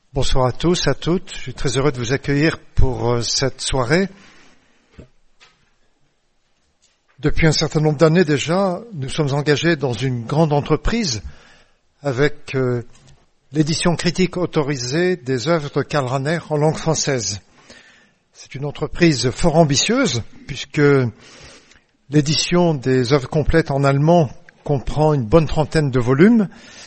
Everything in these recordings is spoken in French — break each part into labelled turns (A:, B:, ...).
A: Bonsoir à tous, à toutes. Je suis très heureux de vous accueillir pour cette soirée. Depuis un certain nombre d'années déjà, nous sommes engagés dans une grande entreprise avec l'édition critique autorisée des œuvres de Karl Rahner en langue française. C'est une entreprise fort ambitieuse puisque l'édition des œuvres complètes en allemand comprend une bonne trentaine de volumes,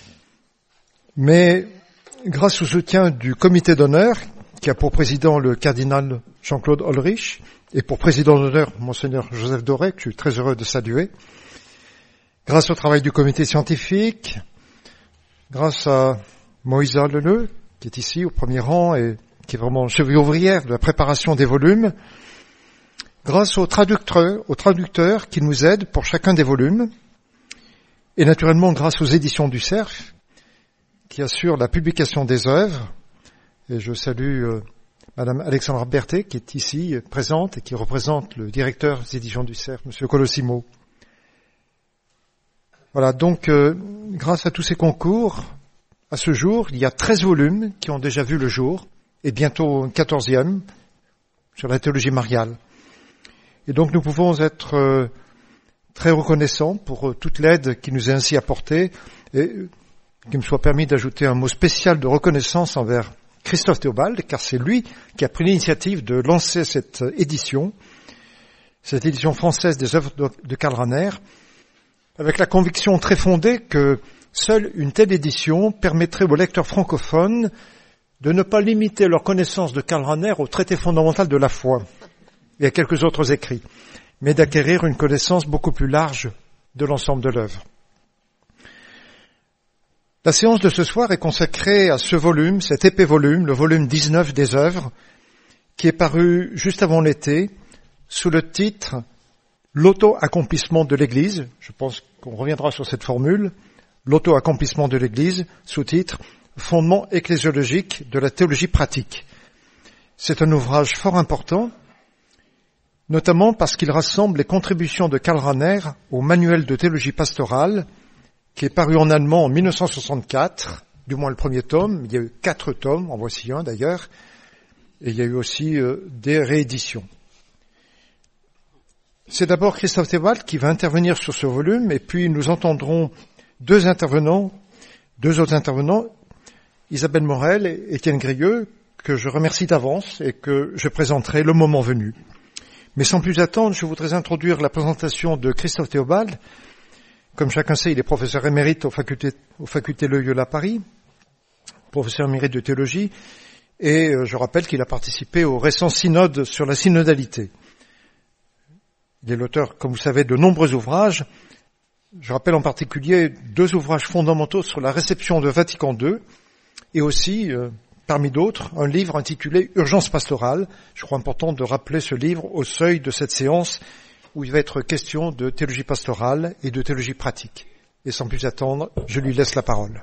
A: mais grâce au soutien du comité d'honneur, qui a pour président le cardinal Jean-Claude Ulrich, et pour président d'honneur, Monseigneur Joseph Doré, que je suis très heureux de saluer, grâce au travail du comité scientifique, grâce à Moïsa Leleu, qui est ici au premier rang et qui est vraiment cheville ouvrière de la préparation des volumes, grâce aux traducteurs qui nous aident pour chacun des volumes, et naturellement grâce aux éditions du Cerf, qui assure la publication des œuvres, et je salue Madame Alexandra Berthet, qui est ici présente et qui représente le directeur des éditions du Cerf, Monsieur Colossimo. Voilà, donc grâce à tous ces concours, à ce jour, il y a 13 volumes qui ont déjà vu le jour, et bientôt un 14e sur la théologie mariale. Et donc nous pouvons être très reconnaissants pour toute l'aide qui nous est ainsi apportée, et qu'il me soit permis d'ajouter un mot spécial de reconnaissance envers Christophe Théobald, car c'est lui qui a pris l'initiative de lancer cette édition française des œuvres de Karl Rahner, avec la conviction très fondée que seule une telle édition permettrait aux lecteurs francophones de ne pas limiter leur connaissance de Karl Rahner au traité fondamental de la foi et à quelques autres écrits, mais d'acquérir une connaissance beaucoup plus large de l'ensemble de l'œuvre. La séance de ce soir est consacrée à ce volume, cet épais volume, le volume 19 des œuvres, qui est paru juste avant l'été, sous le titre « L'auto-accomplissement de l'Église ». Je pense qu'on reviendra sur cette formule. « L'auto-accomplissement de l'Église », sous-titre « Fondement ecclésiologique de la théologie pratique ». C'est un ouvrage fort important, notamment parce qu'il rassemble les contributions de Karl Rahner au manuel de théologie pastorale, qui est paru en allemand en 1964, du moins le premier tome. Il y a eu 4 tomes, en voici un d'ailleurs, et il y a eu aussi des rééditions. C'est d'abord Christophe Théobald qui va intervenir sur ce volume, et puis nous entendrons deux autres intervenants, Isabelle Morel et Étienne Grieux, que je remercie d'avance et que je présenterai le moment venu. Mais sans plus attendre, je voudrais introduire la présentation de Christophe Théobald. Comme chacun sait, il est professeur émérite aux facultés Loyola Paris, professeur émérite de théologie, et je rappelle qu'il a participé au récent synode sur la synodalité. Il est l'auteur, comme vous savez, de nombreux ouvrages. Je rappelle en particulier 2 ouvrages fondamentaux sur la réception de Vatican II, et aussi, parmi d'autres, un livre intitulé « Urgence pastorale ». Je crois important de rappeler ce livre au seuil de cette séance, où il va être question de théologie pastorale et de théologie pratique. Et sans plus attendre, je lui laisse la parole.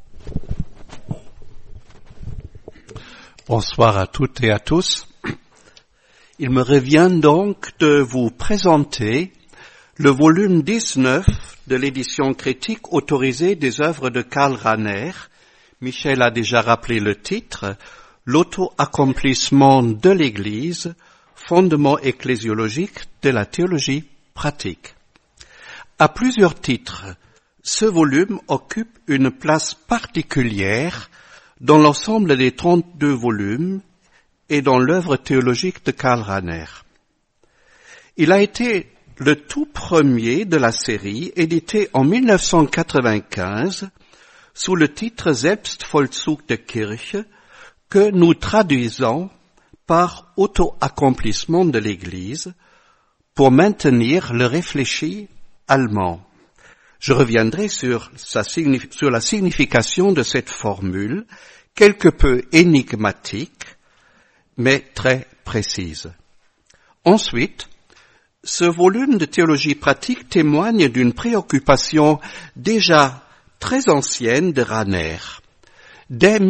B: Bonsoir à toutes et à tous. Il me revient donc de vous présenter le volume 19 de l'édition critique autorisée des œuvres de Karl Rahner. Michel a déjà rappelé le titre, « L'auto-accomplissement de l'Église », fondement ecclésiologique de la théologie pratique. À plusieurs titres, ce volume occupe une place particulière dans l'ensemble des 32 volumes et dans l'œuvre théologique de Karl Rahner. Il a été le tout premier de la série, édité en 1995, sous le titre Selbstvollzug der Kirche, que nous traduisons par auto-accomplissement de l'Église pour maintenir le réfléchi allemand. Je reviendrai sur la signification de cette formule, quelque peu énigmatique, mais très précise. Ensuite, ce volume de théologie pratique témoigne d'une préoccupation déjà très ancienne de Rahner. Dès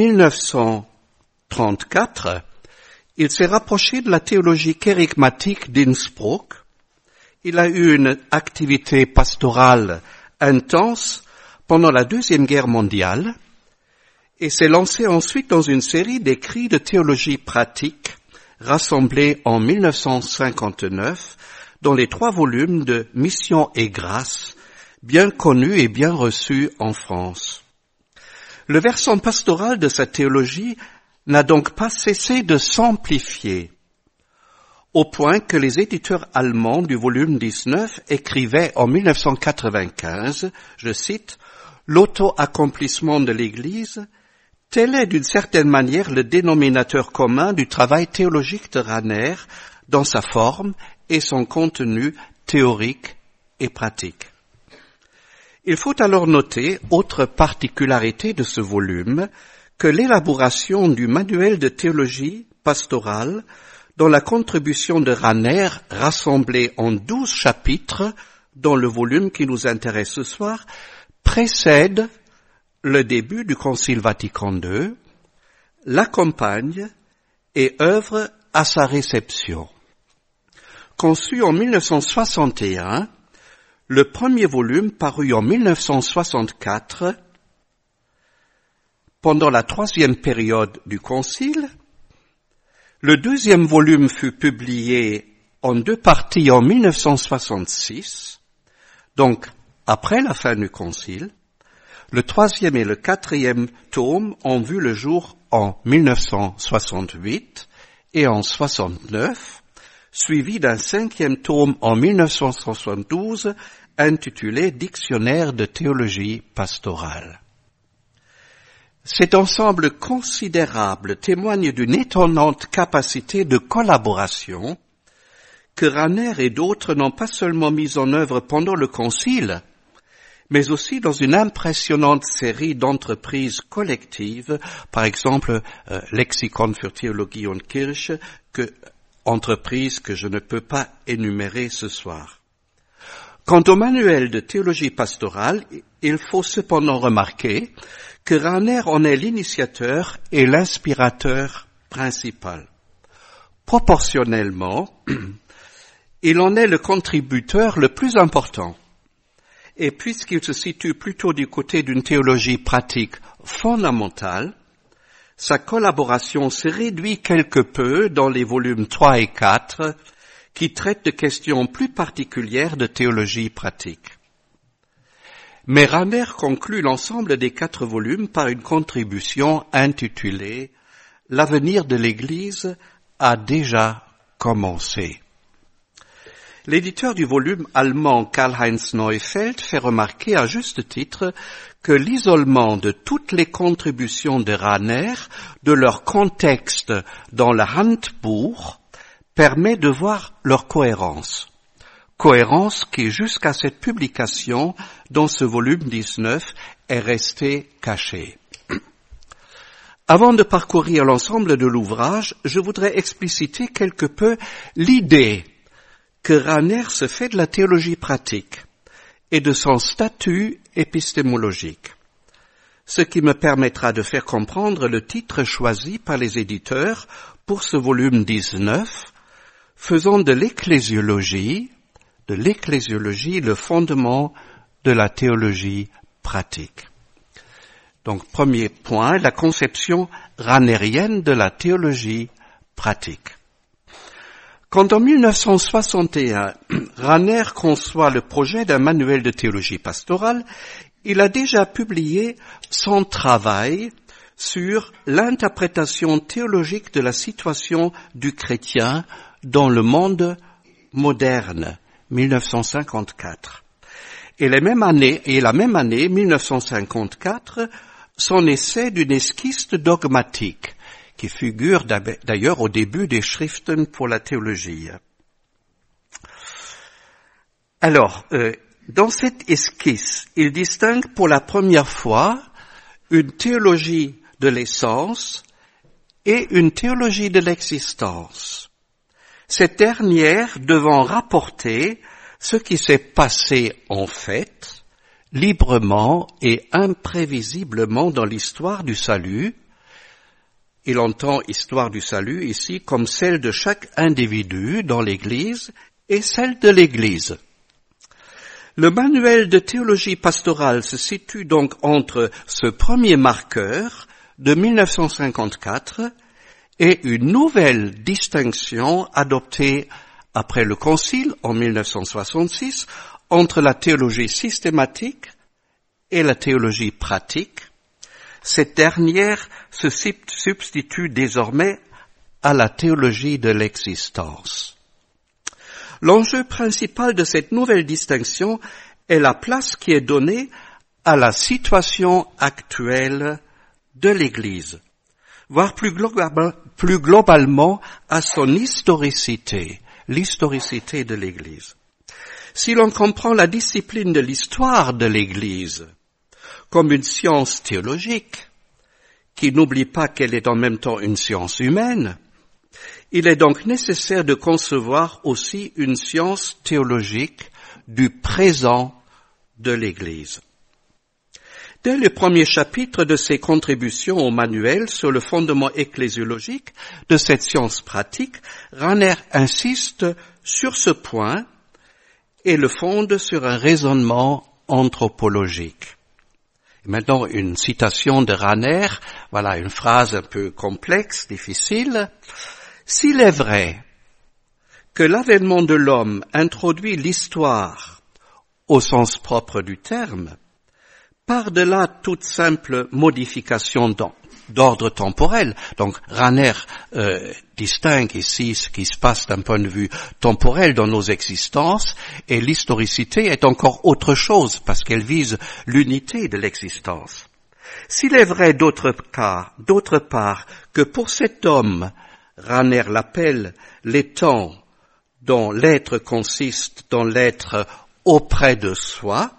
B: 1934, il s'est rapproché de la théologie kérigmatique d'Innsbruck. Il a eu une activité pastorale intense pendant la Deuxième Guerre mondiale et s'est lancé ensuite dans une série d'écrits de théologie pratique rassemblés en 1959 dans les 3 volumes de Mission et Grâce, bien connus et bien reçus en France. Le versant pastoral de sa théologie n'a donc pas cessé de s'amplifier, au point que les éditeurs allemands du volume 19 écrivaient en 1995, je cite, « L'auto-accomplissement de l'Église, tel est d'une certaine manière le dénominateur commun du travail théologique de Rahner dans sa forme et son contenu théorique et pratique. » Il faut alors noter, autre particularité de ce volume, que l'élaboration du manuel de théologie pastorale dont la contribution de Rahner, rassemblée en 12 chapitres dans le volume qui nous intéresse ce soir, précède le début du Concile Vatican II, l'accompagne et œuvre à sa réception. Conçu en 1961, le premier volume parut en 1964, pendant la 3e période du Concile. Le 2e volume fut publié en 2 parties en 1966, donc après la fin du Concile. Le 3e et le 4e tomes ont vu le jour en 1968 et en 69, suivi d'un 5e tome en 1972 intitulé Dictionnaire de théologie pastorale. Cet ensemble considérable témoigne d'une étonnante capacité de collaboration que Rahner et d'autres n'ont pas seulement mise en œuvre pendant le Concile, mais aussi dans une impressionnante série d'entreprises collectives, par exemple Lexikon für Theologie und Kirche, entreprise que je ne peux pas énumérer ce soir. Quant au manuel de théologie pastorale, il faut cependant remarquer que Rahner en est l'initiateur et l'inspirateur principal. Proportionnellement, il en est le contributeur le plus important. Et puisqu'il se situe plutôt du côté d'une théologie pratique fondamentale, sa collaboration se réduit quelque peu dans les volumes 3 et 4 qui traitent de questions plus particulières de théologie pratique. Mais Rahner conclut l'ensemble des 4 volumes par une contribution intitulée « L'avenir de l'Église a déjà commencé ». L'éditeur du volume allemand Karl-Heinz Neufeld fait remarquer à juste titre que l'isolement de toutes les contributions de Rahner, de leur contexte dans le Handbuch, permet de voir leur cohérence. Cohérence qui, jusqu'à cette publication, dans ce volume 19, est restée cachée. Avant de parcourir l'ensemble de l'ouvrage, je voudrais expliciter quelque peu l'idée que Rahner se fait de la théologie pratique et de son statut épistémologique, ce qui me permettra de faire comprendre le titre choisi par les éditeurs pour ce volume 19, faisant de l'ecclésiologie le fondement de la théologie pratique. Donc, premier point, la conception rahnérienne de la théologie pratique. Quand en 1961, Rahner conçoit le projet d'un manuel de théologie pastorale, il a déjà publié son travail sur l'interprétation théologique de la situation du chrétien dans le monde moderne, 1954. Et la même année, 1954, son essai d'une esquisse dogmatique, qui figure d'ailleurs au début des Schriften pour la théologie. Alors, dans cette esquisse, il distingue pour la première fois une théologie de l'essence et une théologie de l'existence. Cette dernière devant rapporter ce qui s'est passé en fait, librement et imprévisiblement dans l'histoire du salut. Il entend histoire du salut ici comme celle de chaque individu dans l'Église et celle de l'Église. Le manuel de théologie pastorale se situe donc entre ce premier marqueur de 1954 et une nouvelle distinction adoptée après le Concile en 1966 entre la théologie systématique et la théologie pratique. Cette dernière se substitue désormais à la théologie de l'existence. L'enjeu principal de cette nouvelle distinction est la place qui est donnée à la situation actuelle de l'Église, voire plus globalement à son historicité, l'historicité de l'Église. Si l'on comprend la discipline de l'histoire de l'Église comme une science théologique, qui n'oublie pas qu'elle est en même temps une science humaine, il est donc nécessaire de concevoir aussi une science théologique du présent de l'Église. Dès le premier chapitre de ses contributions au manuel sur le fondement ecclésiologique de cette science pratique, Rahner insiste sur ce point et le fonde sur un raisonnement anthropologique. Et maintenant, une citation de Rahner, voilà une phrase un peu complexe, difficile. S'il est vrai que l'avènement de l'homme introduit l'histoire au sens propre du terme, par-delà toute simple modification d'ordre temporel, donc Rahner distingue ici ce qui se passe d'un point de vue temporel dans nos existences, et l'historicité est encore autre chose, parce qu'elle vise l'unité de l'existence. S'il est vrai d'autre part, que pour cet homme, Rahner l'appelle les temps dont l'être consiste dans l'être auprès de soi,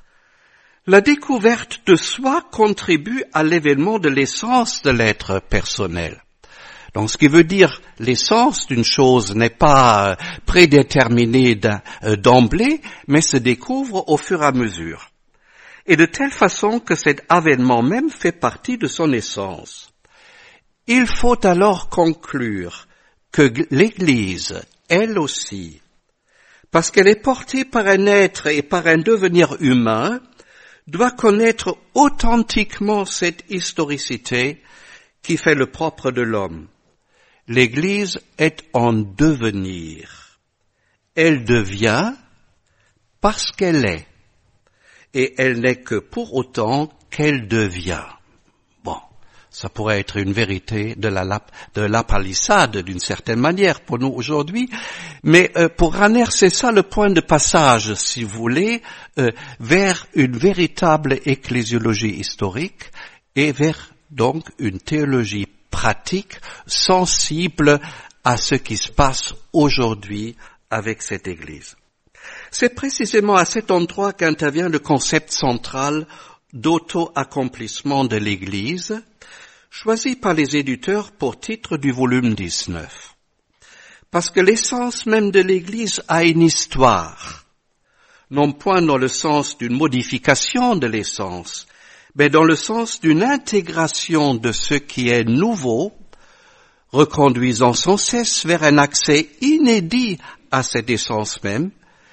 B: la découverte de soi contribue à l'événement de l'essence de l'être personnel. Donc ce qui veut dire l'essence d'une chose n'est pas prédéterminée d'emblée, mais se découvre au fur et à mesure. Et de telle façon que cet avènement même fait partie de son essence. Il faut alors conclure que l'Église, elle aussi, parce qu'elle est portée par un être et par un devenir humain, doit connaître authentiquement cette historicité qui fait le propre de l'homme. L'Église est en devenir. Elle devient parce qu'elle est, et elle n'est que pour autant qu'elle devient. Bon, ça pourrait être une vérité de la palissade d'une certaine manière pour nous aujourd'hui, mais pour Rahner, c'est ça le point de passage, si vous voulez, vers une véritable ecclésiologie historique et vers donc une théologie pratique sensible à ce qui se passe aujourd'hui avec cette Église. C'est précisément à cet endroit qu'intervient le concept central d'auto-accomplissement de l'Église, choisi par les éditeurs pour titre du volume 19. Parce que l'essence même de l'Église a une histoire, non point dans le sens d'une modification de l'essence, mais dans le sens d'une intégration de ce qui est nouveau, reconduisant sans cesse vers un accès inédit à cette essence même.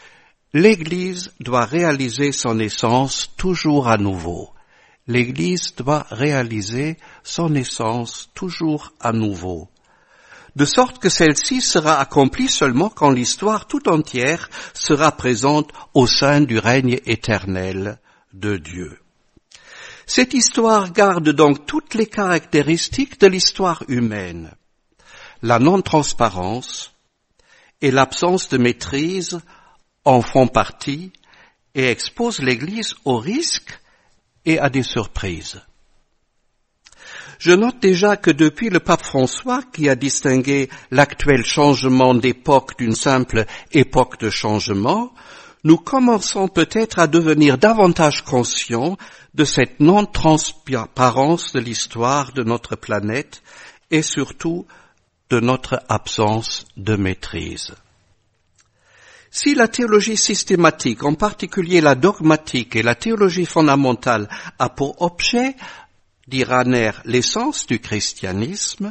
B: L'Église doit réaliser son essence toujours à nouveau. L'Église doit réaliser son essence toujours à nouveau. De sorte que celle-ci sera accomplie seulement quand l'histoire tout entière sera présente au sein du règne éternel de Dieu. Cette histoire garde donc toutes les caractéristiques de l'histoire humaine. La non-transparence et l'absence de maîtrise en font partie et exposent l'Église aux risques et à des surprises. Je note déjà que depuis le pape François, qui a distingué l'actuel changement d'époque d'une simple époque de changement, nous commençons peut-être à devenir davantage conscients de cette non-transparence de l'histoire de notre planète et surtout de notre absence de maîtrise. Si la théologie systématique, en particulier la dogmatique et la théologie fondamentale, a pour objet, dit Rahner, l'essence du christianisme,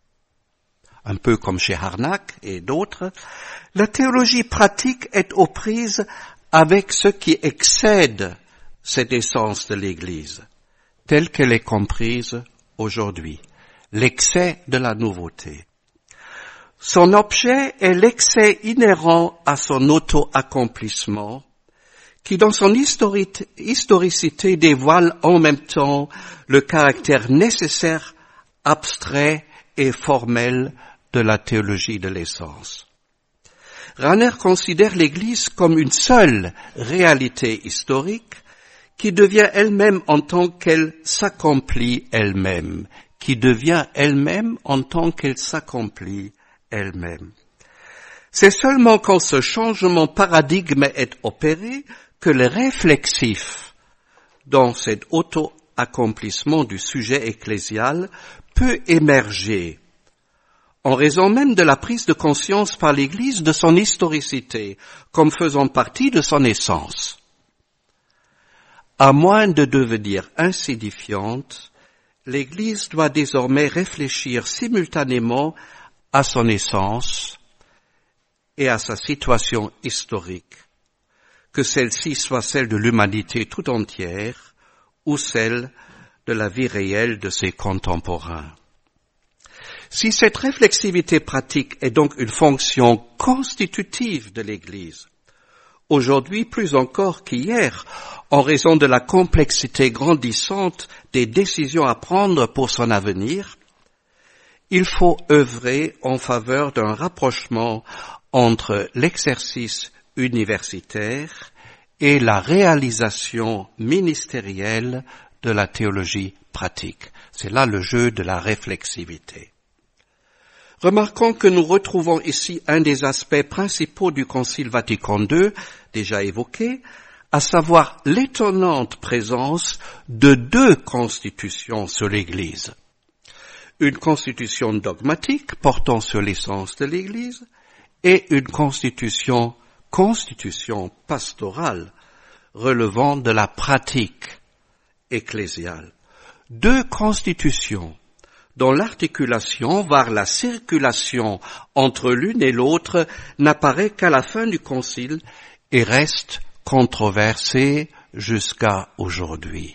B: un peu comme chez Harnack et d'autres, la théologie pratique est aux prises avec ce qui excède cette essence de l'Église, telle qu'elle est comprise aujourd'hui, l'excès de la nouveauté. Son objet est l'excès inhérent à son auto-accomplissement, qui dans son historicité dévoile en même temps le caractère nécessaire, abstrait et formel de la théologie de l'essence. Rahner considère l'Église comme une seule réalité historique qui devient elle-même en tant qu'elle s'accomplit elle-même, C'est seulement quand ce changement paradigme est opéré que le réflexif dans cet auto-accomplissement du sujet ecclésial peut émerger en raison même de la prise de conscience par l'Église de son historicité comme faisant partie de son essence. À moins de devenir insignifiante, l'Église doit désormais réfléchir simultanément à son essence et à sa situation historique, que celle-ci soit celle de l'humanité tout entière ou celle de la vie réelle de ses contemporains. Si cette réflexivité pratique est donc une fonction constitutive de l'Église, aujourd'hui plus encore qu'hier, en raison de la complexité grandissante des décisions à prendre pour son avenir, il faut œuvrer en faveur d'un rapprochement entre l'exercice universitaire et la réalisation ministérielle de la théologie pratique. C'est là le jeu de la réflexivité. Remarquons que nous retrouvons ici un des aspects principaux du Concile Vatican II, déjà évoqué, à savoir l'étonnante présence de deux constitutions sur l'Église. Une constitution dogmatique portant sur l'essence de l'Église et une constitution pastorale relevant de la pratique ecclésiale. Deux constitutions dont l'articulation, voire la circulation entre l'une et l'autre n'apparaît qu'à la fin du Concile et reste controversée jusqu'à aujourd'hui.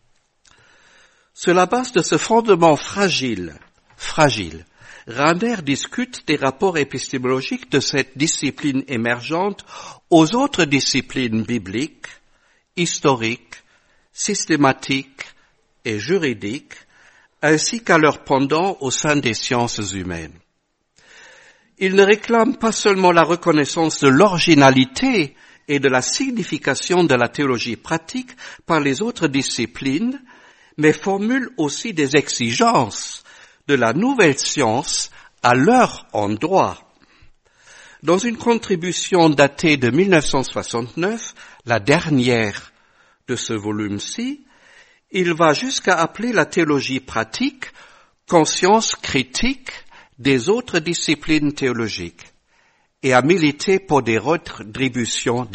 B: Sur la base de ce fondement fragile, Rahner discute des rapports épistémologiques de cette discipline émergente aux autres disciplines bibliques, historiques, systématiques et juridiques, ainsi qu'à leur pendant au sein des sciences humaines. Il ne réclame pas seulement la reconnaissance de l'originalité et de la signification de la théologie pratique par les autres disciplines, mais formule aussi des exigences de la nouvelle science à leur endroit. Dans une contribution datée de 1969, la dernière de ce volume-ci, il va jusqu'à appeler la théologie pratique conscience critique des autres disciplines théologiques et à militer pour des rétributions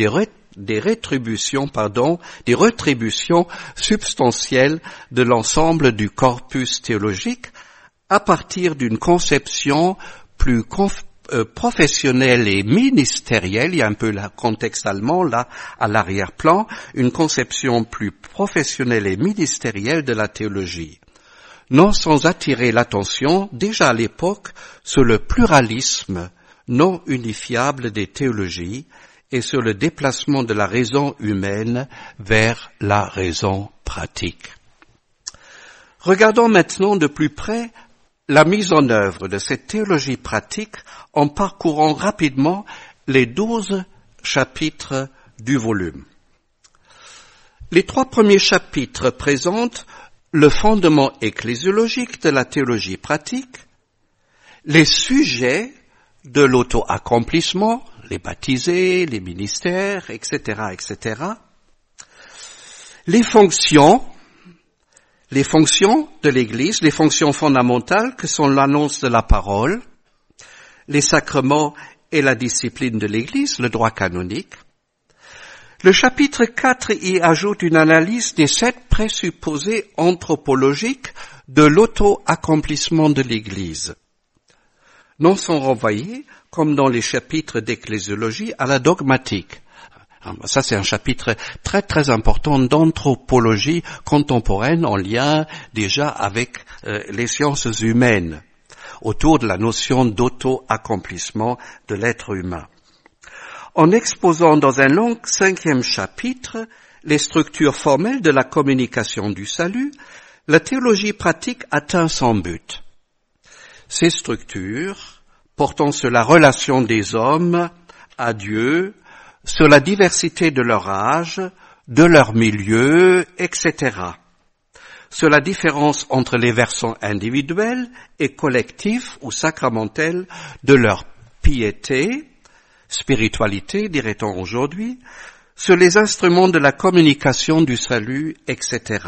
B: substantielles de l'ensemble du corpus théologique à partir d'une conception plus professionnelle et ministérielle, il y a un peu le contexte allemand là à l'arrière-plan, une conception plus professionnelle et ministérielle de la théologie, non sans attirer l'attention déjà à l'époque sur le pluralisme non unifiable des théologies et sur le déplacement de la raison humaine vers la raison pratique. Regardons maintenant de plus près la mise en œuvre de cette théologie pratique en parcourant rapidement les 12 chapitres du volume. Les 3 premiers chapitres présentent le fondement ecclésiologique de la théologie pratique, les sujets de l'auto-accomplissement, les baptisés, les ministères, etc., les fonctions de l'Église, les fonctions fondamentales que sont l'annonce de la parole, les sacrements et la discipline de l'Église, le droit canonique. Le chapitre 4 y ajoute une analyse des 7 présupposés anthropologiques de l'auto-accomplissement de l'Église. Non sont renvoyés, comme dans les chapitres d'ecclésiologie, à la dogmatique. Ça, c'est un chapitre très très important d'anthropologie contemporaine en lien déjà avec les sciences humaines, autour de la notion d'auto-accomplissement de l'être humain. En exposant dans un long 5e chapitre les structures formelles de la communication du salut, la théologie pratique atteint son but. Ces structures, portant sur la relation des hommes à Dieu, sur la diversité de leur âge, de leur milieu, etc., sur la différence entre les versants individuels et collectifs ou sacramentels de leur piété, spiritualité, dirait-on aujourd'hui, sur les instruments de la communication du salut, etc.,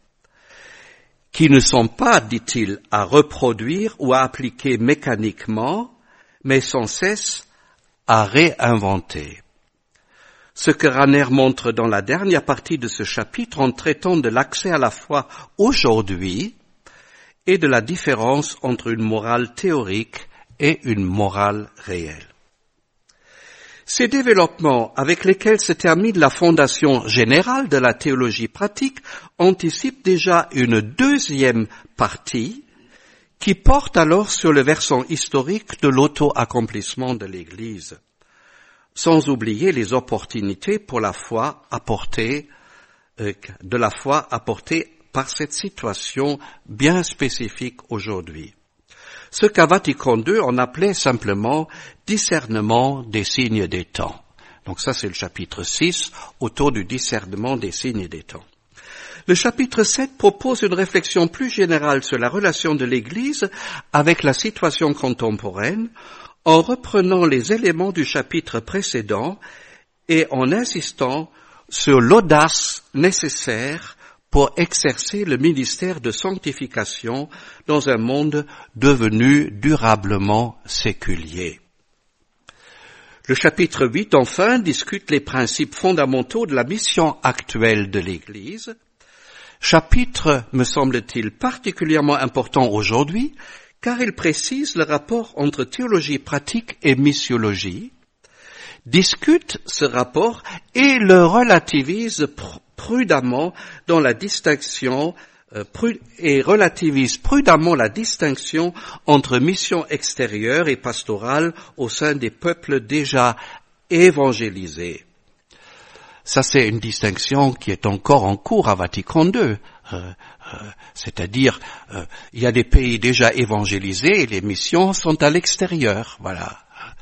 B: qui ne sont pas, dit-il, à reproduire ou à appliquer mécaniquement, mais sans cesse à réinventer. Ce que Rahner montre dans la dernière partie de ce chapitre en traitant de l'accès à la foi aujourd'hui et de la différence entre une morale théorique et une morale réelle. Ces développements avec lesquels se termine la fondation générale de la théologie pratique anticipent déjà une deuxième partie qui porte alors sur le versant historique de l'auto-accomplissement de l'Église, sans oublier les opportunités pour la foi apportées, de la foi apportée par cette situation bien spécifique aujourd'hui. Ce qu'à Vatican II on appelait simplement discernement des signes des temps. Donc ça c'est le chapitre 6, autour du discernement des signes des temps. Le chapitre 7 propose une réflexion plus générale sur la relation de l'Église avec la situation contemporaine, en reprenant les éléments du chapitre précédent et en insistant sur l'audace nécessaire pour exercer le ministère de sanctification dans un monde devenu durablement séculier. Le chapitre 8, enfin, discute les principes fondamentaux de la mission actuelle de l'Église. Chapitre, me semble-t-il, particulièrement important aujourd'hui, car il précise le rapport entre théologie pratique et missiologie, discute ce rapport et le relativise prudemment dans la distinction et relativise prudemment la distinction entre mission extérieure et pastorale au sein des peuples déjà évangélisés. Ça, c'est une distinction qui est encore en cours à Vatican II. C'est-à-dire, il y a des pays déjà évangélisés et les missions sont à l'extérieur. Voilà.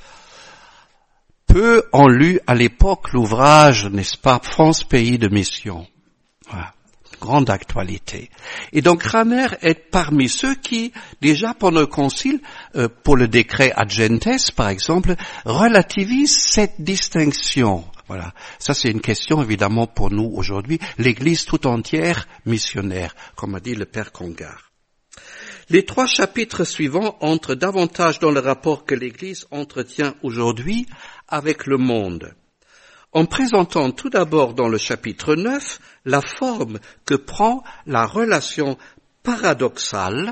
B: Peu ont lu à l'époque l'ouvrage, n'est-ce pas, France, pays de mission. Voilà. Grande actualité. Et donc Rahner est parmi ceux qui, déjà pendant le concile, pour le décret Ad Gentes, par exemple, relativisent cette distinction. Voilà. Ça, c'est une question, évidemment, pour nous aujourd'hui. L'Église tout entière missionnaire, comme a dit le Père Congar. Les 3 chapitres suivants entrent davantage dans le rapport que l'Église entretient aujourd'hui avec le monde, en présentant tout d'abord dans le chapitre 9 la forme que prend la relation paradoxale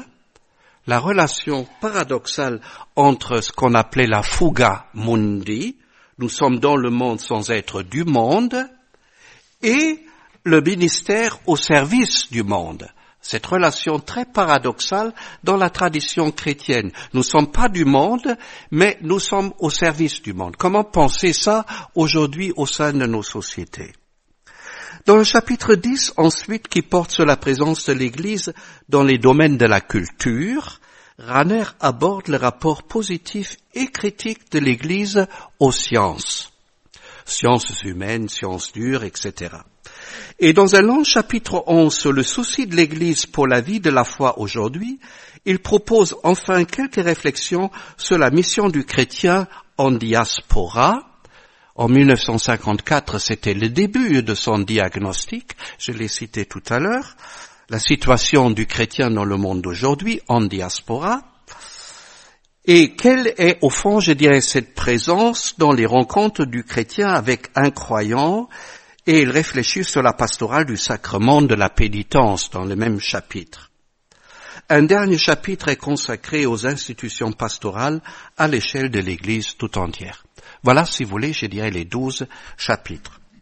B: entre ce qu'on appelait la fuga mundi, nous sommes dans le monde sans être du monde, et le ministère au service du monde. Cette relation très paradoxale dans la tradition chrétienne. Nous ne sommes pas du monde, mais nous sommes au service du monde. Comment penser ça aujourd'hui au sein de nos sociétés? Dans le chapitre 10, ensuite, qui porte sur la présence de l'Église dans les domaines de la culture, Rahner aborde le rapport positif et critique de l'Église aux sciences humaines, sciences dures, etc. Et dans un long chapitre 11 sur le souci de l'Église pour la vie de la foi aujourd'hui, il propose enfin quelques réflexions sur la mission du chrétien en diaspora. En 1954, c'était le début de son diagnostic, je l'ai cité tout à l'heure, la situation du chrétien dans le monde d'aujourd'hui en diaspora. Et quelle est, au fond, je dirais, cette présence dans les rencontres du chrétien avec un croyant? Et il réfléchit sur la pastorale du sacrement de la pénitence dans le même chapitre. Un dernier chapitre est consacré aux institutions pastorales à l'échelle de l'Église tout entière. Voilà, si vous voulez, je dirais les 12 chapitres.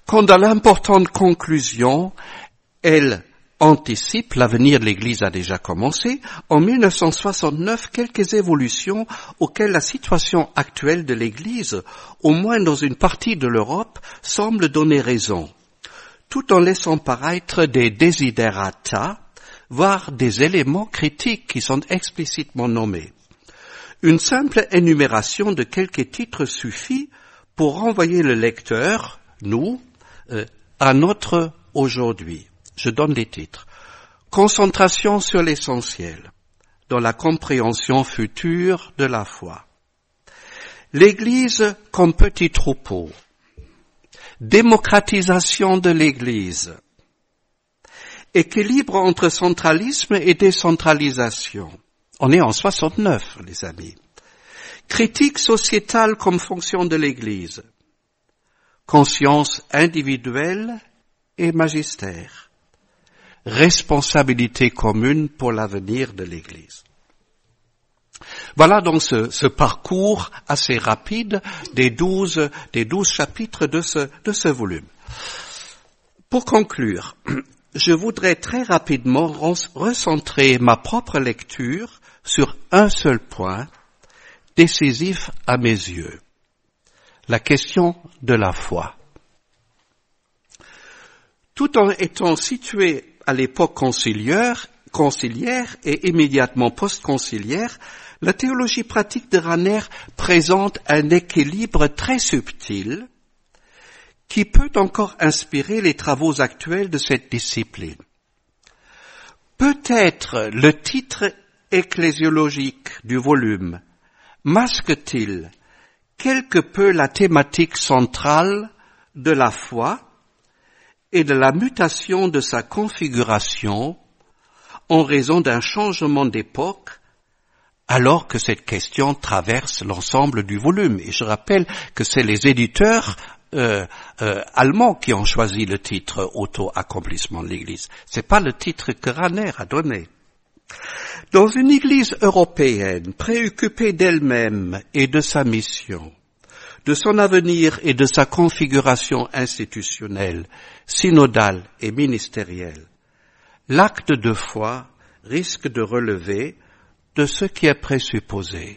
B: quand dans l'importante conclusion, elle anticipe, l'avenir de l'Église a déjà commencé, en 1969, quelques évolutions auxquelles la situation actuelle de l'Église, au moins dans une partie de l'Europe, semble donner raison, tout en laissant paraître des desiderata, voire des éléments critiques qui sont explicitement nommés. Une simple énumération de quelques titres suffit pour renvoyer le lecteur, nous, à notre aujourd'hui. Je donne les titres. Concentration sur l'essentiel, dans la compréhension future de la foi. L'Église comme petit troupeau. Démocratisation de l'Église. Équilibre entre centralisme et décentralisation. On est en 69, les amis. Critique sociétale comme fonction de l'Église. Conscience individuelle et magistère. Responsabilité commune pour l'avenir de l'Église. Voilà donc ce parcours assez rapide des 12 chapitres de ce volume. Pour conclure, je voudrais très rapidement recentrer ma propre lecture sur un seul point, décisif à mes yeux, la question de la foi. Tout en étant situé à l'époque conciliaire et immédiatement post-conciliaire, la théologie pratique de Rahner présente un équilibre très subtil qui peut encore inspirer les travaux actuels de cette discipline. Peut-être le titre ecclésiologique du volume masque-t-il quelque peu la thématique centrale de la foi et de la mutation de sa configuration en raison d'un changement d'époque, alors que cette question traverse l'ensemble du volume. Et je rappelle que c'est les éditeurs allemands qui ont choisi le titre « Auto-accomplissement de l'Église ». C'est pas le titre que Rahner a donné. Dans une Église européenne préoccupée d'elle-même et de sa mission, de son avenir et de sa configuration institutionnelle, synodale et ministérielle, l'acte de foi risque de relever de ce qui est présupposé.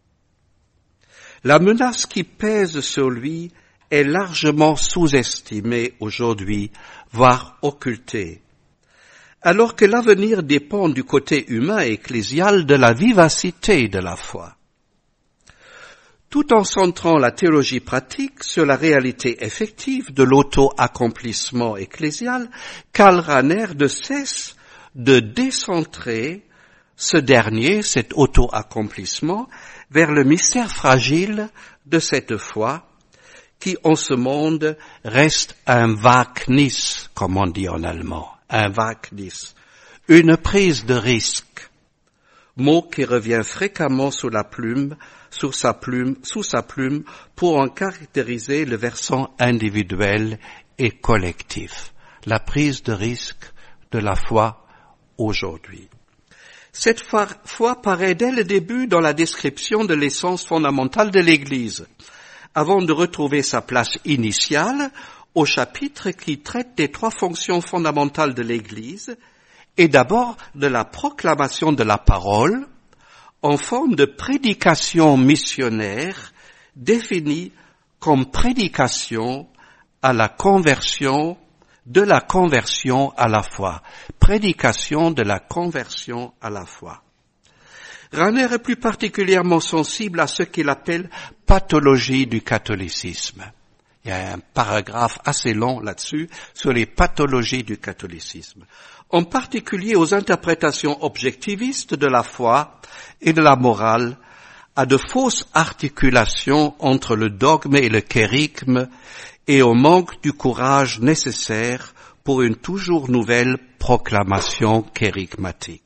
B: La menace qui pèse sur lui est largement sous-estimée aujourd'hui, voire occultée, alors que l'avenir dépend du côté humain et ecclésial de la vivacité de la foi. Tout en centrant la théologie pratique sur la réalité effective de l'auto-accomplissement ecclésial, Karl Rahner ne cesse de décentrer ce dernier, cet auto-accomplissement, vers le mystère fragile de cette foi qui, en ce monde, reste un Wagnis, comme on dit en allemand, un Wagnis, une prise de risque, mot qui revient fréquemment sous sa plume, pour en caractériser le versant individuel et collectif, la prise de risque de la foi aujourd'hui. Cette foi paraît dès le début dans la description de l'essence fondamentale de l'Église, avant de retrouver sa place initiale au chapitre qui traite des 3 fonctions fondamentales de l'Église, et d'abord de la proclamation de la parole, en forme de prédication missionnaire définie comme prédication à la conversion, de la conversion à la foi. Prédication de la conversion à la foi. Rahner est plus particulièrement sensible à ce qu'il appelle pathologie du catholicisme. Il y a un paragraphe assez long là-dessus sur les pathologies du catholicisme, en particulier aux interprétations objectivistes de la foi et de la morale, à de fausses articulations entre le dogme et le kérigme et au manque du courage nécessaire pour une toujours nouvelle proclamation kérigmatique.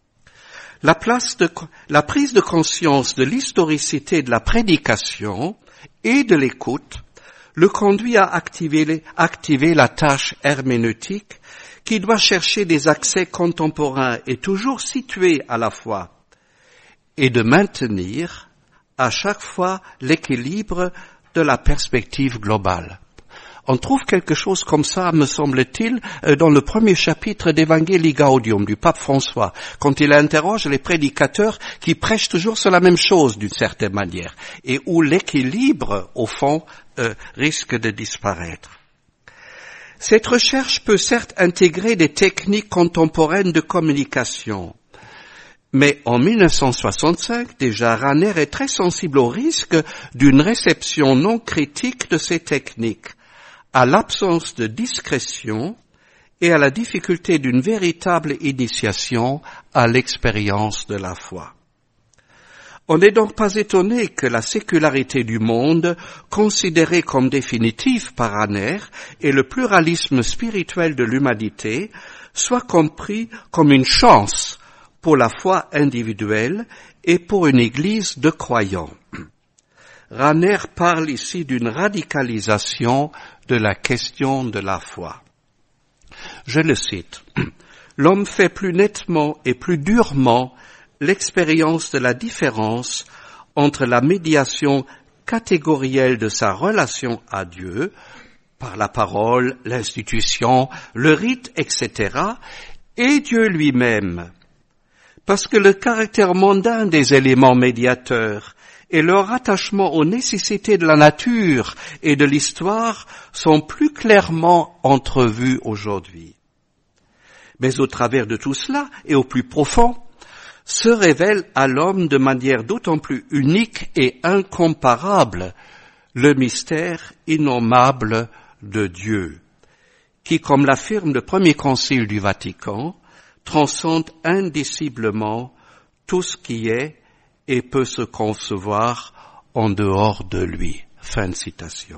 B: La prise de conscience de l'historicité de la prédication et de l'écoute le conduit à activer la tâche herméneutique qui doit chercher des accès contemporains et toujours situés à la fois, et de maintenir à chaque fois l'équilibre de la perspective globale. On trouve quelque chose comme ça, me semble-t-il, dans le premier chapitre d'Evangelii Gaudium du pape François, quand il interroge les prédicateurs qui prêchent toujours sur la même chose d'une certaine manière, et où l'équilibre, au fond, risque de disparaître. Cette recherche peut certes intégrer des techniques contemporaines de communication, mais en 1965, déjà, Rahner est très sensible au risque d'une réception non critique de ces techniques, à l'absence de discrétion et à la difficulté d'une véritable initiation à l'expérience de la foi. On n'est donc pas étonné que la sécularité du monde, considérée comme définitive par Rahner, et le pluralisme spirituel de l'humanité, soit compris comme une chance pour la foi individuelle et pour une église de croyants. Rahner parle ici d'une radicalisation de la question de la foi. Je le cite. « L'homme fait plus nettement et plus durement l'expérience de la différence entre la médiation catégorielle de sa relation à Dieu, par la parole, l'institution, le rite, etc., et Dieu lui-même. Parce que le caractère mondain des éléments médiateurs et leur attachement aux nécessités de la nature et de l'histoire sont plus clairement entrevus aujourd'hui. Mais au travers de tout cela, et au plus profond, se révèle à l'homme de manière d'autant plus unique et incomparable le mystère innommable de Dieu, qui, comme l'affirme le premier concile du Vatican, transcende indiciblement tout ce qui est et peut se concevoir en dehors de lui. Fin de citation.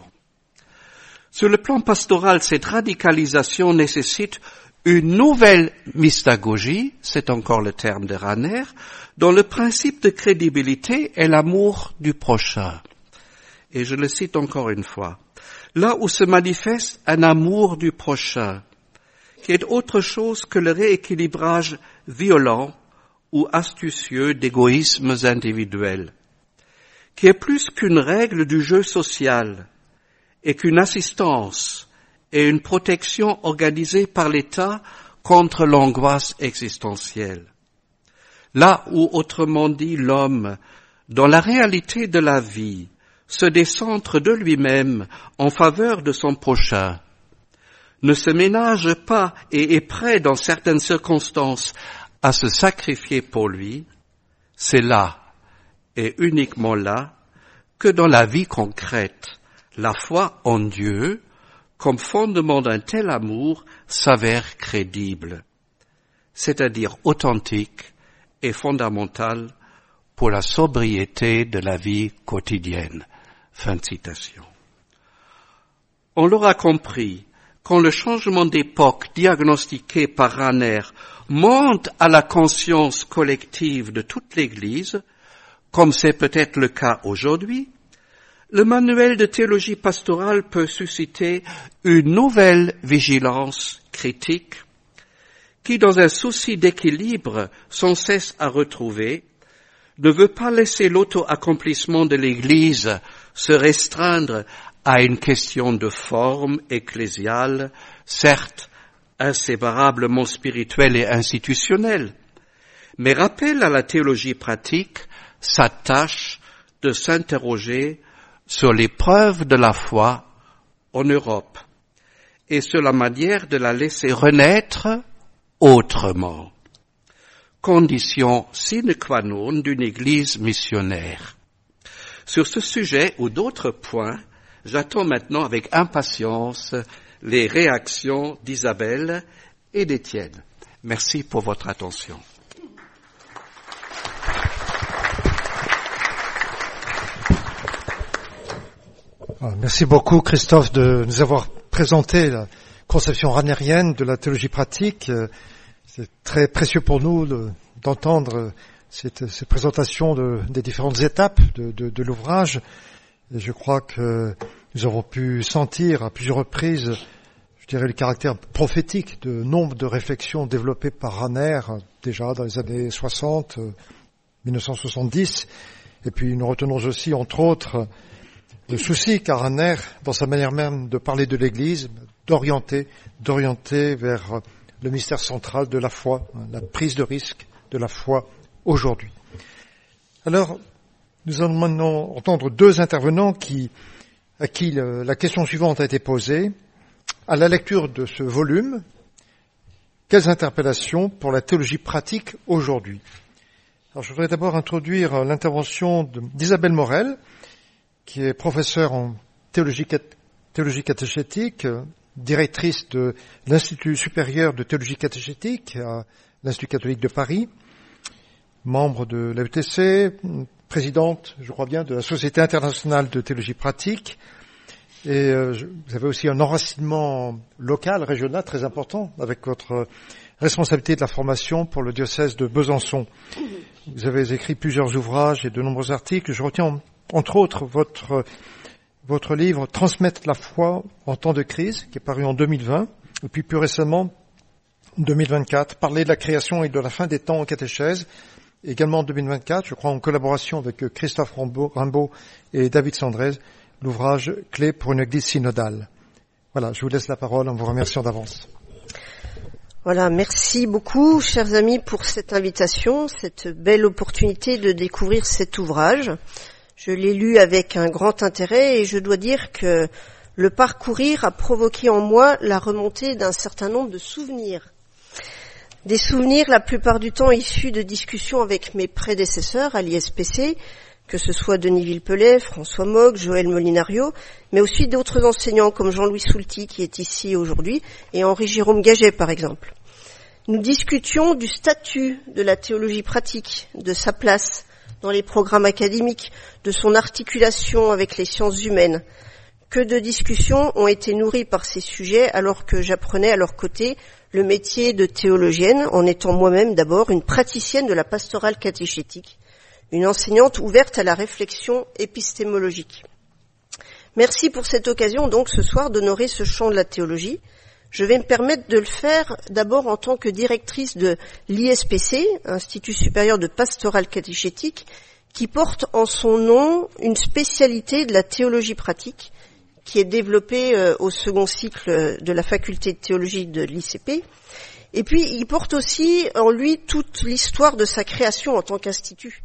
B: Sur le plan pastoral, cette radicalisation nécessite une nouvelle mystagogie, c'est encore le terme de Rahner, dont le principe de crédibilité est l'amour du prochain. Et je le cite encore une fois. Là où se manifeste un amour du prochain, qui est autre chose que le rééquilibrage violent ou astucieux d'égoïsmes individuels, qui est plus qu'une règle du jeu social et qu'une assistance et une protection organisée par l'État contre l'angoisse existentielle. Là où, autrement dit, l'homme, dans la réalité de la vie, se décentre de lui-même en faveur de son prochain, ne se ménage pas et est prêt dans certaines circonstances à se sacrifier pour lui, c'est là, et uniquement là, que dans la vie concrète, la foi en Dieu, comme fondement d'un tel amour, s'avère crédible, c'est-à-dire authentique et fondamentale pour la sobriété de la vie quotidienne. Fin de citation. On l'aura compris, quand le changement d'époque diagnostiqué par Rahner monte à la conscience collective de toute l'Église, comme c'est peut-être le cas aujourd'hui, le manuel de théologie pastorale peut susciter une nouvelle vigilance critique qui, dans un souci d'équilibre sans cesse à retrouver, ne veut pas laisser l'auto-accomplissement de l'Église se restreindre à une question de forme ecclésiale, certes inséparablement spirituelle et institutionnelle, mais rappelle à la théologie pratique sa tâche de s'interroger sur les preuves de la foi en Europe et sur la manière de la laisser renaître autrement. Condition sine qua non d'une Église missionnaire. Sur ce sujet ou d'autres points, j'attends maintenant avec impatience les réactions d'Isabelle et d'Étienne. Merci pour votre attention.
A: Merci beaucoup, Christophe, de nous avoir présenté la conception rahnérienne de la théologie pratique. C'est très précieux pour nous d'entendre cette présentation des différentes étapes de l'ouvrage. Et je crois que nous avons pu sentir à plusieurs reprises, je dirais, le caractère prophétique de nombre de réflexions développées par Rahner, déjà dans les années 60, 1970. Et puis nous retenons aussi, entre autres, le souci qu'a Raner, dans sa manière même de parler de l'Église, d'orienter vers le mystère central de la foi, la prise de risque de la foi aujourd'hui. Alors, nous allons maintenant entendre deux intervenants à qui la question suivante a été posée. À la lecture de ce volume, quelles interpellations pour la théologie pratique aujourd'hui? Alors, je voudrais d'abord introduire l'intervention d'Isabelle Morel, qui est professeure en théologie catéchétique, directrice de l'Institut supérieur de théologie catéchétique à l'Institut catholique de Paris, membre de l'ETC, présidente, je crois bien, de la Société internationale de théologie pratique. Et vous avez aussi un enracinement local, régional très important avec votre responsabilité de la formation pour le diocèse de Besançon. Vous avez écrit plusieurs ouvrages et de nombreux articles. Je retiens entre autres votre livre « Transmettre la foi en temps de crise » qui est paru en 2020 et puis plus récemment, 2024, « Parler de la création et de la fin des temps en catéchèse » également en 2024, je crois en collaboration avec Christophe Rimbaud et David Sandrez, l'ouvrage « Clé pour une église synodale ». Voilà, je vous laisse la parole en vous remerciant d'avance.
C: Voilà, merci beaucoup, chers amis, pour cette invitation, cette belle opportunité de découvrir cet ouvrage. Je l'ai lu avec un grand intérêt et je dois dire que le parcourir a provoqué en moi la remontée d'un certain nombre de souvenirs. Des souvenirs la plupart du temps issus de discussions avec mes prédécesseurs à l'ISPC, que ce soit Denis Villepellet, François Mogg, Joël Molinario, mais aussi d'autres enseignants comme Jean-Louis Soulty qui est ici aujourd'hui et Henri-Jérôme Gaget par exemple. Nous discutions du statut de la théologie pratique, de sa place dans les programmes académiques, de son articulation avec les sciences humaines. Que de discussions ont été nourries par ces sujets alors que j'apprenais à leur côté le métier de théologienne en étant moi-même d'abord une praticienne de la pastorale catéchétique, une enseignante ouverte à la réflexion épistémologique. Merci pour cette occasion donc ce soir d'honorer ce champ de la théologie. Je vais me permettre de le faire d'abord en tant que directrice de l'ISPC, Institut supérieur de pastorale catéchétique, qui porte en son nom une spécialité de la théologie pratique qui est développée au second cycle de la faculté de théologie de l'ICP. Et puis, il porte aussi en lui toute l'histoire de sa création en tant qu'institut,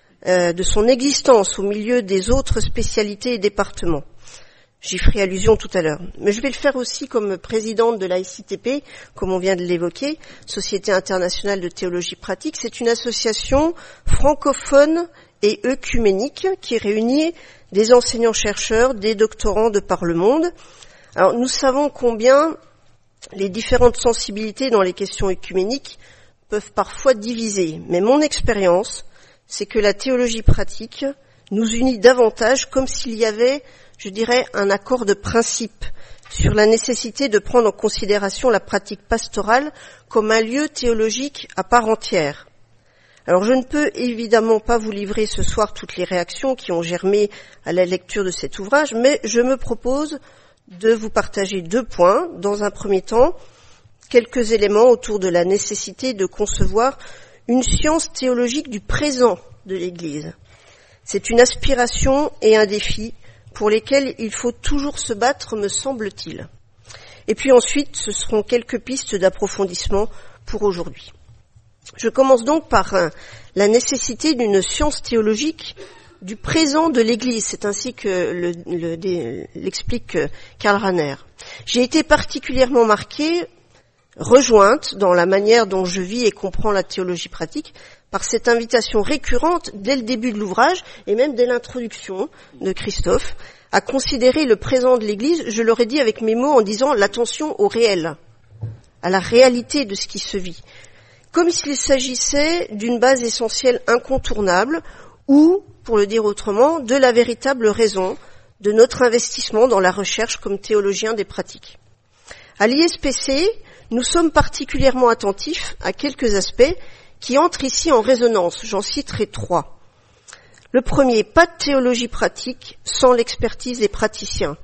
C: de son existence au milieu des autres spécialités et départements. J'y ferai allusion tout à l'heure. Mais je vais le faire aussi comme présidente de l'ICTP, comme on vient de l'évoquer, Société internationale de théologie pratique. C'est une association francophone et œcuménique qui réunit des enseignants-chercheurs, des doctorants de par le monde. Alors, nous savons combien les différentes sensibilités dans les questions œcuméniques peuvent parfois diviser. Mais mon expérience, c'est que la théologie pratique nous unit davantage comme s'il y avait, je dirais, un accord de principe sur la nécessité de prendre en considération la pratique pastorale comme un lieu théologique à part entière. Alors je ne peux évidemment pas vous livrer ce soir toutes les réactions qui ont germé à la lecture de cet ouvrage, mais je me propose de vous partager 2 points. Dans un premier temps, quelques éléments autour de la nécessité de concevoir une science théologique du présent de l'Église. C'est une aspiration et un défi pour lesquels il faut toujours se battre, me semble-t-il. Et puis ensuite, ce seront quelques pistes d'approfondissement pour aujourd'hui. Je commence donc par la nécessité d'une science théologique du présent de l'Église. C'est ainsi que l'explique Karl Rahner. J'ai été particulièrement marquée, rejointe dans la manière dont je vis et comprends la théologie pratique, par cette invitation récurrente dès le début de l'ouvrage et même dès l'introduction de Christophe à considérer le présent de l'Église, je l'aurais dit avec mes mots en disant l'attention au réel, à la réalité de ce qui se vit, comme s'il s'agissait d'une base essentielle incontournable ou, pour le dire autrement, de la véritable raison de notre investissement dans la recherche comme théologien des pratiques. À l'ISPC, nous sommes particulièrement attentifs à quelques aspects qui entrent ici en résonance. J'en citerai 3. Le premier, pas de théologie pratique sans l'expertise des praticiens.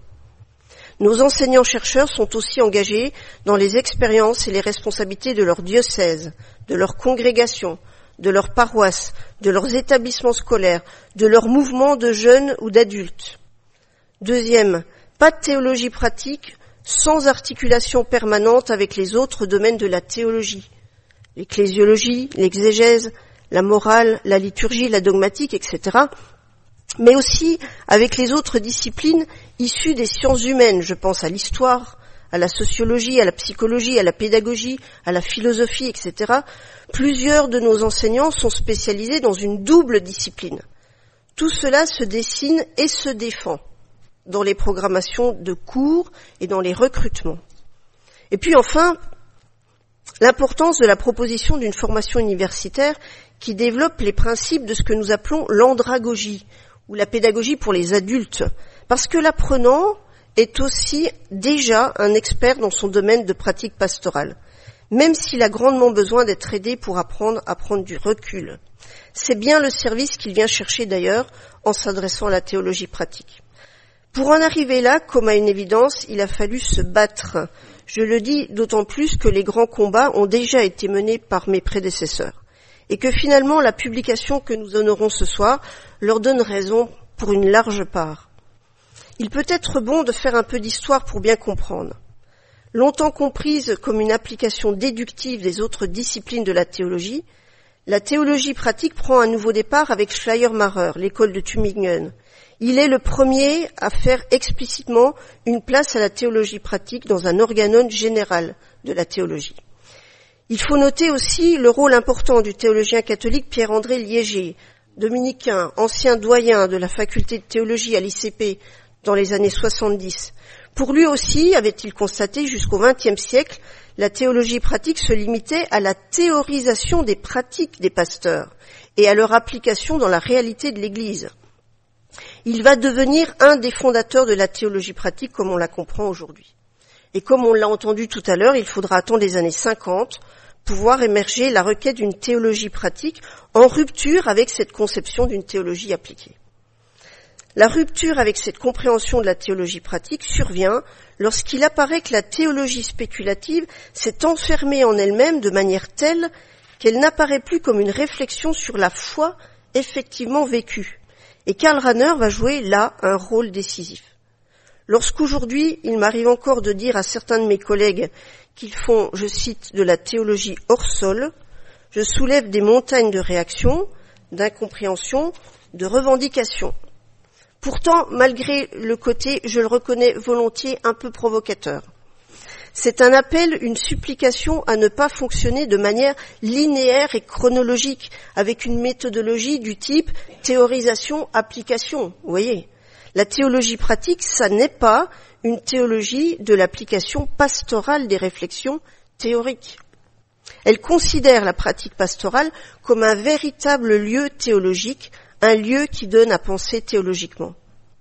C: Nos enseignants-chercheurs sont aussi engagés dans les expériences et les responsabilités de leur diocèse, de leur congrégation, de leur paroisse, de leurs établissements scolaires, de leurs mouvements de jeunes ou d'adultes. Deuxième, pas de théologie pratique sans articulation permanente avec les autres domaines de la théologie. L'ecclésiologie, l'exégèse, la morale, la liturgie, la dogmatique, etc. Mais aussi avec les autres disciplines issues des sciences humaines. Je pense à l'histoire, à la sociologie, à la psychologie, à la pédagogie, à la philosophie, etc. Plusieurs de nos enseignants sont spécialisés dans une double discipline. Tout cela se dessine et se défend dans les programmations de cours et dans les recrutements. Et puis enfin, l'importance de la proposition d'une formation universitaire qui développe les principes de ce que nous appelons l'andragogie, ou la pédagogie pour les adultes, parce que l'apprenant est aussi déjà un expert dans son domaine de pratique pastorale, même s'il a grandement besoin d'être aidé pour apprendre à prendre du recul. C'est bien le service qu'il vient chercher d'ailleurs en s'adressant à la théologie pratique. Pour en arriver là, comme à une évidence, il a fallu se battre. Je le dis d'autant plus que les grands combats ont déjà été menés par mes prédécesseurs, et que finalement la publication que nous honorons ce soir leur donne raison pour une large part. Il peut être bon de faire un peu d'histoire pour bien comprendre. Longtemps comprise comme une application déductive des autres disciplines de la théologie pratique prend un nouveau départ avec Schleiermacher, l'école de Tübingen. Il est le premier à faire explicitement une place à la théologie pratique dans un organon général de la théologie. Il faut noter aussi le rôle important du théologien catholique Pierre-André Liéger, dominicain, ancien doyen de la faculté de théologie à l'ICP dans les années 70. Pour lui aussi, avait-il constaté, jusqu'au XXe siècle, la théologie pratique se limitait à la théorisation des pratiques des pasteurs et à leur application dans la réalité de l'Église. Il va devenir un des fondateurs de la théologie pratique comme on la comprend aujourd'hui. Et comme on l'a entendu tout à l'heure, il faudra attendre les années 50 pour voir émerger la requête d'une théologie pratique en rupture avec cette conception d'une théologie appliquée. La rupture avec cette compréhension de la théologie pratique survient lorsqu'il apparaît que la théologie spéculative s'est enfermée en elle-même de manière telle qu'elle n'apparaît plus comme une réflexion sur la foi effectivement vécue. Et Karl Rahner va jouer là un rôle décisif. Lorsqu'aujourd'hui, il m'arrive encore de dire à certains de mes collègues qu'ils font, je cite, de la théologie hors sol, je soulève des montagnes de réactions, d'incompréhension, de revendications. Pourtant, malgré le côté, je le reconnais volontiers, un peu provocateur, c'est un appel, une supplication à ne pas fonctionner de manière linéaire et chronologique, avec une méthodologie du type théorisation, application, vous voyez. La théologie pratique, ça n'est pas une théologie de l'application pastorale des réflexions théoriques. Elle considère la pratique pastorale comme un véritable lieu théologique, un lieu qui donne à penser théologiquement.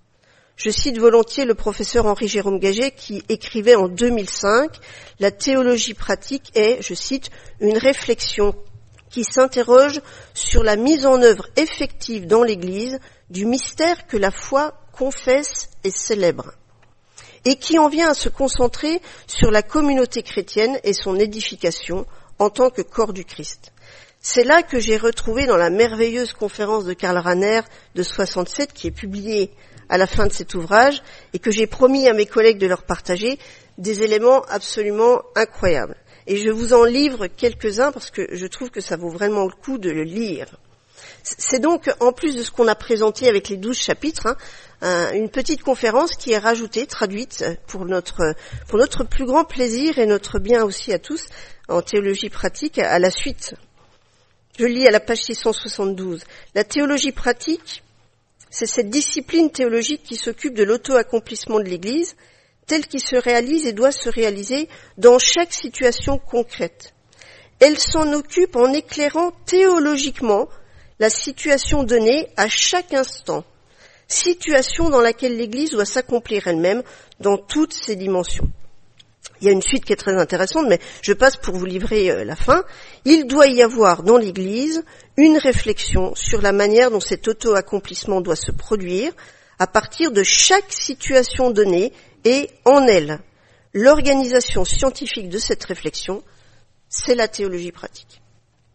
C: Je cite volontiers le professeur Henri-Jérôme Gaget qui écrivait en 2005 « La théologie pratique est, je cite, une réflexion qui s'interroge sur la mise en œuvre effective dans l'Église du mystère que la foi confesse et célèbre, et qui en vient à se concentrer sur la communauté chrétienne et son édification en tant que corps du Christ. » C'est là que j'ai retrouvé dans la merveilleuse conférence de Karl Rahner de 67 qui est publiée à la fin de cet ouvrage et que j'ai promis à mes collègues de leur partager des éléments absolument incroyables. Et je vous en livre quelques-uns parce que je trouve que ça vaut vraiment le coup de le lire. C'est donc, en plus de ce qu'on a présenté avec les 12 chapitres, une petite conférence qui est rajoutée, traduite pour notre plus grand plaisir et notre bien aussi à tous en théologie pratique à la suite. Je lis à la page 672. La théologie pratique, c'est cette discipline théologique qui s'occupe de l'auto-accomplissement de l'Église, telle qu'il se réalise et doit se réaliser dans chaque situation concrète. Elle s'en occupe en éclairant théologiquement la situation donnée à chaque instant, situation dans laquelle l'Église doit s'accomplir elle-même dans toutes ses dimensions. Il y a une suite qui est très intéressante, mais je passe pour vous livrer la fin. Il doit y avoir dans l'Église une réflexion sur la manière dont cet auto-accomplissement doit se produire à partir de chaque situation donnée et en elle. L'organisation scientifique de cette réflexion, c'est la théologie pratique.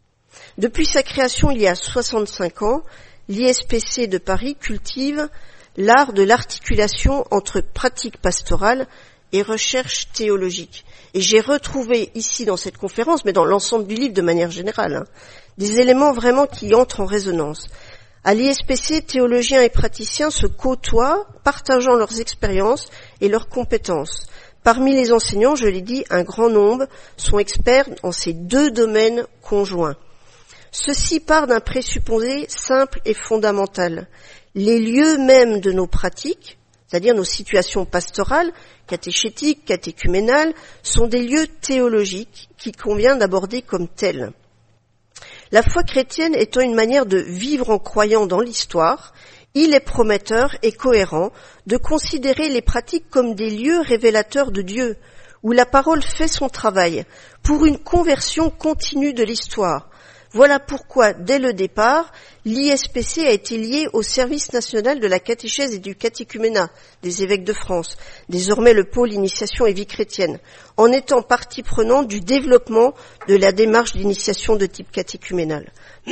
C: Depuis sa création il y a 65 ans, l'ISPC de Paris cultive l'art de l'articulation entre pratique pastorale et recherche théologique. Et j'ai retrouvé ici dans cette conférence, mais dans l'ensemble du livre de manière générale, des éléments vraiment qui entrent en résonance. À l'ISPC, théologiens et praticiens se côtoient, partageant leurs expériences et leurs compétences. Parmi les enseignants, je l'ai dit, un grand nombre sont experts en ces deux domaines conjoints. Ceci part d'un présupposé simple et fondamental. Les lieux mêmes de nos pratiques, c'est-à-dire nos situations pastorales, catéchétiques, catéchuménales, sont des lieux théologiques qu'il convient d'aborder comme tels. La foi chrétienne étant une manière de vivre en croyant dans l'histoire, il est prometteur et cohérent de considérer les pratiques comme des lieux révélateurs de Dieu, où la parole fait son travail, pour une conversion continue de l'histoire. Voilà pourquoi, dès le départ, l'ISPC a été lié au service national de la catéchèse et du catéchuménat des évêques de France, désormais le pôle initiation et vie chrétienne, en étant partie prenante du développement de la démarche d'initiation de type catéchuménal.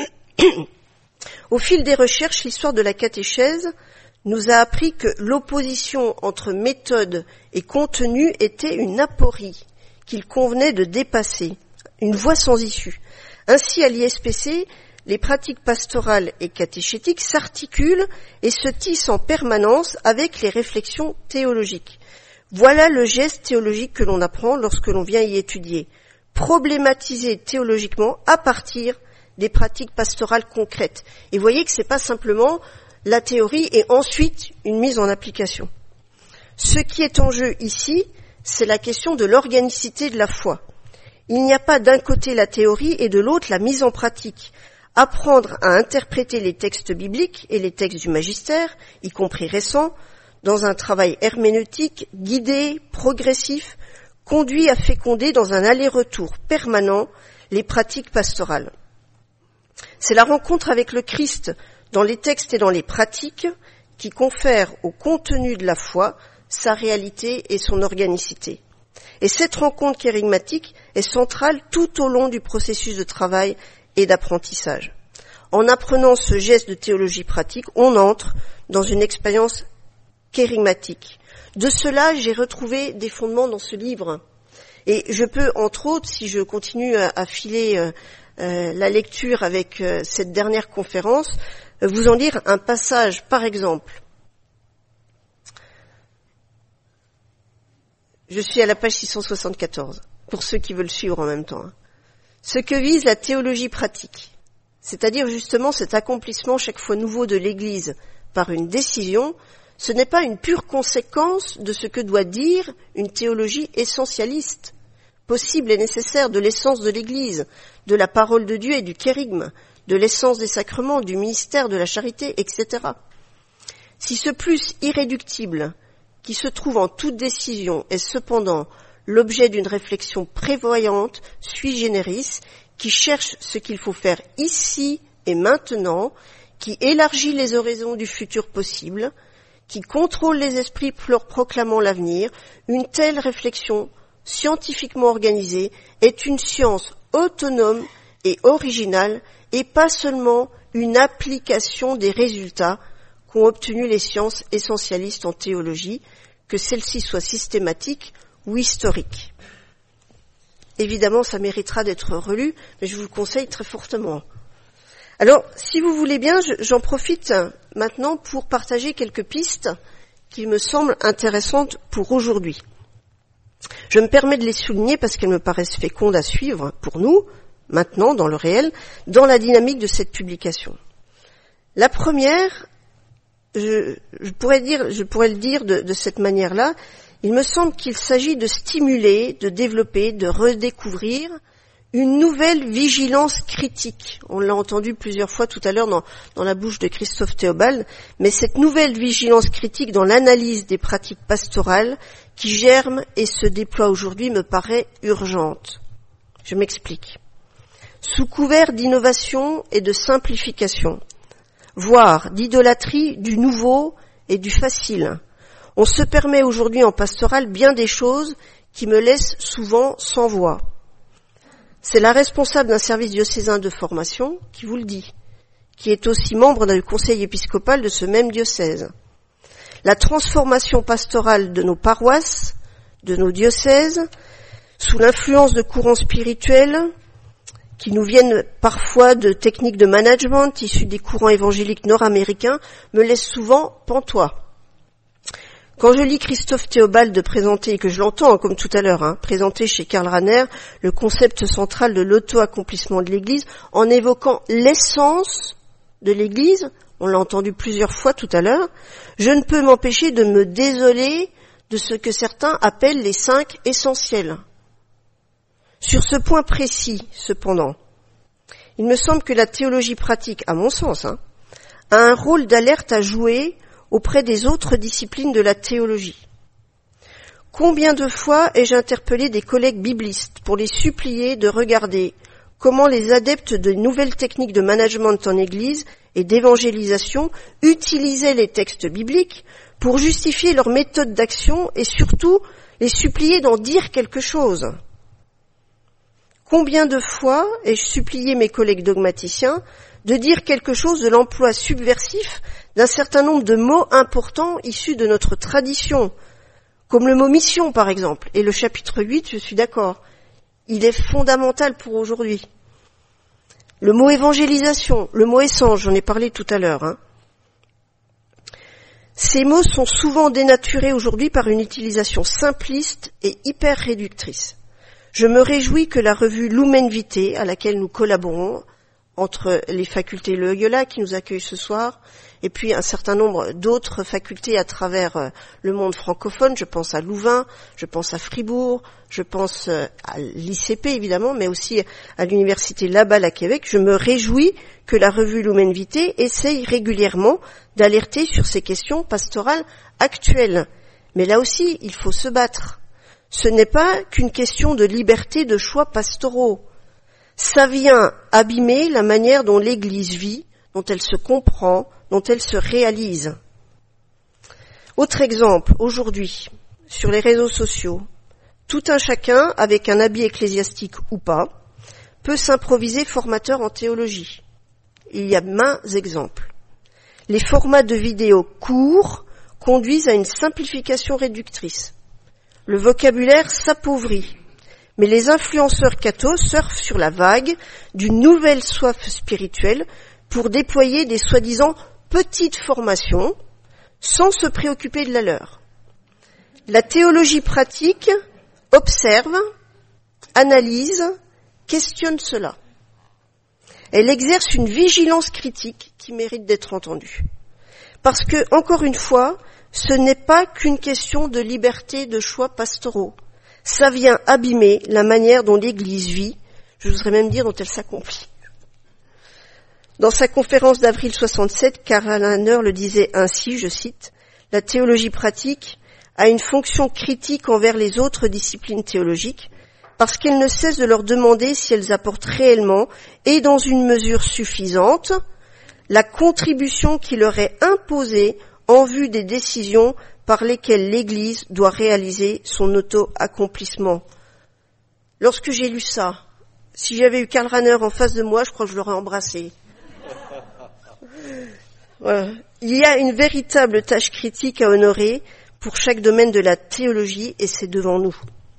C: Au fil des recherches, l'histoire de la catéchèse nous a appris que l'opposition entre méthode et contenu était une aporie qu'il convenait de dépasser, une voie sans issue. Ainsi, à l'ISPC, les pratiques pastorales et catéchétiques s'articulent et se tissent en permanence avec les réflexions théologiques. Voilà le geste théologique que l'on apprend lorsque l'on vient y étudier. Problématiser théologiquement à partir des pratiques pastorales concrètes. Et vous voyez que c'est pas simplement la théorie et ensuite une mise en application. Ce qui est en jeu ici, c'est la question de l'organicité de la foi. Il n'y a pas d'un côté la théorie et de l'autre la mise en pratique. Apprendre à interpréter les textes bibliques et les textes du magistère, y compris récents, dans un travail herméneutique, guidé, progressif, conduit à féconder dans un aller-retour permanent les pratiques pastorales. C'est la rencontre avec le Christ dans les textes et dans les pratiques qui confère au contenu de la foi sa réalité et son organicité. Et cette rencontre kérigmatique est centrale tout au long du processus de travail et d'apprentissage. En apprenant ce geste de théologie pratique, on entre dans une expérience kérigmatique. De cela, j'ai retrouvé des fondements dans ce livre. Et je peux, entre autres, si je continue à filer la lecture avec cette dernière conférence, vous en lire un passage, par exemple. Je suis à la page 674, pour ceux qui veulent suivre en même temps. Ce que vise la théologie pratique, c'est-à-dire justement cet accomplissement chaque fois nouveau de l'Église par une décision, ce n'est pas une pure conséquence de ce que doit dire une théologie essentialiste, possible et nécessaire de l'essence de l'Église, de la parole de Dieu et du kérigme, de l'essence des sacrements, du ministère, de la charité, etc. Si ce plus irréductible qui se trouve en toute décision est cependant l'objet d'une réflexion prévoyante, sui generis, qui cherche ce qu'il faut faire ici et maintenant, qui élargit les horizons du futur possible, qui contrôle les esprits leur proclamant l'avenir, une telle réflexion scientifiquement organisée est une science autonome et originale et pas seulement une application des résultats qu'ont obtenu les sciences essentialistes en théologie, que celles-ci soient systématiques ou historiques. Évidemment, ça méritera d'être relu, mais je vous le conseille très fortement. Alors, si vous voulez bien, j'en profite maintenant pour partager quelques pistes qui me semblent intéressantes pour aujourd'hui. Je me permets de les souligner parce qu'elles me paraissent fécondes à suivre pour nous, maintenant, dans le réel, dans la dynamique de cette publication. La première, je pourrais le dire de cette manière-là, il me semble qu'il s'agit de stimuler, de développer, de redécouvrir une nouvelle vigilance critique. On l'a entendu plusieurs fois tout à l'heure dans la bouche de Christophe Théobald, mais cette nouvelle vigilance critique dans l'analyse des pratiques pastorales qui germe et se déploie aujourd'hui me paraît urgente. Je m'explique. Sous couvert d'innovation et de simplification, voire d'idolâtrie du nouveau et du facile, on se permet aujourd'hui en pastoral bien des choses qui me laissent souvent sans voix. C'est la responsable d'un service diocésain de formation qui vous le dit, qui est aussi membre du conseil épiscopal de ce même diocèse. la transformation pastorale de nos paroisses, de nos diocèses, sous l'influence de courants spirituels qui nous viennent parfois de techniques de management issues des courants évangéliques nord-américains, me laissent souvent pantois. Quand je lis Christophe Théobald présenter, et que je l'entends comme tout à l'heure, présenter chez Karl Rahner le concept central de l'auto-accomplissement de l'Église, en évoquant l'essence de l'Église, on l'a entendu plusieurs fois tout à l'heure, je ne peux m'empêcher de me désoler de ce que certains appellent les 5 essentiels. Sur ce point précis, cependant, il me semble que la théologie pratique, à mon sens, a un rôle d'alerte à jouer auprès des autres disciplines de la théologie. Combien de fois ai-je interpellé des collègues biblistes pour les supplier de regarder comment les adeptes de nouvelles techniques de management en Église et d'évangélisation utilisaient les textes bibliques pour justifier leur méthode d'action et surtout les supplier d'en dire quelque chose. Combien de fois ai-je supplié mes collègues dogmaticiens de dire quelque chose de l'emploi subversif d'un certain nombre de mots importants issus de notre tradition, comme le mot mission par exemple, et le chapitre 8, je suis d'accord, il est fondamental pour aujourd'hui. Le mot évangélisation, le mot essence, j'en ai parlé tout à l'heure. Ces mots sont souvent dénaturés aujourd'hui par une utilisation simpliste et hyper réductrice. Je me réjouis que la revue Lumen Vitae, à laquelle nous collaborons, entre les facultés Loyola qui nous accueillent ce soir, et puis un certain nombre d'autres facultés à travers le monde francophone, je pense à Louvain, je pense à Fribourg, je pense à l'ICP évidemment, mais aussi à l'université Laval à Québec. Je me réjouis que la revue Lumen Vitae essaye régulièrement d'alerter sur ces questions pastorales actuelles. Mais là aussi, il faut se battre. Ce n'est pas qu'une question de liberté de choix pastoraux. Ça vient abîmer la manière dont l'Église vit, dont elle se comprend, dont elle se réalise. Autre exemple, aujourd'hui, sur les réseaux sociaux, tout un chacun, avec un habit ecclésiastique ou pas, peut s'improviser formateur en théologie. Il y a maints exemples. Les formats de vidéos courts conduisent à une simplification réductrice. Le vocabulaire s'appauvrit, mais les influenceurs cathos surfent sur la vague d'une nouvelle soif spirituelle pour déployer des soi-disant petites formations sans se préoccuper de la leur. La théologie pratique observe, analyse, questionne cela. Elle exerce une vigilance critique qui mérite d'être entendue. Parce que, encore une fois, ce n'est pas qu'une question de liberté de choix pastoraux. Ça vient abîmer la manière dont l'Église vit, je voudrais même dire dont elle s'accomplit. Dans sa conférence d'avril 67, Karl Rahner le disait ainsi, je cite, « La théologie pratique a une fonction critique envers les autres disciplines théologiques parce qu'elle ne cesse de leur demander si elles apportent réellement et dans une mesure suffisante la contribution qui leur est imposée en vue des décisions par lesquelles l'Église doit réaliser son auto-accomplissement. » Lorsque j'ai lu ça, si j'avais eu Karl Rahner en face de moi, je crois que je l'aurais embrassé. Voilà. Il y a une véritable tâche critique à honorer pour chaque domaine de la théologie et c'est devant nous.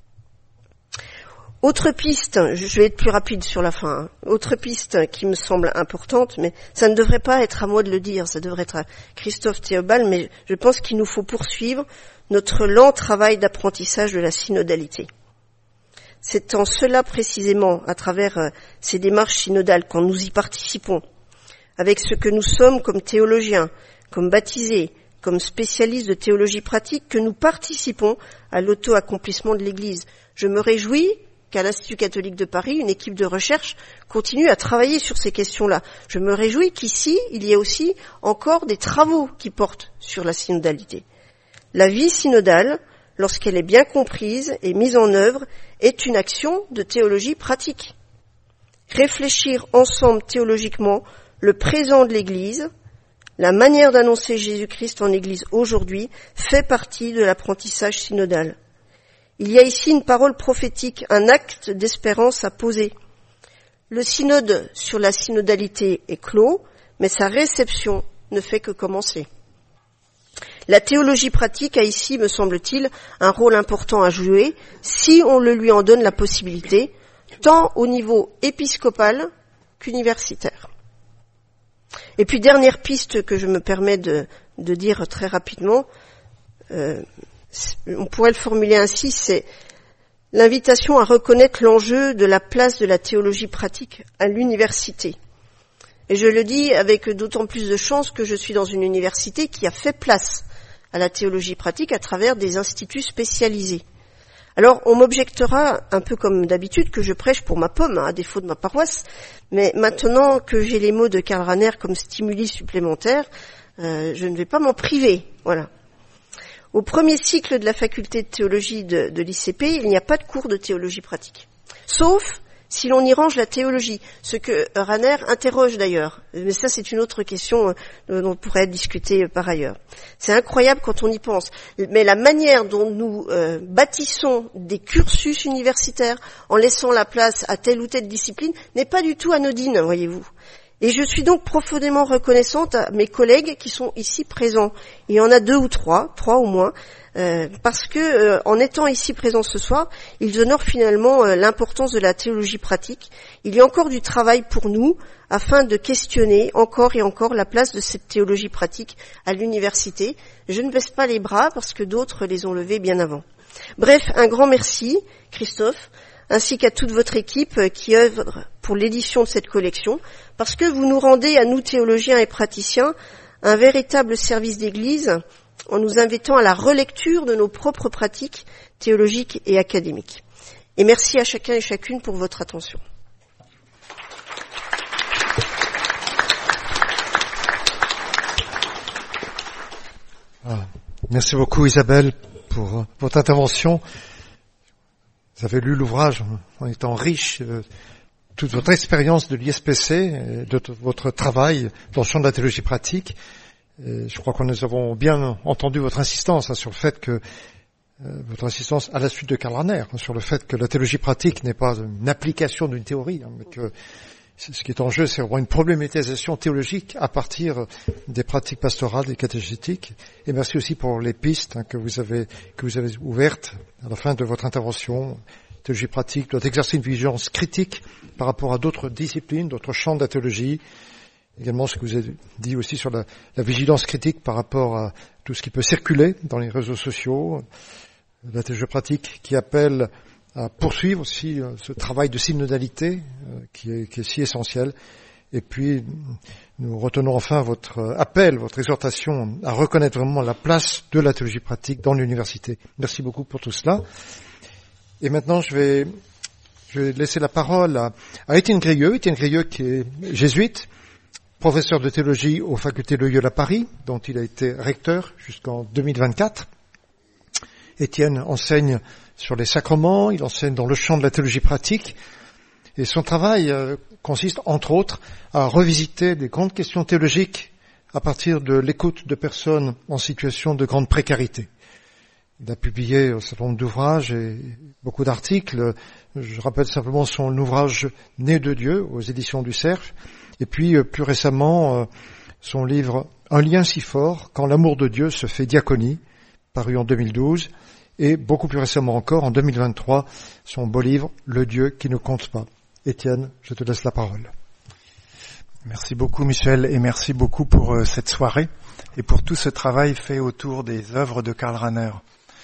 C: Autre piste, je vais être plus rapide sur la fin, autre piste qui me semble importante, mais ça ne devrait pas être à moi de le dire, ça devrait être à Christophe Théobald, mais je pense qu'il nous faut poursuivre notre lent travail d'apprentissage de la synodalité. C'est en cela précisément, à travers ces démarches synodales, quand nous y participons, avec ce que nous sommes comme théologiens, comme baptisés, comme spécialistes de théologie pratique, que nous participons à l'auto-accomplissement de l'Église. Je me réjouis qu'à l'Institut catholique de Paris, une équipe de recherche continue à travailler sur ces questions-là. Je me réjouis qu'ici, il y ait aussi encore des travaux qui portent sur la synodalité. La vie synodale, lorsqu'elle est bien comprise et mise en œuvre, est une action de théologie pratique. Réfléchir ensemble théologiquement le présent de l'Église, la manière d'annoncer Jésus-Christ en Église aujourd'hui, fait partie de l'apprentissage synodal. Il y a ici une parole prophétique, un acte d'espérance à poser. Le synode sur la synodalité est clos, mais sa réception ne fait que commencer. La théologie pratique a ici, me semble-t-il, un rôle important à jouer si on le lui en donne la possibilité, tant au niveau épiscopal qu'universitaire. Et puis, dernière piste que je me permets de dire très rapidement, on pourrait le formuler ainsi, c'est l'invitation à reconnaître l'enjeu de la place de la théologie pratique à l'université. Et je le dis avec d'autant plus de chance que je suis dans une université qui a fait place à la théologie pratique à travers des instituts spécialisés. Alors, on m'objectera, un peu comme d'habitude, que je prêche pour ma pomme, à défaut de ma paroisse, mais maintenant que j'ai les mots de Karl Rahner comme stimuli supplémentaires, je ne vais pas m'en priver. Voilà. Au premier cycle de la faculté de théologie de l'ICP, il n'y a pas de cours de théologie pratique. Sauf si l'on y range la théologie, ce que Rahner interroge d'ailleurs. Mais ça, c'est une autre question dont on pourrait discuter par ailleurs. C'est incroyable quand on y pense. Mais la manière dont nous bâtissons des cursus universitaires en laissant la place à telle ou telle discipline n'est pas du tout anodine, voyez-vous. Et je suis donc profondément reconnaissante à mes collègues qui sont ici présents. Il y en a 2 ou 3 au moins, parce que en étant ici présents ce soir, ils honorent finalement l'importance de la théologie pratique. Il y a encore du travail pour nous afin de questionner encore et encore la place de cette théologie pratique à l'université. Je ne baisse pas les bras parce que d'autres les ont levés bien avant. Bref, un grand merci, Christophe, ainsi qu'à toute votre équipe qui œuvre pour l'édition de cette collection, parce que vous nous rendez à nous théologiens et praticiens un véritable service d'église en nous invitant à la relecture de nos propres pratiques théologiques et académiques. Et merci à chacun et chacune pour votre attention.
A: Merci beaucoup Isabelle pour votre intervention. Vous avez lu l'ouvrage en étant riche, toute votre expérience de l'ISPC, de votre travail dans le champ de la théologie pratique. Et je crois que nous avons bien entendu votre insistance sur le fait que votre insistance à la suite de Karl Rahner, sur le fait que la théologie pratique n'est pas une application d'une théorie, mais que ce qui est en jeu, c'est vraiment une problématisation théologique à partir des pratiques pastorales et catéchétiques. Et merci aussi pour les pistes que vous avez ouvertes à la fin de votre intervention. La théologie pratique doit exercer une vigilance critique par rapport à d'autres disciplines, d'autres champs de la théologie. Également ce que vous avez dit aussi sur la vigilance critique par rapport à tout ce qui peut circuler dans les réseaux sociaux. La théologie pratique qui appelle à poursuivre aussi ce travail de synodalité qui est si essentiel. Et puis, nous retenons enfin votre appel, votre exhortation à reconnaître vraiment la place de la théologie pratique dans l'université. Merci beaucoup pour tout cela. Et maintenant, je vais laisser la parole à Étienne Grieux. Étienne Grieux qui est jésuite, professeur de théologie aux facultés de Loyola Paris, dont il a été recteur jusqu'en 2024. Étienne enseigne sur les sacrements, il enseigne dans le champ de la théologie pratique, et son travail consiste, entre autres, à revisiter des grandes questions théologiques à partir de l'écoute de personnes en situation de grande précarité. Il a publié un certain nombre d'ouvrages et beaucoup d'articles. Je rappelle simplement son ouvrage « Né de Dieu » aux éditions du Cerf, et puis plus récemment son livre « Un lien si fort, quand l'amour de Dieu se fait diaconie », paru en 2012, et beaucoup plus récemment encore, en 2023, son beau livre « Le Dieu qui ne compte pas ». Étienne, je te laisse la parole.
D: Merci beaucoup Michel, et merci beaucoup pour cette soirée et pour tout ce travail fait autour des œuvres de Karl Rahner.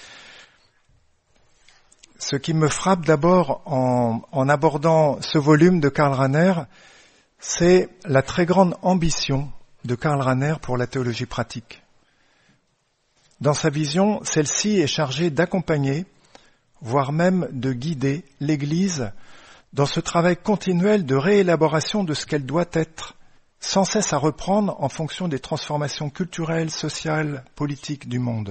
D: Ce qui me frappe d'abord en abordant ce volume de Karl Rahner, c'est la très grande ambition de Karl Rahner pour la théologie pratique. Dans sa vision, celle-ci est chargée d'accompagner, voire même de guider l'Église dans ce travail continuel de réélaboration de ce qu'elle doit être, sans cesse à reprendre en fonction des transformations culturelles, sociales, politiques du monde.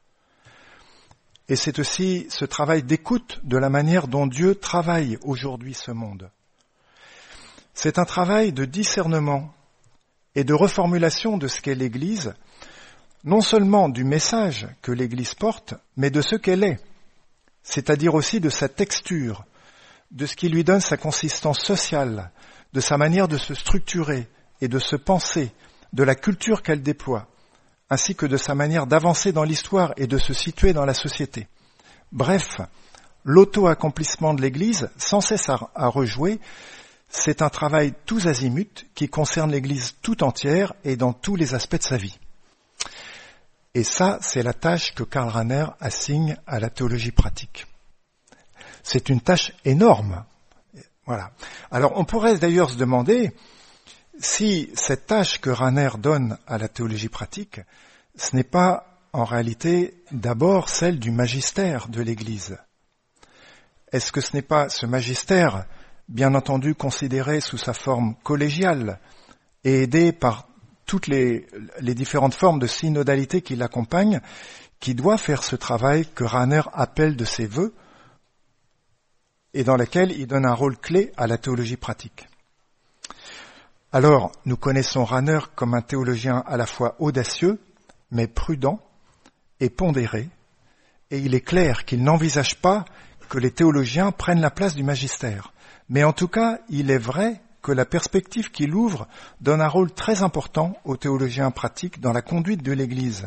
D: Et c'est aussi ce travail d'écoute de la manière dont Dieu travaille aujourd'hui ce monde. C'est un travail de discernement et de reformulation de ce qu'est l'Église, non seulement du message que l'Église porte, mais de ce qu'elle est, c'est-à-dire aussi de sa texture, de ce qui lui donne sa consistance sociale, de sa manière de se structurer et de se penser, de la culture qu'elle déploie, ainsi que de sa manière d'avancer dans l'histoire et de se situer dans la société. Bref, l'auto-accomplissement de l'Église, sans cesse à rejouer, c'est un travail tous azimuts qui concerne l'Église tout entière et dans tous les aspects de sa vie. Et ça, c'est la tâche que Karl Rahner assigne à la théologie pratique. C'est une tâche énorme. Voilà. Alors, on pourrait d'ailleurs se demander si cette tâche que Rahner donne à la théologie pratique, ce n'est pas en réalité d'abord celle du magistère de l'Église. Est-ce que ce n'est pas ce magistère, bien entendu considéré sous sa forme collégiale et aidé par toutes les différentes formes de synodalité qui l'accompagnent, qui doit faire ce travail que Rahner appelle de ses vœux et dans lequel il donne un rôle clé à la théologie pratique. Alors, nous connaissons Rahner comme un théologien à la fois audacieux, mais prudent et pondéré, et il est clair qu'il n'envisage pas que les théologiens prennent la place du magistère. Mais en tout cas, il est vrai que la perspective qu'il ouvre donne un rôle très important aux théologiens pratiques dans la conduite de l'Église.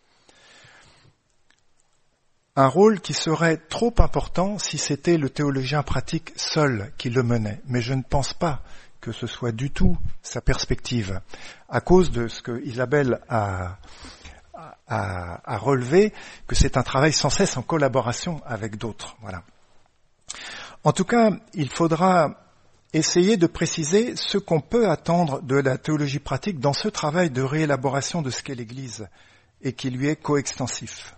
D: Un rôle qui serait trop important si c'était le théologien pratique seul qui le menait. Mais je ne pense pas que ce soit du tout sa perspective, à cause de ce que Isabelle a relevé, que c'est un travail sans cesse en collaboration avec d'autres. Voilà. En tout cas, il faudra essayer de préciser ce qu'on peut attendre de la théologie pratique dans ce travail de réélaboration de ce qu'est l'Église et qui lui est coextensif.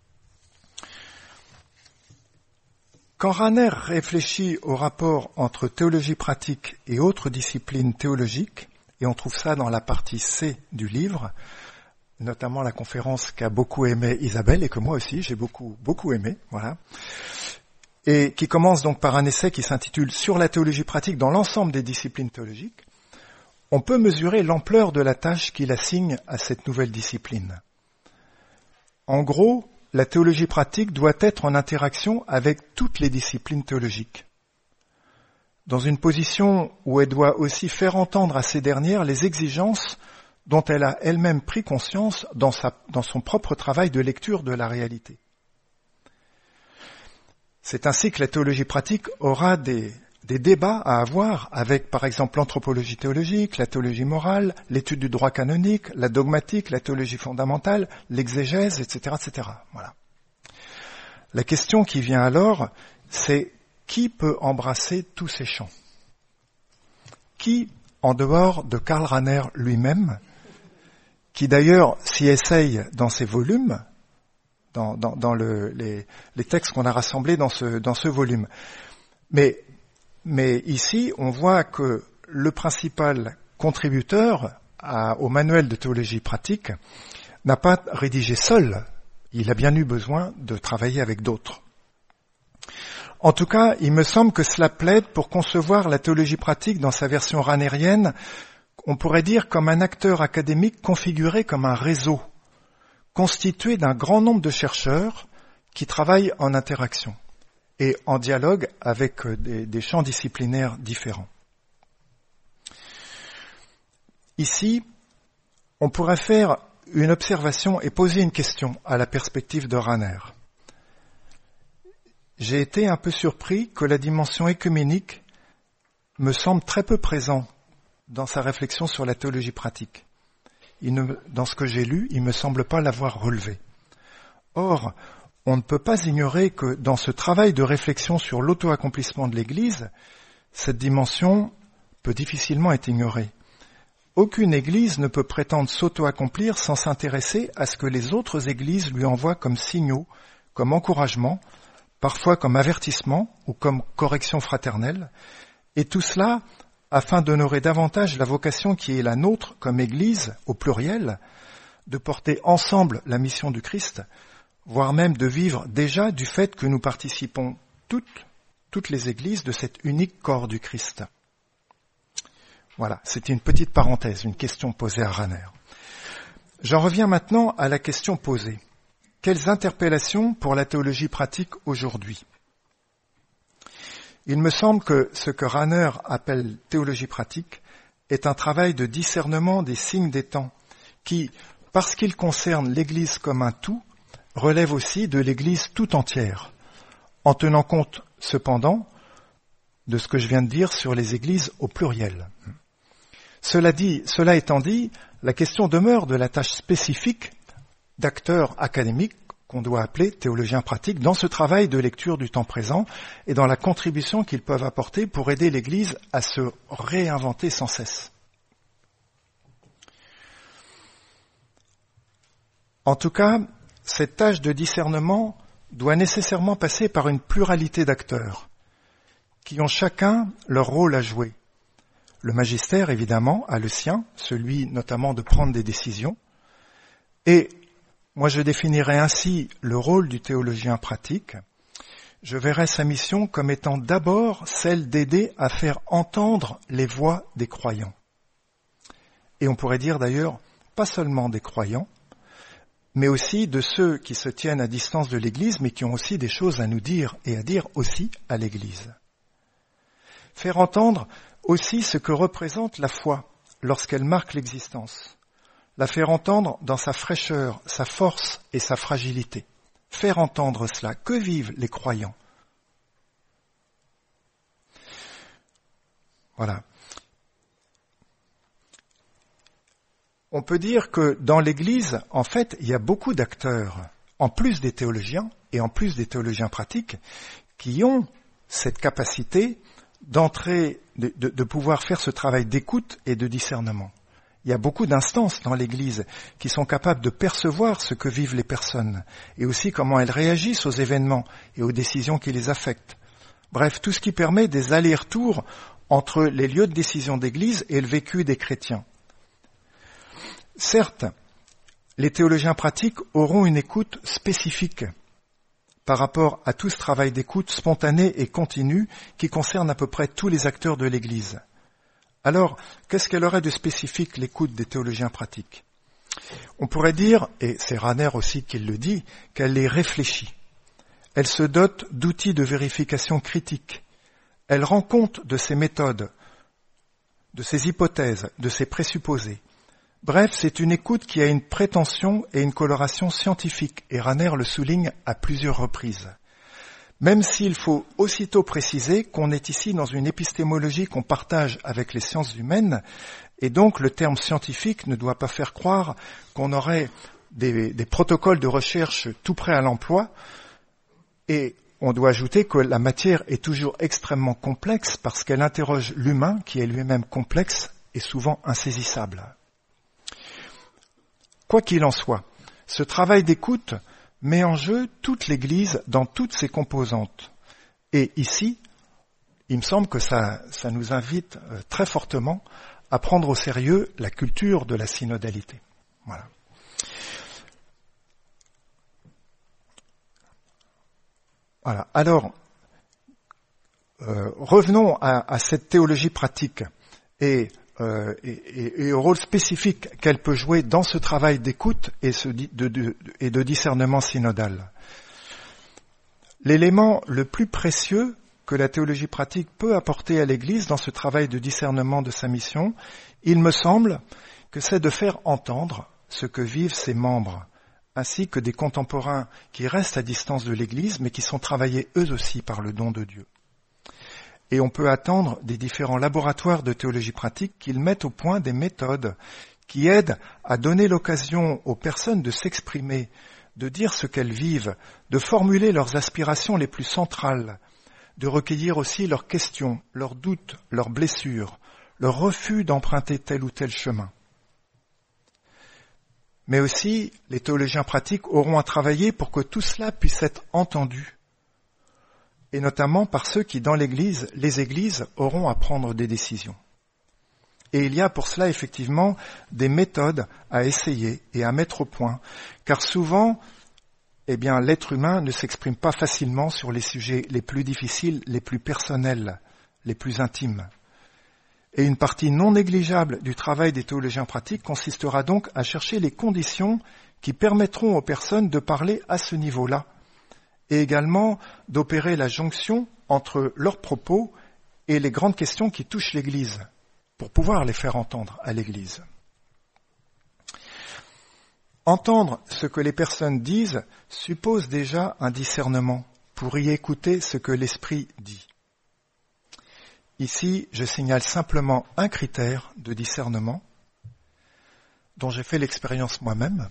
D: Quand Rahner réfléchit au rapport entre théologie pratique et autres disciplines théologiques, et on trouve ça dans la partie C du livre, notamment la conférence qu'a beaucoup aimé Isabelle et que moi aussi j'ai beaucoup aimé, voilà, et qui commence donc par un essai qui s'intitule « Sur la théologie pratique dans l'ensemble des disciplines théologiques », on peut mesurer l'ampleur de la tâche qu'il assigne à cette nouvelle discipline. En gros, la théologie pratique doit être en interaction avec toutes les disciplines théologiques, dans une position où elle doit aussi faire entendre à ces dernières les exigences dont elle a elle-même pris conscience dans son propre travail de lecture de la réalité. C'est ainsi que la théologie pratique aura des débats à avoir avec, par exemple, l'anthropologie théologique, la théologie morale, l'étude du droit canonique, la dogmatique, la théologie fondamentale, l'exégèse, etc., etc. Voilà. La question qui vient alors, c'est qui peut embrasser tous ces champs ? Qui, en dehors de Karl Rahner lui-même, qui d'ailleurs s'y essaye dans ses volumes, dans les textes qu'on a rassemblés dans ce volume. Mais ici, on voit que le principal contributeur au manuel de théologie pratique n'a pas rédigé seul. Il a bien eu besoin de travailler avec d'autres. En tout cas, il me semble que cela plaide pour concevoir la théologie pratique dans sa version rahnérienne, on pourrait dire comme un acteur académique configuré comme un réseau, constitué d'un grand nombre de chercheurs qui travaillent en interaction et en dialogue avec des champs disciplinaires différents. Ici, on pourrait faire une observation et poser une question à la perspective de Rahner. J'ai été un peu surpris que la dimension œcuménique me semble très peu présente dans sa réflexion sur la théologie pratique. Dans ce que j'ai lu, il ne me semble pas l'avoir relevé. Or, on ne peut pas ignorer que dans ce travail de réflexion sur l'auto-accomplissement de l'Église, cette dimension peut difficilement être ignorée. Aucune Église ne peut prétendre s'auto-accomplir sans s'intéresser à ce que les autres Églises lui envoient comme signaux, comme encouragement, parfois comme avertissement ou comme correction fraternelle, et tout cela afin d'honorer davantage la vocation qui est la nôtre comme Église, au pluriel, de porter ensemble la mission du Christ, voire même de vivre déjà du fait que nous participons toutes les Églises de cet unique corps du Christ. Voilà, c'était une petite parenthèse, une question posée à Rahner. J'en reviens maintenant à la question posée. Quelles interpellations pour la théologie pratique aujourd'hui ? Il me semble que ce que Rahner appelle théologie pratique est un travail de discernement des signes des temps qui, parce qu'il concerne l'Église comme un tout, relève aussi de l'Église tout entière, en tenant compte cependant de ce que je viens de dire sur les Églises au pluriel. Cela étant dit, la question demeure de la tâche spécifique d'acteurs académiques qu'on doit appeler théologiens pratiques dans ce travail de lecture du temps présent et dans la contribution qu'ils peuvent apporter pour aider l'Église à se réinventer sans cesse. En tout cas, cette tâche de discernement doit nécessairement passer par une pluralité d'acteurs qui ont chacun leur rôle à jouer. Le magistère, évidemment, a le sien, celui notamment de prendre des décisions. Et moi, je définirais ainsi le rôle du théologien pratique. Je verrais sa mission comme étant d'abord celle d'aider à faire entendre les voix des croyants. Et on pourrait dire d'ailleurs, pas seulement des croyants, mais aussi de ceux qui se tiennent à distance de l'Église, mais qui ont aussi des choses à nous dire et à dire aussi à l'Église. Faire entendre aussi ce que représente la foi lorsqu'elle marque l'existence. La faire entendre dans sa fraîcheur, sa force et sa fragilité. Faire entendre cela. Que vivent les croyants? Voilà. On peut dire que dans l'Église, en fait, il y a beaucoup d'acteurs, en plus des théologiens et en plus des théologiens pratiques, qui ont cette capacité d'entrer, de pouvoir faire ce travail d'écoute et de discernement. Il y a beaucoup d'instances dans l'Église qui sont capables de percevoir ce que vivent les personnes et aussi comment elles réagissent aux événements et aux décisions qui les affectent. Bref, tout ce qui permet des allers-retours entre les lieux de décision d'Église et le vécu des chrétiens. Certes, les théologiens pratiques auront une écoute spécifique par rapport à tout ce travail d'écoute spontané et continu qui concerne à peu près tous les acteurs de l'Église. Alors, qu'est-ce qu'elle aurait de spécifique, l'écoute des théologiens pratiques? On pourrait dire, et c'est Rahner aussi qui le dit, qu'elle est réfléchie. Elle se dote d'outils de vérification critique. Elle rend compte de ses méthodes, de ses hypothèses, de ses présupposés. Bref, c'est une écoute qui a une prétention et une coloration scientifique, et Rahner le souligne à plusieurs reprises. Même s'il faut aussitôt préciser qu'on est ici dans une épistémologie qu'on partage avec les sciences humaines, et donc le terme scientifique ne doit pas faire croire qu'on aurait des protocoles de recherche tout prêts à l'emploi, et on doit ajouter que la matière est toujours extrêmement complexe parce qu'elle interroge l'humain qui est lui-même complexe et souvent insaisissable. Quoi qu'il en soit, ce travail d'écoute met en jeu toute l'Église dans toutes ses composantes. Et ici, il me semble que ça nous invite très fortement à prendre au sérieux la culture de la synodalité. Voilà. Voilà. Alors, revenons à cette théologie pratique et au rôle spécifique qu'elle peut jouer dans ce travail d'écoute et de discernement synodal. L'élément le plus précieux que la théologie pratique peut apporter à l'Église dans ce travail de discernement de sa mission, il me semble que c'est de faire entendre ce que vivent ses membres, ainsi que des contemporains qui restent à distance de l'Église, mais qui sont travaillés eux aussi par le don de Dieu. Et on peut attendre des différents laboratoires de théologie pratique qu'ils mettent au point des méthodes qui aident à donner l'occasion aux personnes de s'exprimer, de dire ce qu'elles vivent, de formuler leurs aspirations les plus centrales, de recueillir aussi leurs questions, leurs doutes, leurs blessures, leur refus d'emprunter tel ou tel chemin. Mais aussi, les théologiens pratiques auront à travailler pour que tout cela puisse être entendu, et notamment par ceux qui, dans l'Église, les églises, auront à prendre des décisions. Et il y a pour cela, effectivement, des méthodes à essayer et à mettre au point, car souvent, l'être humain ne s'exprime pas facilement sur les sujets les plus difficiles, les plus personnels, les plus intimes. Et une partie non négligeable du travail des théologiens pratiques consistera donc à chercher les conditions qui permettront aux personnes de parler à ce niveau-là, et également d'opérer la jonction entre leurs propos et les grandes questions qui touchent l'Église, pour pouvoir les faire entendre à l'Église. Entendre ce que les personnes disent suppose déjà un discernement pour y écouter ce que l'esprit dit. Ici, je signale simplement un critère de discernement dont j'ai fait l'expérience moi-même.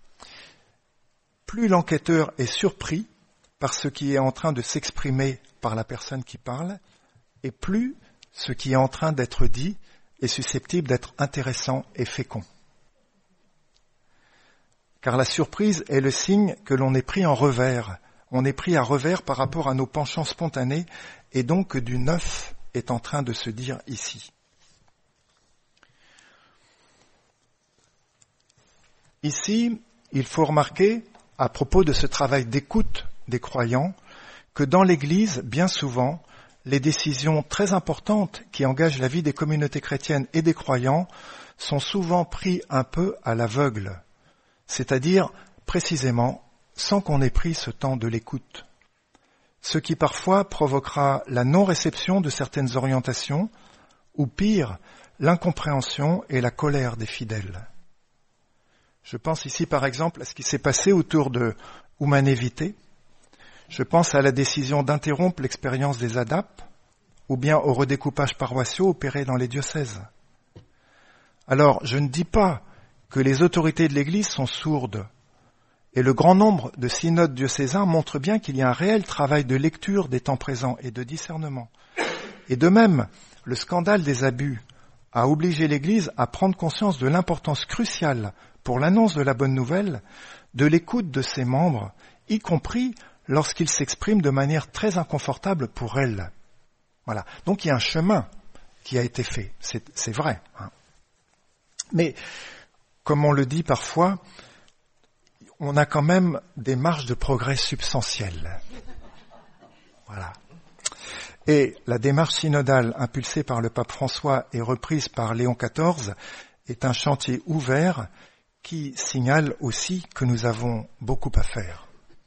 D: Plus l'enquêteur est surpris par ce qui est en train de s'exprimer par la personne qui parle, et plus ce qui est en train d'être dit est susceptible d'être intéressant et fécond. Car la surprise est le signe que l'on est pris en revers. On est pris à revers par rapport à nos penchants spontanés, et donc que du neuf est en train de se dire ici. Ici, il faut remarquer, à propos de ce travail d'écoute des croyants, que dans l'Église, bien souvent, les décisions très importantes qui engagent la vie des communautés chrétiennes et des croyants sont souvent prises un peu à l'aveugle, c'est-à-dire précisément sans qu'on ait pris ce temps de l'écoute, ce qui parfois provoquera la non-réception de certaines orientations, ou pire, l'incompréhension et la colère des fidèles. Je pense ici par exemple à ce qui s'est passé autour de Humanevité. Je pense à la décision d'interrompre l'expérience des ADAP, ou bien aux redécoupages paroissiaux opérés dans les diocèses. Alors, je ne dis pas que les autorités de l'Église sont sourdes, et le grand nombre de synodes diocésains montrent bien qu'il y a un réel travail de lecture des temps présents et de discernement. Et de même, le scandale des abus a obligé l'Église à prendre conscience de l'importance cruciale pour l'annonce de la bonne nouvelle, de l'écoute de ses membres, y compris lorsqu'ils s'expriment de manière très inconfortable pour elle. Voilà. Donc il y a un chemin qui a été fait, c'est vrai. Hein. Mais, comme on le dit parfois, on a quand même des marges de progrès substantielles. Voilà. Et la démarche synodale impulsée par le pape François et reprise par Léon XIV est un chantier ouvert qui signale aussi que nous avons beaucoup à faire.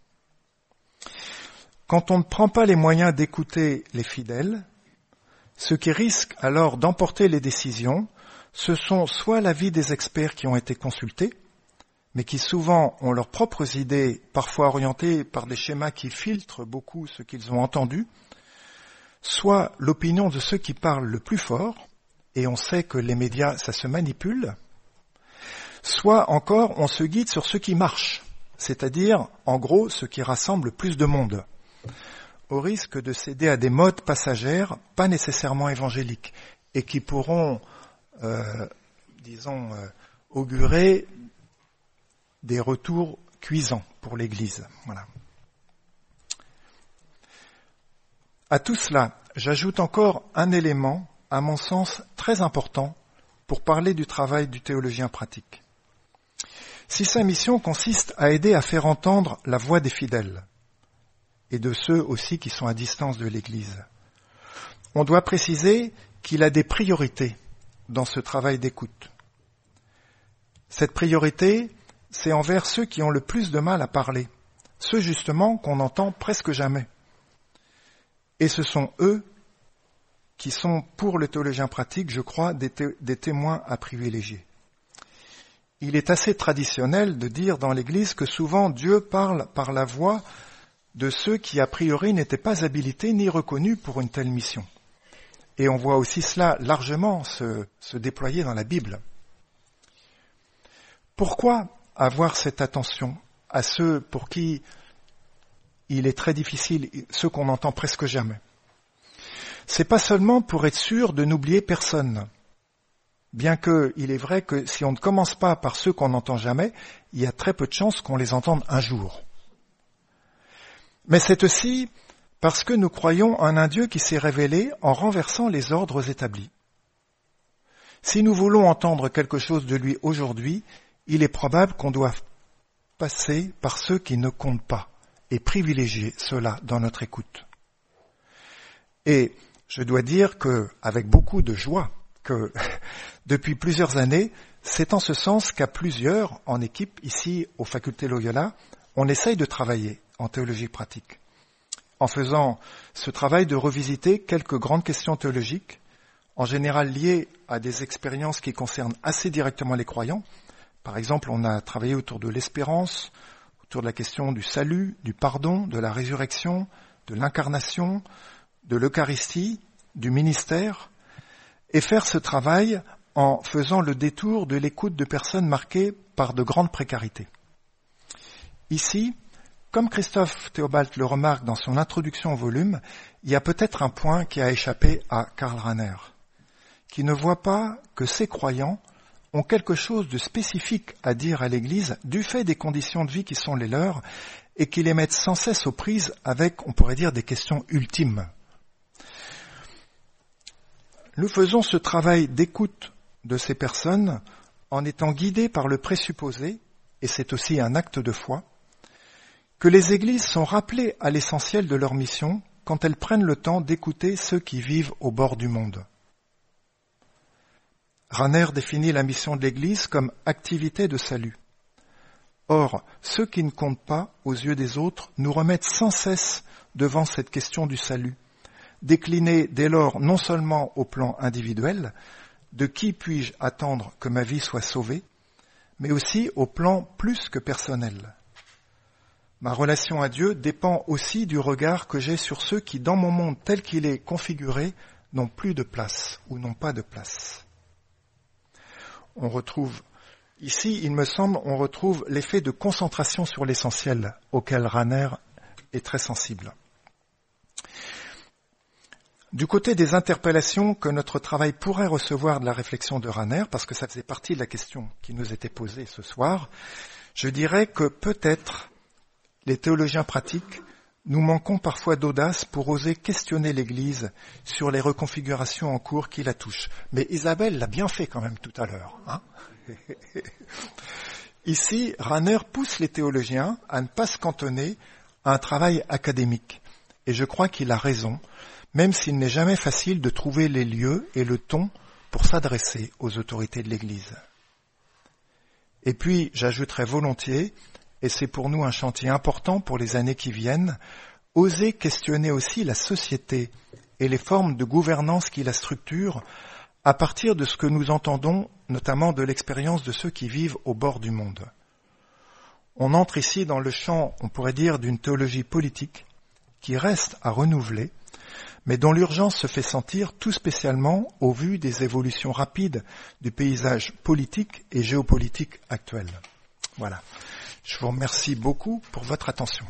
D: Quand on ne prend pas les moyens d'écouter les fidèles, ce qui risque alors d'emporter les décisions, ce sont soit l'avis des experts qui ont été consultés, mais qui souvent ont leurs propres idées, parfois orientées par des schémas qui filtrent beaucoup ce qu'ils ont entendu, soit l'opinion de ceux qui parlent le plus fort, et on sait que les médias, ça se manipule, soit encore on se guide sur ce qui marche, c'est-à-dire, en gros, ce qui rassemble le plus de monde, au risque de céder à des modes passagères, pas nécessairement évangéliques, et qui pourront, augurer des retours cuisants pour l'Église. Voilà. À tout cela, j'ajoute encore un élément, à mon sens, très important pour parler du travail du théologien pratique. Si sa mission consiste à aider à faire entendre la voix des fidèles, et de ceux aussi qui sont à distance de l'Église, on doit préciser qu'il a des priorités dans ce travail d'écoute. Cette priorité, c'est envers ceux qui ont le plus de mal à parler, ceux justement qu'on n'entend presque jamais. Et ce sont eux qui sont, pour le théologien pratique, je crois, des témoins à privilégier. Il est assez traditionnel de dire dans l'Église que souvent Dieu parle par la voix de ceux qui a priori n'étaient pas habilités ni reconnus pour une telle mission. Et on voit aussi cela largement se déployer dans la Bible. Pourquoi avoir cette attention à ceux pour qui il est très difficile, ceux qu'on n'entend presque jamais? C'est pas seulement pour être sûr de n'oublier personne, bien que il est vrai que si on ne commence pas par ceux qu'on n'entend jamais, il y a très peu de chances qu'on les entende un jour. Mais c'est aussi parce que nous croyons en un Dieu qui s'est révélé en renversant les ordres établis. Si nous voulons entendre quelque chose de lui aujourd'hui, il est probable qu'on doive passer par ceux qui ne comptent pas et privilégier cela dans notre écoute. Et je dois dire avec beaucoup de joie, que depuis plusieurs années, c'est en ce sens qu'à plusieurs, en équipe, ici, aux facultés Loyola, on essaye de travailler en théologie pratique, en faisant ce travail de revisiter quelques grandes questions théologiques, en général liées à des expériences qui concernent assez directement les croyants, Par exemple, on a travaillé autour de l'espérance, autour de la question du salut, du pardon, de la résurrection, de l'incarnation, de l'Eucharistie, du ministère, et faire ce travail en faisant le détour de l'écoute de personnes marquées par de grandes précarités. Ici, comme Christophe Théobald le remarque dans son introduction au volume, il y a peut-être un point qui a échappé à Karl Rahner, qui ne voit pas que ces croyants ont quelque chose de spécifique à dire à l'Église du fait des conditions de vie qui sont les leurs et qui les mettent sans cesse aux prises avec, on pourrait dire, des questions ultimes. Nous faisons ce travail d'écoute de ces personnes en étant guidés par le présupposé, et c'est aussi un acte de foi, que les églises sont rappelées à l'essentiel de leur mission quand elles prennent le temps d'écouter ceux qui vivent au bord du monde. Rahner définit la mission de l'Église comme activité de salut. Or, ceux qui ne comptent pas aux yeux des autres nous remettent sans cesse devant cette question du salut, déclinée dès lors non seulement au plan individuel, de qui puis-je attendre que ma vie soit sauvée, mais aussi au plan plus que personnel. Ma relation à Dieu dépend aussi du regard que j'ai sur ceux qui, dans mon monde tel qu'il est configuré, n'ont plus de place ou n'ont pas de place. On retrouve, ici, il me semble, on retrouve l'effet de concentration sur l'essentiel auquel Rahner est très sensible. Du côté des interpellations que notre travail pourrait recevoir de la réflexion de Rahner, parce que ça faisait partie de la question qui nous était posée ce soir, je dirais que peut-être les théologiens pratiques, nous manquons parfois d'audace pour oser questionner l'Église sur les reconfigurations en cours qui la touchent. Mais Isabelle l'a bien fait quand même tout à l'heure. Hein. Ici, Rahner pousse les théologiens à ne pas se cantonner à un travail académique. Et je crois qu'il a raison, même s'il n'est jamais facile de trouver les lieux et le ton pour s'adresser aux autorités de l'Église. Et puis, j'ajouterais volontiers, et c'est pour nous un chantier important pour les années qui viennent, oser questionner aussi la société et les formes de gouvernance qui la structurent à partir de ce que nous entendons, notamment de l'expérience de ceux qui vivent au bord du monde. On entre ici dans le champ, on pourrait dire, d'une théologie politique qui reste à renouveler, mais dont l'urgence se fait sentir tout spécialement au vu des évolutions rapides du paysage politique et géopolitique actuel. Voilà. Je vous remercie beaucoup pour votre attention.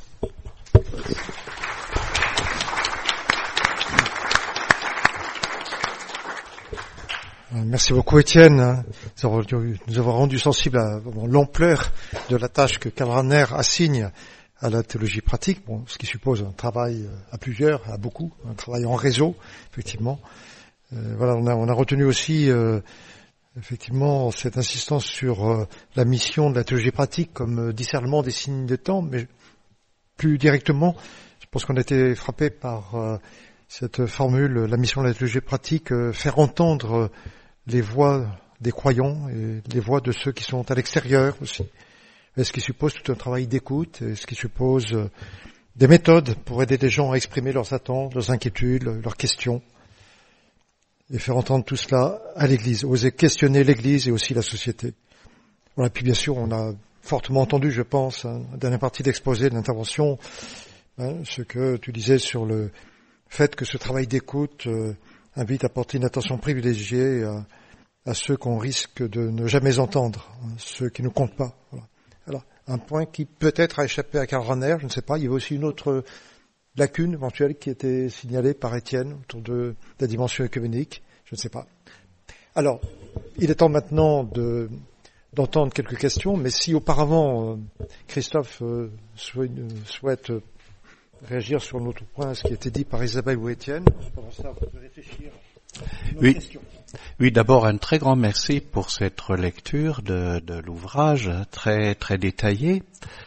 A: Merci beaucoup Étienne. Nous avons rendu sensible à l'ampleur de la tâche que Karl Rahner assigne à la théologie pratique, ce qui suppose un travail à plusieurs, à beaucoup, un travail en réseau, effectivement. On a retenu aussi effectivement cette insistance sur la mission de la théologie pratique comme discernement des signes de temps, mais plus directement, je pense qu'on a été frappé par cette formule, la mission de la théologie pratique, faire entendre les voix des croyants et les voix de ceux qui sont à l'extérieur aussi. Et ce qui suppose tout un travail d'écoute, et ce qui suppose des méthodes pour aider les gens à exprimer leurs attentes, leurs inquiétudes, leurs questions, et faire entendre tout cela à l'Église, oser questionner l'Église et aussi la société. Voilà, puis bien sûr, on a fortement entendu, je pense, la dernière partie d'exposé de l'intervention, ce que tu disais sur le fait que ce travail d'écoute invite à porter une attention privilégiée à ceux qu'on risque de ne jamais entendre, ceux qui ne comptent pas. Voilà. Alors, un point qui peut-être a échappé à Karl Rahner, je ne sais pas, il y avait aussi une autre lacune éventuelle qui était signalée par Étienne autour de la dimension œcuménique, je ne sais pas. Alors, il est temps maintenant d'entendre quelques questions, mais si auparavant Christophe souhaite réagir sur l'autre point, ce qui a été dit par Isabelle ou Étienne, je commence à réfléchir à une autre question.
B: Oui, d'abord un très grand merci pour cette relecture de l'ouvrage très très détaillé.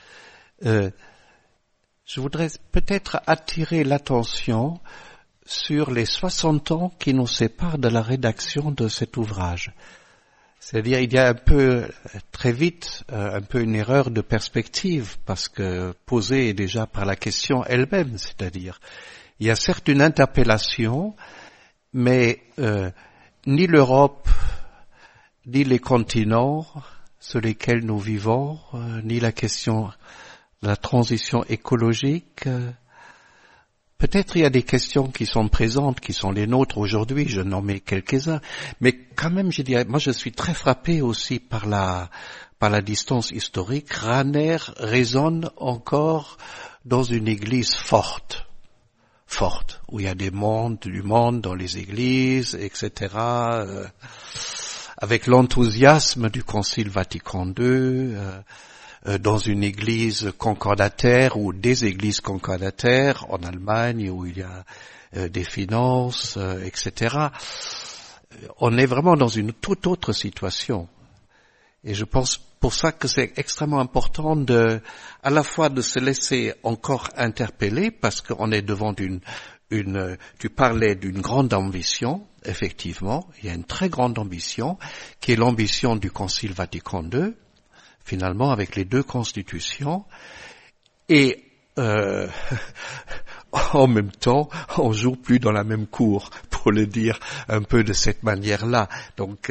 B: Je voudrais peut-être attirer l'attention sur les 60 ans qui nous séparent de la rédaction de cet ouvrage. C'est-à-dire, il y a un peu, très vite, un peu une erreur de perspective, parce que posée déjà par la question elle-même, c'est-à-dire, il y a certes une interpellation, mais ni l'Europe, ni les continents sur lesquels nous vivons, ni la question de la transition écologique. Peut-être il y a des questions qui sont présentes, qui sont les nôtres aujourd'hui, je n'en mets quelques-uns, mais quand même, je dirais, moi je suis très frappé aussi par la distance historique. Raner résonne encore dans une église forte, où il y a du monde dans les églises, etc., avec l'enthousiasme du Concile Vatican II, dans une église concordataire ou des églises concordataires en Allemagne où il y a des finances, etc. On est vraiment dans une toute autre situation. Et je pense pour ça que c'est extrêmement important à la fois de se laisser encore interpeller parce qu'on est devant tu parlais d'une grande ambition, effectivement, il y a une très grande ambition, qui est l'ambition du Concile Vatican II, finalement, avec les deux constitutions, et en même temps, on joue plus dans la même cour, pour le dire un peu de cette manière-là. Donc,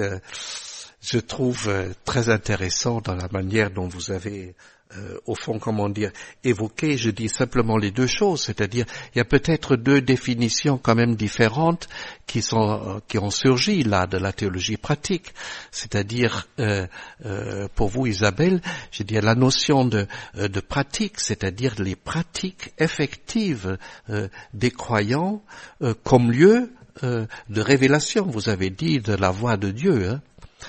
B: je trouve très intéressant dans la manière dont vous avez au fond, évoqué, je dis simplement les deux choses, c'est-à-dire il y a peut-être deux définitions quand même différentes qui ont surgi là de la théologie pratique, c'est-à-dire pour vous Isabelle, je dis la notion de pratique, c'est-à-dire les pratiques effectives des croyants comme lieu de révélation. Vous avez dit de la voix de Dieu, hein.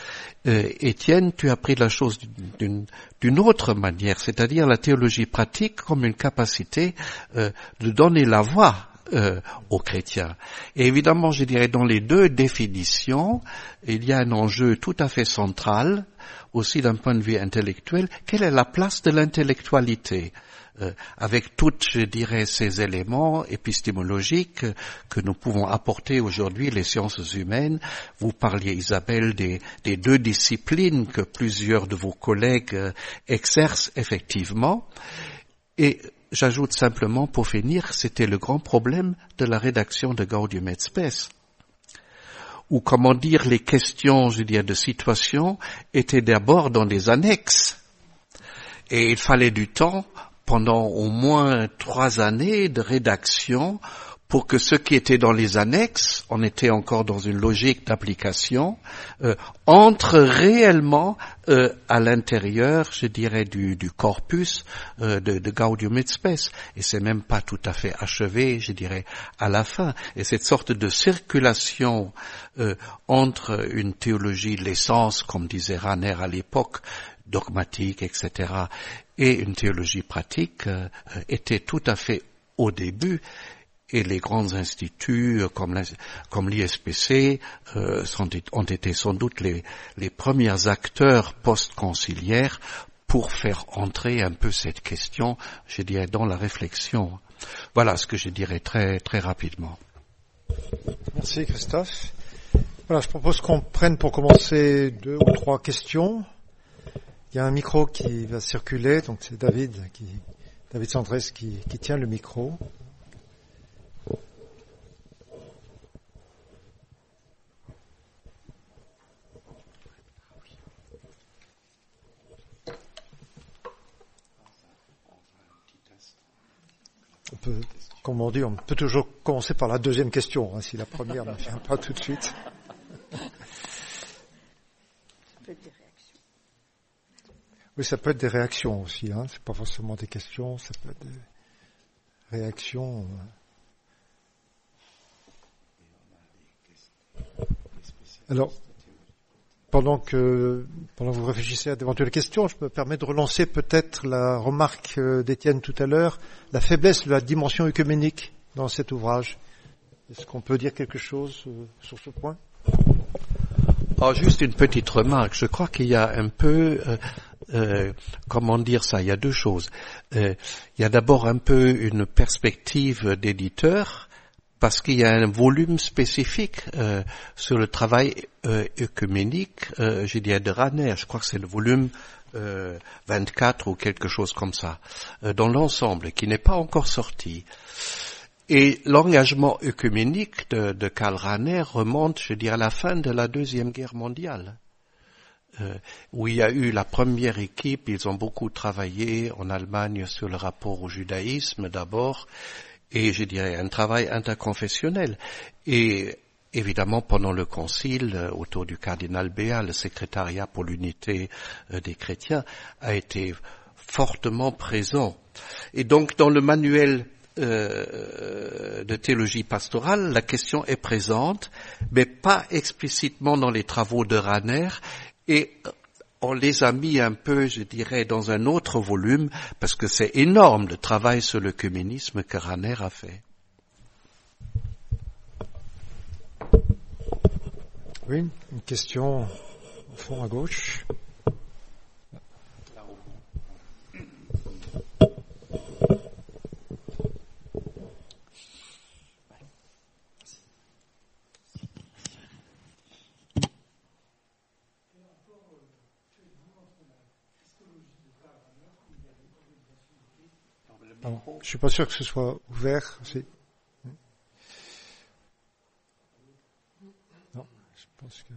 B: Étienne, tu as pris la chose d'une autre manière, c'est-à-dire la théologie pratique comme une capacité de donner la voix aux chrétiens. Et évidemment, je dirais, dans les deux définitions, il y a un enjeu tout à fait central, aussi d'un point de vue intellectuel. Quelle est la place de l'intellectualité avec toutes, je dirais, ces éléments épistémologiques que nous pouvons apporter aujourd'hui, les sciences humaines. Vous parliez, Isabelle, des deux disciplines que plusieurs de vos collègues exercent effectivement. Et j'ajoute simplement, pour finir, c'était le grand problème de la rédaction de Gaudium et Spes, où, comment dire, les questions, je dirais, de situation étaient d'abord dans des annexes. Et il fallait du temps, pendant au moins 3 années de rédaction, pour que ce qui était dans les annexes, on était encore dans une logique d'application, entre réellement à l'intérieur, je dirais, du corpus de Gaudium et Spes. Et c'est même pas tout à fait achevé, je dirais, à la fin. Et cette sorte de circulation entre une théologie de l'essence, comme disait Raner à l'époque, dogmatique, etc., et une théologie pratique était tout à fait au début. Et les grands instituts comme l'ISPC ont été sans doute les premiers acteurs post-conciliaires pour faire entrer un peu cette question, je dirais, dans la réflexion. Voilà ce que je dirais très, très rapidement.
A: Merci Christophe. Voilà, je propose qu'on prenne pour commencer 2 ou 3 questions. Il y a un micro qui va circuler, donc c'est David Sandrès qui tient le micro. On peut toujours commencer par la deuxième question, hein, si la première ne vient pas tout de suite. Oui, ça peut être des réactions aussi, hein. C'est pas forcément des questions, ça peut être des réactions. Alors, pendant que vous réfléchissez à d'éventuelles questions, je me permets de relancer peut-être la remarque d'Étienne tout à l'heure, la faiblesse de la dimension œcuménique dans cet ouvrage. Est-ce qu'on peut dire quelque chose sur ce point ?
B: Juste une petite remarque. Je crois qu'il y a un peu, comment dire ça, il y a 2 choses. Il y a d'abord un peu une perspective d'éditeur, parce qu'il y a un volume spécifique sur le travail œcuménique, je dirais de Raner. Je crois que c'est le volume 24 ou quelque chose comme ça, dans l'ensemble, qui n'est pas encore sorti. Et l'engagement œcuménique de Karl Raner remonte, je dirais, à la fin de la Deuxième Guerre mondiale. où il y a eu la première équipe. Ils ont beaucoup travaillé en Allemagne sur le rapport au judaïsme d'abord, et je dirais un travail interconfessionnel. Et évidemment, pendant le concile, autour du cardinal Béat, le secrétariat pour l'unité des chrétiens a été fortement présent. Et donc, dans le manuel de théologie pastorale, la question est présente, mais pas explicitement dans les travaux de Rahner, et on les a mis un peu, je dirais, dans un autre volume, parce que c'est énorme le travail sur l'œcuménisme que Rahner a fait.
A: Oui, une question au fond à gauche. Je suis pas sûr que ce soit ouvert. Non, je pense que...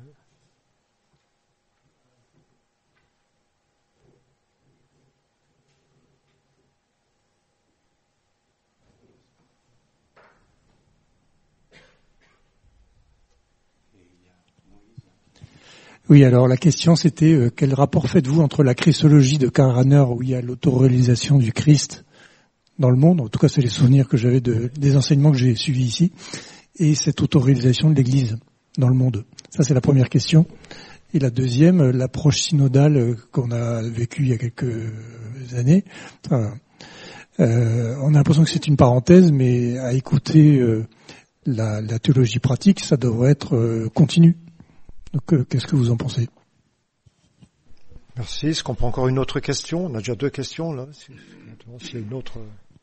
E: Oui, alors la question c'était quel rapport faites-vous entre la christologie de Karl Rahner, où il y a l'autoréalisation du Christ dans le monde, en tout cas c'est les souvenirs que j'avais des enseignements que j'ai suivis ici, et cette autoréalisation de l'Église dans le monde. Ça c'est la première question. Et la deuxième, l'approche synodale qu'on a vécue il y a quelques années. Enfin, on a l'impression que c'est une parenthèse, mais à écouter la théologie pratique, ça devrait être continu. Donc qu'est-ce que vous en pensez?
A: Merci. Est-ce qu'on prend encore une autre question? On a déjà 2 questions là. S'il y a une autre...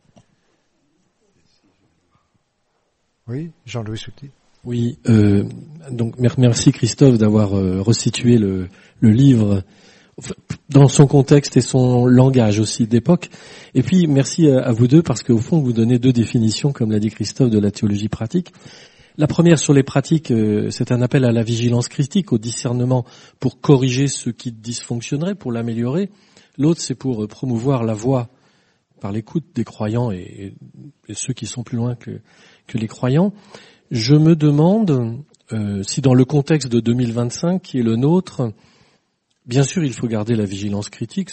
A: Oui, Jean-Louis Souty.
F: Oui, donc merci Christophe d'avoir resitué le livre dans son contexte et son langage aussi d'époque. Et puis merci à vous deux parce qu'au fond vous donnez 2 définitions, comme l'a dit Christophe, de la théologie pratique. La première sur les pratiques, c'est un appel à la vigilance critique, au discernement pour corriger ce qui dysfonctionnerait, pour l'améliorer. L'autre, c'est pour promouvoir la voie par l'écoute des croyants et ceux qui sont plus loin que les croyants. Je me demande si dans le contexte de 2025 qui est le nôtre, bien sûr il faut garder la vigilance critique,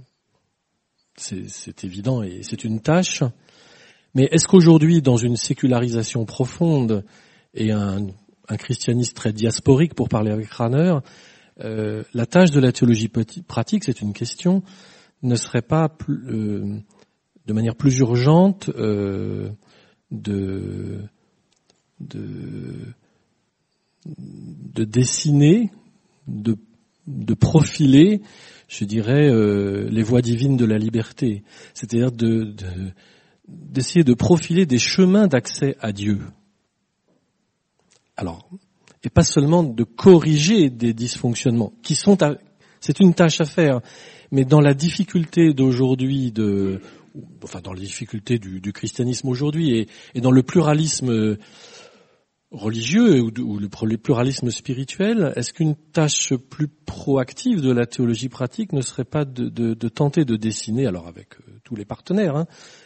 F: c'est évident et c'est une tâche, mais est-ce qu'aujourd'hui dans une sécularisation profonde et un christianisme très diasporique, pour parler avec Rahner, la tâche de la théologie pratique, c'est une question, ne serait pas de manière plus urgente de dessiner, de profiler, je dirais, les voies divines de la liberté, c'est-à-dire d'essayer de profiler des chemins d'accès à Dieu. Alors, et pas seulement de corriger des dysfonctionnements qui sont c'est une tâche à faire, mais dans la difficulté d'aujourd'hui dans les difficultés du christianisme aujourd'hui et dans le pluralisme religieux ou le pluralisme spirituel, est-ce qu'une tâche plus proactive de la théologie pratique ne serait pas de tenter de dessiner, alors avec tous les partenaires,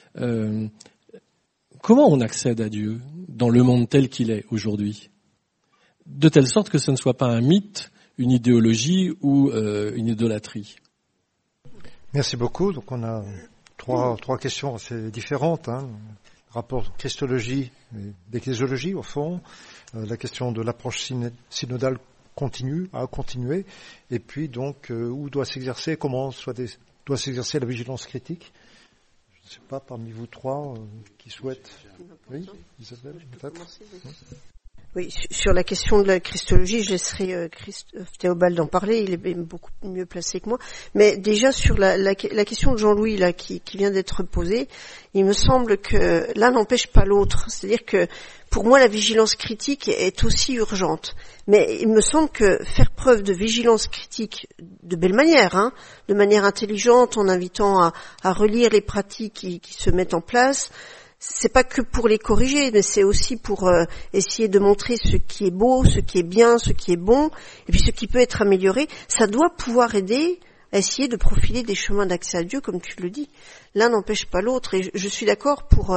F: comment on accède à Dieu dans le monde tel qu'il est aujourd'hui, de telle sorte que ce ne soit pas un mythe, une idéologie ou une idolâtrie.
A: Merci beaucoup. Donc on a trois questions assez différentes, rapport christologie et d'ecclésiologie au fond, la question de l'approche synodale à continuer, et puis donc où doit s'exercer, doit s'exercer la vigilance critique. Je ne sais pas, parmi vous 3 qui souhaitent. Oui, Isabelle, peut-être.
C: Oui, sur la question de la christologie, je laisserai Christophe Théobald en parler, il est beaucoup mieux placé que moi. Mais déjà sur la question de Jean-Louis là qui vient d'être posée, il me semble que l'un n'empêche pas l'autre. C'est-à-dire que pour moi la vigilance critique est aussi urgente. Mais il me semble que faire preuve de vigilance critique de belle manière, de manière intelligente, en invitant à relire les pratiques qui se mettent en place, c'est pas que pour les corriger, mais c'est aussi pour essayer de montrer ce qui est beau, ce qui est bien, ce qui est bon, et puis ce qui peut être amélioré. Ça doit pouvoir aider à essayer de profiler des chemins d'accès à Dieu, comme tu le dis. L'un n'empêche pas l'autre, et je suis d'accord pour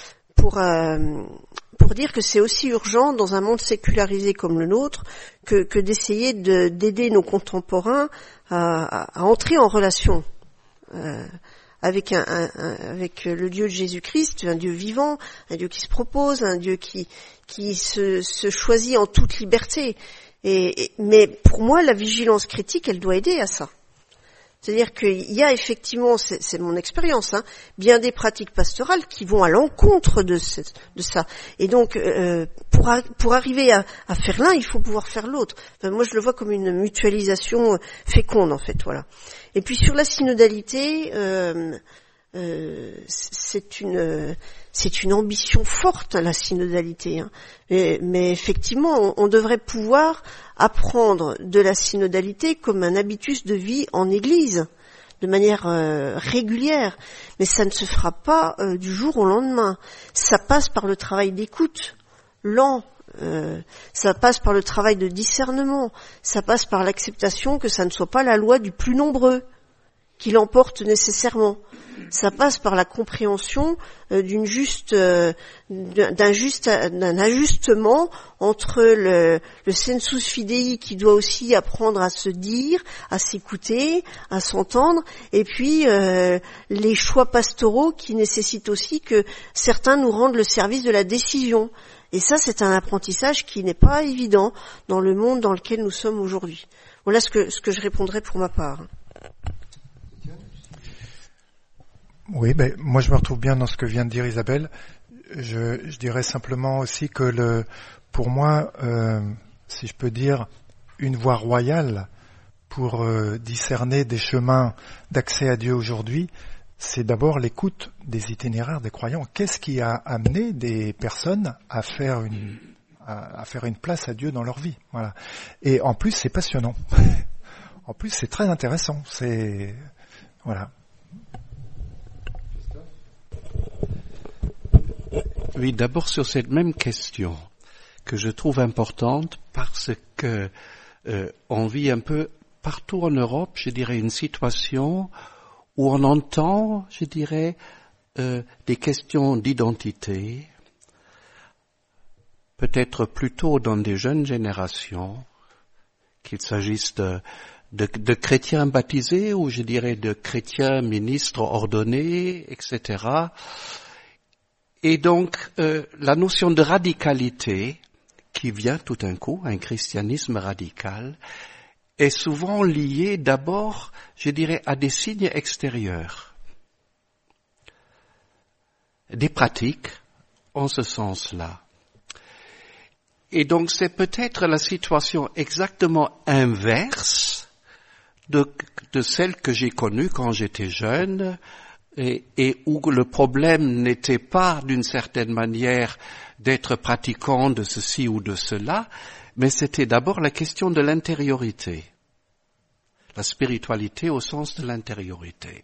C: dire que c'est aussi urgent dans un monde sécularisé comme le nôtre que d'essayer d'aider nos contemporains à entrer en relation avec le Dieu de Jésus-Christ, un Dieu vivant, un Dieu qui se propose, un Dieu qui se choisit en toute liberté. Mais pour moi, la vigilance critique, elle doit aider à ça. C'est-à-dire qu'il y a effectivement, c'est mon expérience, bien des pratiques pastorales qui vont à l'encontre de ça. Et donc, pour arriver à faire l'un, il faut pouvoir faire l'autre. Enfin, moi, je le vois comme une mutualisation féconde, en fait, voilà. Et puis sur la synodalité, c'est une ambition forte, la synodalité. Mais effectivement, on devrait pouvoir apprendre de la synodalité comme un habitus de vie en Église, de manière régulière. Mais ça ne se fera pas du jour au lendemain. Ça passe par le travail d'écoute, lent. Ça passe par le travail de discernement. Ça passe par l'acceptation que ça ne soit pas la loi du plus nombreux qui l'emporte nécessairement. Ça passe par la compréhension d'un ajustement entre le sensus fidei qui doit aussi apprendre à se dire, à s'écouter, à s'entendre, et puis les choix pastoraux qui nécessitent aussi que certains nous rendent le service de la décision. Et ça, c'est un apprentissage qui n'est pas évident dans le monde dans lequel nous sommes aujourd'hui. Voilà ce que je répondrai pour ma part.
D: Oui, moi je me retrouve bien dans ce que vient de dire Isabelle. Je dirais simplement aussi que pour moi, si je peux dire, une voie royale pour discerner des chemins d'accès à Dieu aujourd'hui, c'est d'abord l'écoute des itinéraires des croyants. Qu'est-ce qui a amené des personnes à faire une place à Dieu dans leur vie? Voilà. Et en plus, c'est passionnant. En plus, c'est très intéressant. Voilà.
B: Oui, d'abord sur cette même question que je trouve importante parce que on vit un peu partout en Europe, je dirais, une situation où on entend, je dirais, des questions d'identité, peut-être plutôt dans des jeunes générations, qu'il s'agisse de chrétiens baptisés ou je dirais de chrétiens ministres ordonnés, etc. Et donc, la notion de radicalité qui vient tout d'un coup, un christianisme radical, est souvent liée d'abord, je dirais, à des signes extérieurs, des pratiques en ce sens-là. Et donc, c'est peut-être la situation exactement inverse de celle que j'ai connue quand j'étais jeune, et où le problème n'était pas d'une certaine manière d'être pratiquant de ceci ou de cela, mais c'était d'abord la question de l'intériorité, la spiritualité au sens de l'intériorité.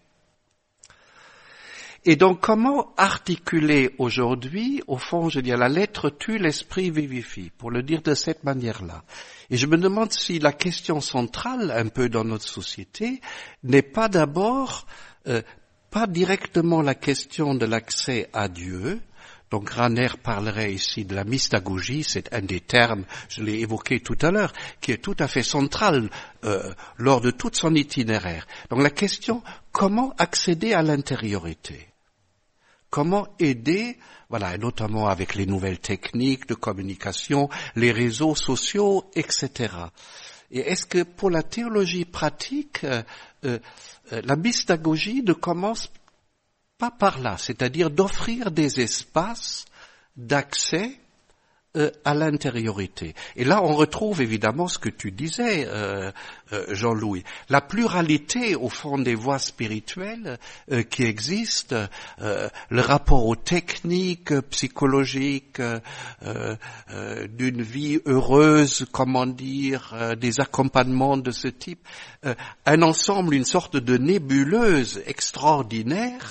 B: Et donc comment articuler aujourd'hui, au fond, je dis, la lettre tue, l'esprit vivifie, pour le dire de cette manière-là. Et je me demande si la question centrale, un peu dans notre société, n'est pas d'abord pas directement la question de l'accès à Dieu. Donc Rahner parlerait ici de la mystagogie, c'est un des termes, je l'ai évoqué tout à l'heure, qui est tout à fait central lors de tout son itinéraire. Donc la question, comment accéder à l'intériorité? Comment aider, voilà, notamment avec les nouvelles techniques de communication, les réseaux sociaux, etc. Et est-ce que pour la théologie pratique, la mystagogie ne commence pas par là, c'est-à-dire d'offrir des espaces d'accès à l'intériorité. Et là, on retrouve évidemment ce que tu disais, Jean-Louis, la pluralité au fond des voies spirituelles qui existent, le rapport aux techniques psychologiques d'une vie heureuse, comment dire, des accompagnements de ce type, un ensemble, une sorte de nébuleuse extraordinaire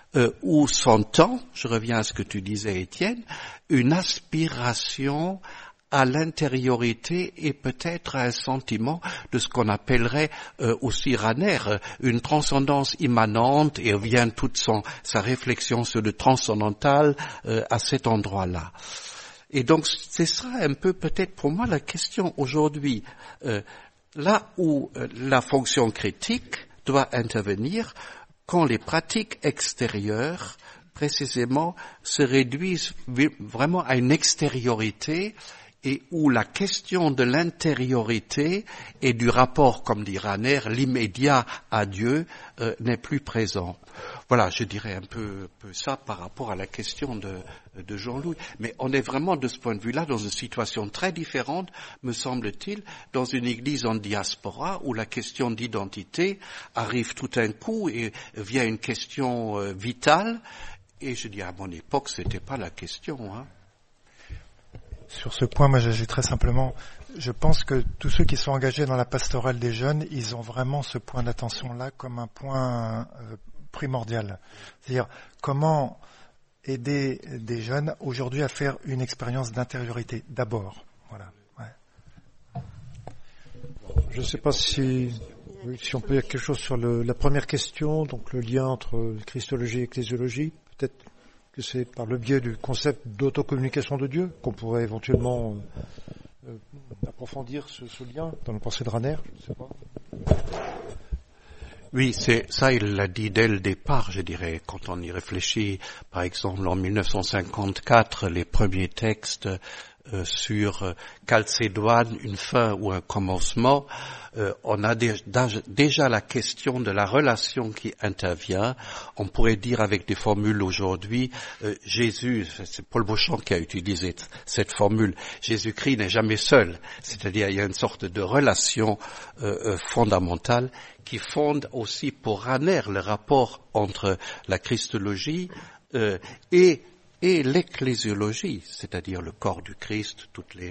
B: où s'entend, je reviens à ce que tu disais Étienne, une aspiration à l'intériorité et peut-être à un sentiment de ce qu'on appellerait aussi Rahner, une transcendance immanente, et vient toute sa réflexion sur le transcendantal à cet endroit-là. Et donc c'est ça un peu peut-être pour moi la question aujourd'hui, là où la fonction critique doit intervenir quand les pratiques extérieures précisément se réduisent vraiment à une extériorité et où la question de l'intériorité et du rapport, comme dit Rahner, l'immédiat à Dieu n'est plus présent. Voilà, je dirais un peu ça par rapport à la question de Jean-Louis. Mais on est vraiment de ce point de vue-là dans une situation très différente, me semble-t-il, dans une église en diaspora où la question d'identité arrive tout d'un coup et vient une question vitale. Et je dis à mon époque, c'était pas la question, hein.
D: Sur ce point, moi j'ajouterais simplement, je pense que tous ceux qui sont engagés dans la pastorale des jeunes, ils ont vraiment ce point d'attention-là comme un point primordial. C'est-à-dire, comment aider des jeunes aujourd'hui à faire une expérience d'intériorité, d'abord. Voilà. Ouais.
A: Je ne sais pas si on peut dire quelque chose sur la première question, donc le lien entre christologie et ecclésiologie, peut-être que c'est par le biais du concept d'autocommunication de Dieu qu'on pourrait éventuellement approfondir ce lien dans la pensée de Rahner, je ne sais pas.
B: Oui, c'est ça, il l'a dit dès le départ, je dirais, quand on y réfléchit. Par exemple, en 1954, les premiers textes sur Chalcédoine, une fin ou un commencement, on a déjà la question de la relation qui intervient. On pourrait dire avec des formules aujourd'hui, Jésus, c'est Paul Beauchamp qui a utilisé cette formule, Jésus-Christ n'est jamais seul. C'est-à-dire, il y a une sorte de relation fondamentale qui fonde aussi pour Rahner le rapport entre la christologie et l'ecclésiologie, c'est-à-dire le corps du Christ, toutes les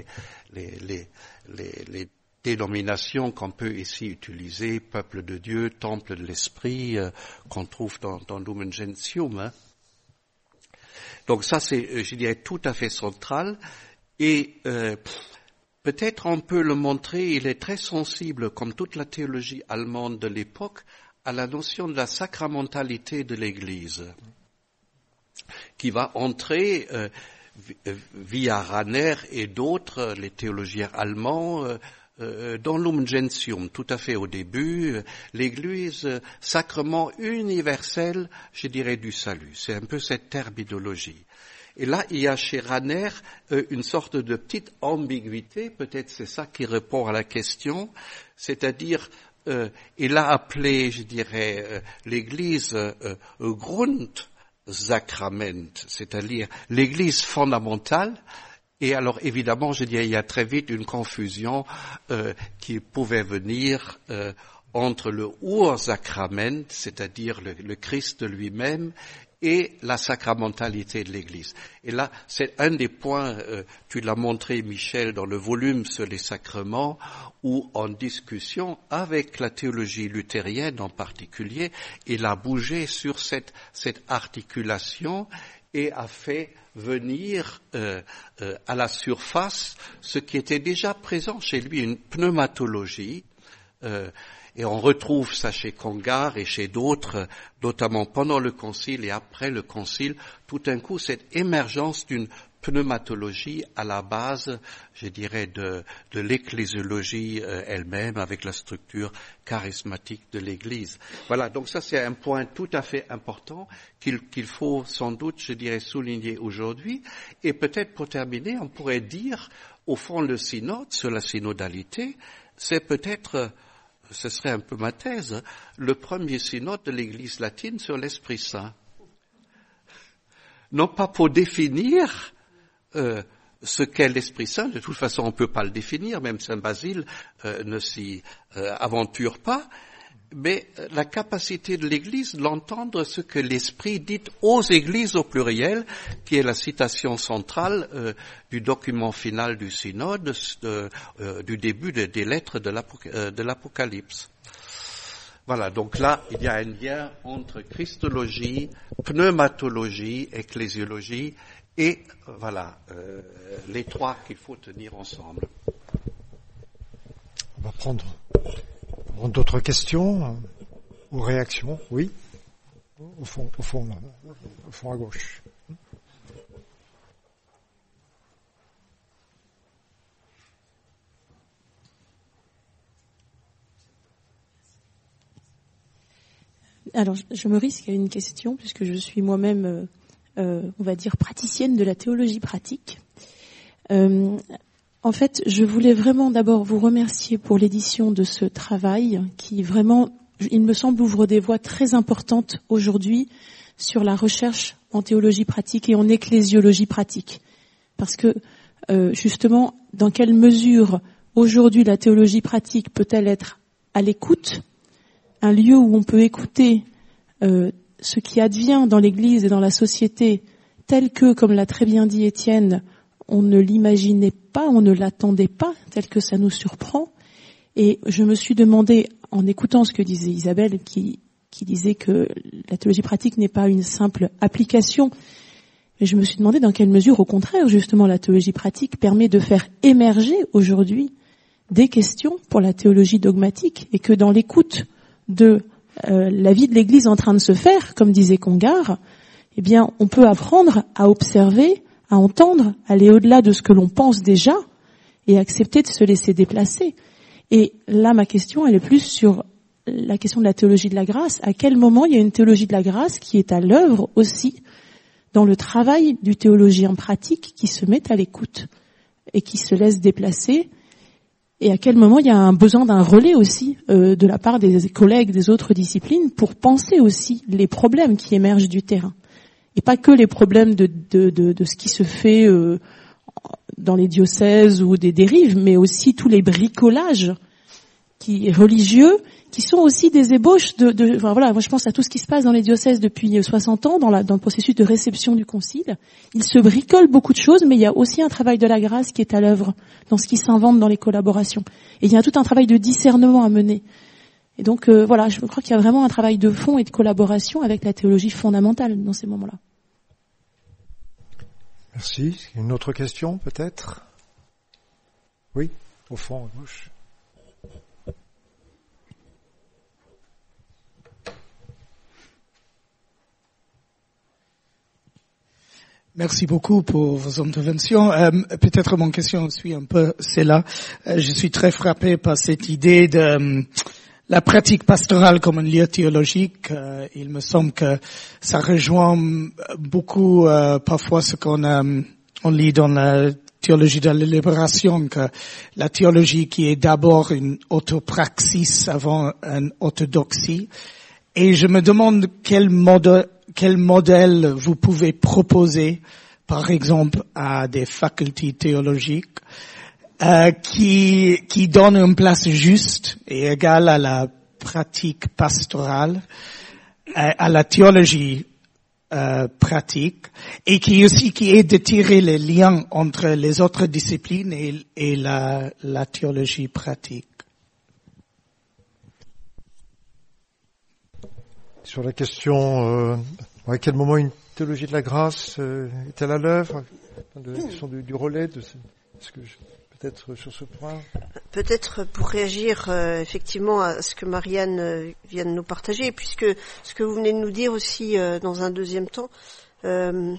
B: dénominations qu'on peut ici utiliser, peuple de Dieu, temple de l'esprit, qu'on trouve dans Lumen Gentium. Hein. Donc ça, c'est, je dirais, tout à fait central. Et peut-être on peut le montrer, il est très sensible, comme toute la théologie allemande de l'époque, à la notion de la sacramentalité de l'Église, qui va entrer via Rahner et d'autres, les théologiens allemands, dans Lumen Gentium, tout à fait au début, l'Église, sacrement universel, je dirais, du salut. C'est un peu cette terminologie. Et là, il y a chez Rahner une sorte de petite ambiguïté, peut-être c'est ça qui répond à la question, c'est-à-dire, il a appelé, je dirais, l'Église Grundsakrament, c'est-à-dire l'Église fondamentale. Et alors, évidemment, je dirais, il y a très vite une confusion qui pouvait venir entre le Ursakrament, c'est-à-dire le Christ lui-même, et la sacramentalité de l'Église. Et là, c'est un des points, tu l'as montré, Michel, dans le volume sur les sacrements, où en discussion avec la théologie luthérienne en particulier, il a bougé sur cette articulation et a fait venir à la surface ce qui était déjà présent chez lui, une pneumatologie, et on retrouve ça chez Congar et chez d'autres, notamment pendant le concile et après le concile, tout d'un coup cette émergence d'une pneumatologie à la base, je dirais, de l'ecclésiologie elle-même, avec la structure charismatique de l'Église. Voilà, donc ça c'est un point tout à fait important qu'il faut sans doute, je dirais, souligner aujourd'hui. Et peut-être pour terminer, on pourrait dire, au fond, le synode sur la synodalité, c'est peut-être, ce serait un peu ma thèse, le premier synode de l'Église latine sur l'Esprit Saint. Non pas pour définir ce qu'est l'Esprit Saint, de toute façon on ne peut pas le définir, même Saint Basile ne s'y aventure pas, mais la capacité de l'Église d'entendre ce que l'Esprit dit aux Églises au pluriel, qui est la citation centrale du document final du synode, du début des lettres de l'Apocalypse. Voilà, donc là, il y a un lien entre christologie, pneumatologie, ecclésiologie, et voilà, les trois qu'il faut tenir ensemble.
A: On va prendre d'autres questions ou réactions. Oui, au fond à gauche.
G: Alors, je me risque à une question, puisque je suis moi-même, on va dire, praticienne de la théologie pratique. En fait, je voulais vraiment d'abord vous remercier pour l'édition de ce travail, qui vraiment, il me semble, ouvre des voies très importantes aujourd'hui sur la recherche en théologie pratique et en ecclésiologie pratique. Parce que, justement, dans quelle mesure aujourd'hui la théologie pratique peut-elle être à l'écoute, un lieu où on peut écouter ce qui advient dans l'Église et dans la société tel que, comme l'a très bien dit Étienne, on ne l'imaginait pas, on ne l'attendait pas, tel que ça nous surprend. Et je me suis demandé, en écoutant ce que disait Isabelle, qui disait que la théologie pratique n'est pas une simple application, mais je me suis demandé dans quelle mesure, au contraire, justement, la théologie pratique permet de faire émerger aujourd'hui des questions pour la théologie dogmatique, et que dans l'écoute de la vie de l'Église en train de se faire, comme disait Congar, eh bien, on peut apprendre à observer, à entendre, aller au-delà de ce que l'on pense déjà et accepter de se laisser déplacer. Et là, ma question, elle est plus sur la question de la théologie de la grâce. À quel moment il y a une théologie de la grâce qui est à l'œuvre aussi dans le travail du théologien pratique qui se met à l'écoute et qui se laisse déplacer? Et à quel moment il y a un besoin d'un relais aussi de la part des collègues des autres disciplines pour penser aussi les problèmes qui émergent du terrain. Et pas que les problèmes de ce qui se fait dans les diocèses ou des dérives, mais aussi tous les bricolages religieux qui sont aussi des ébauches enfin voilà, moi je pense à tout ce qui se passe dans les diocèses depuis 60 ans dans le processus de réception du concile. Il se bricole beaucoup de choses, mais il y a aussi un travail de la grâce qui est à l'œuvre dans ce qui s'invente dans les collaborations. Et il y a tout un travail de discernement à mener. Et donc voilà, je crois qu'il y a vraiment un travail de fond et de collaboration avec la théologie fondamentale dans ces moments-là.
A: Merci. Une autre question peut-être? Oui, au fond à gauche.
H: Merci beaucoup pour vos interventions. Peut-être mon question suit un peu celle-là. Je suis très frappé par cette idée de la pratique pastorale comme un lieu théologique. Il me semble que ça rejoint beaucoup parfois ce on lit dans la théologie de la libération, que la théologie qui est d'abord une autopraxis avant une orthodoxie. Et je me demande quel modèle vous pouvez proposer, par exemple, à des facultés théologiques qui donnent une place juste et égale à la pratique pastorale, à la théologie pratique, et qui est de tirer les liens entre les autres disciplines et la théologie pratique.
A: Sur la question, à quel moment une théologie de la grâce est-elle à l'œuvre? La question du relais, est-ce que peut-être sur ce point?
C: Peut-être pour réagir effectivement à ce que Marianne vient de nous partager, puisque ce que vous venez de nous dire aussi dans un deuxième temps. Bon,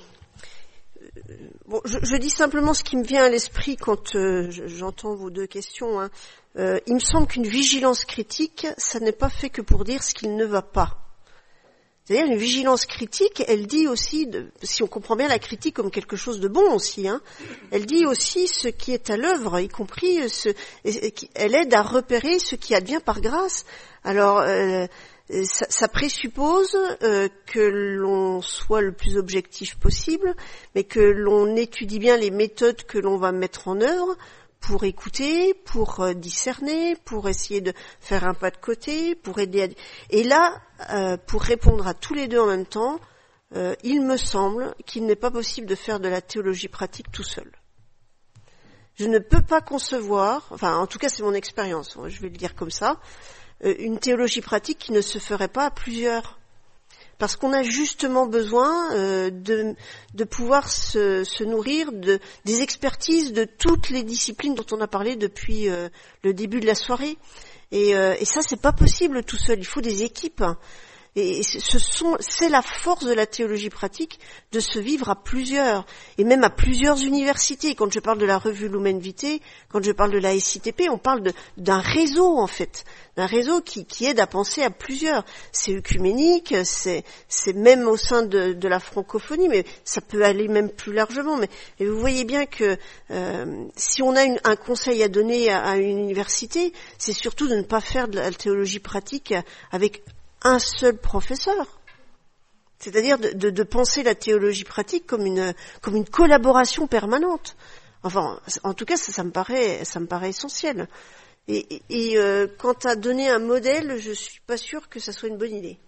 C: je dis simplement ce qui me vient à l'esprit quand j'entends vos deux questions. Hein. Il me semble qu'une vigilance critique, ça n'est pas fait que pour dire ce qu'il ne va pas. C'est-à-dire une vigilance critique, elle dit aussi, si on comprend bien la critique comme quelque chose de bon aussi, hein, elle dit aussi ce qui est à l'œuvre, y compris elle aide à repérer ce qui advient par grâce. Alors ça présuppose que l'on soit le plus objectif possible, mais que l'on étudie bien les méthodes que l'on va mettre en œuvre pour écouter, pour discerner, pour essayer de faire un pas de côté, pour aider Et là, pour répondre à tous les deux en même temps, il me semble qu'il n'est pas possible de faire de la théologie pratique tout seul. Je ne peux pas concevoir, enfin en tout cas c'est mon expérience, je vais le dire comme ça, une théologie pratique qui ne se ferait pas à plusieurs. Parce qu'on a justement besoin de pouvoir se nourrir des expertises de toutes les disciplines dont on a parlé depuis le début de la soirée. Et ça, c'est pas possible tout seul. Il faut des équipes. Et c'est la force de la théologie pratique de se vivre à plusieurs, et même à plusieurs universités. Quand je parle de la revue Lumen Vitae, quand je parle de la SITP, on parle d'un réseau en fait, d'un réseau qui aide à penser à plusieurs. C'est œcuménique, c'est même au sein de la francophonie, mais ça peut aller même plus largement. Mais vous voyez bien que si on a un conseil à donner à une université, c'est surtout de ne pas faire de la théologie pratique avec un seul professeur. C'est-à-dire de penser la théologie pratique comme une collaboration permanente. Enfin, en tout cas, ça me paraît essentiel. Et quant à donner un modèle, je suis pas sûre que ça soit une bonne idée.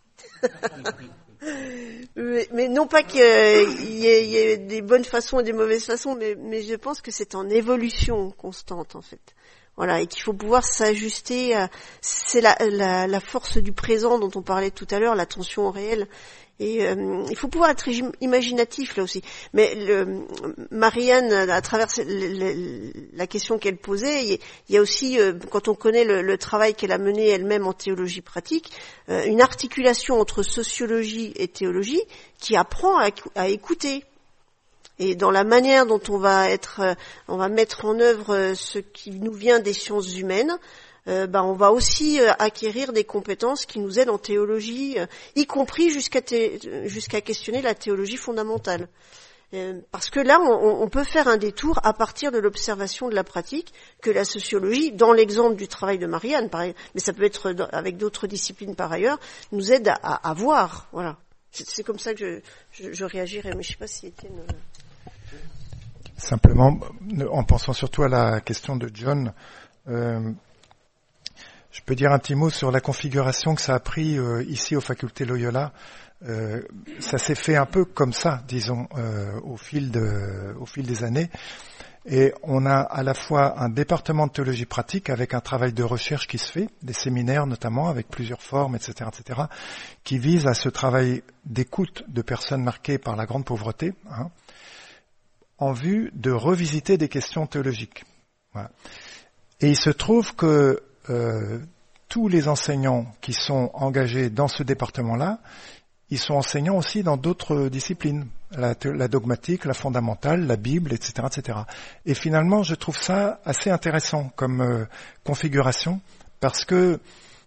C: mais non pas qu'il y ait des bonnes façons et des mauvaises façons, mais je pense que c'est en évolution constante, en fait. Voilà, et qu'il faut pouvoir s'ajuster. C'est la force du présent dont on parlait tout à l'heure, l'attention au réel. Et il faut pouvoir être imaginatif là aussi. Mais Marianne, à travers la question qu'elle posait, il y a aussi, quand on connaît le travail qu'elle a mené elle-même en théologie pratique, une articulation entre sociologie et théologie qui apprend à écouter. Et dans la manière dont on va mettre en œuvre ce qui nous vient des sciences humaines, on va aussi acquérir des compétences qui nous aident en théologie, y compris jusqu'à questionner la théologie fondamentale. Parce que là, on peut faire un détour à partir de l'observation de la pratique que la sociologie, dans l'exemple du travail de Marianne, mais ça peut être avec d'autres disciplines par ailleurs, nous aide à voir. Voilà. C'est comme ça que je réagirais, mais je ne sais pas si Étienne...
D: Simplement, en pensant surtout à la question de John, je peux dire un petit mot sur la configuration que ça a pris ici aux facultés Loyola. Ça s'est fait un peu comme ça, disons, au fil des années. Et on a à la fois un département de théologie pratique avec un travail de recherche qui se fait, des séminaires notamment, avec plusieurs formes, etc., qui vise à ce travail d'écoute de personnes marquées par la grande pauvreté, en vue de revisiter des questions théologiques. Voilà. Et il se trouve que tous les enseignants qui sont engagés dans ce département-là, ils sont enseignants aussi dans d'autres disciplines, la dogmatique, la fondamentale, la Bible, etc., etc. Et finalement, je trouve ça assez intéressant comme configuration, parce que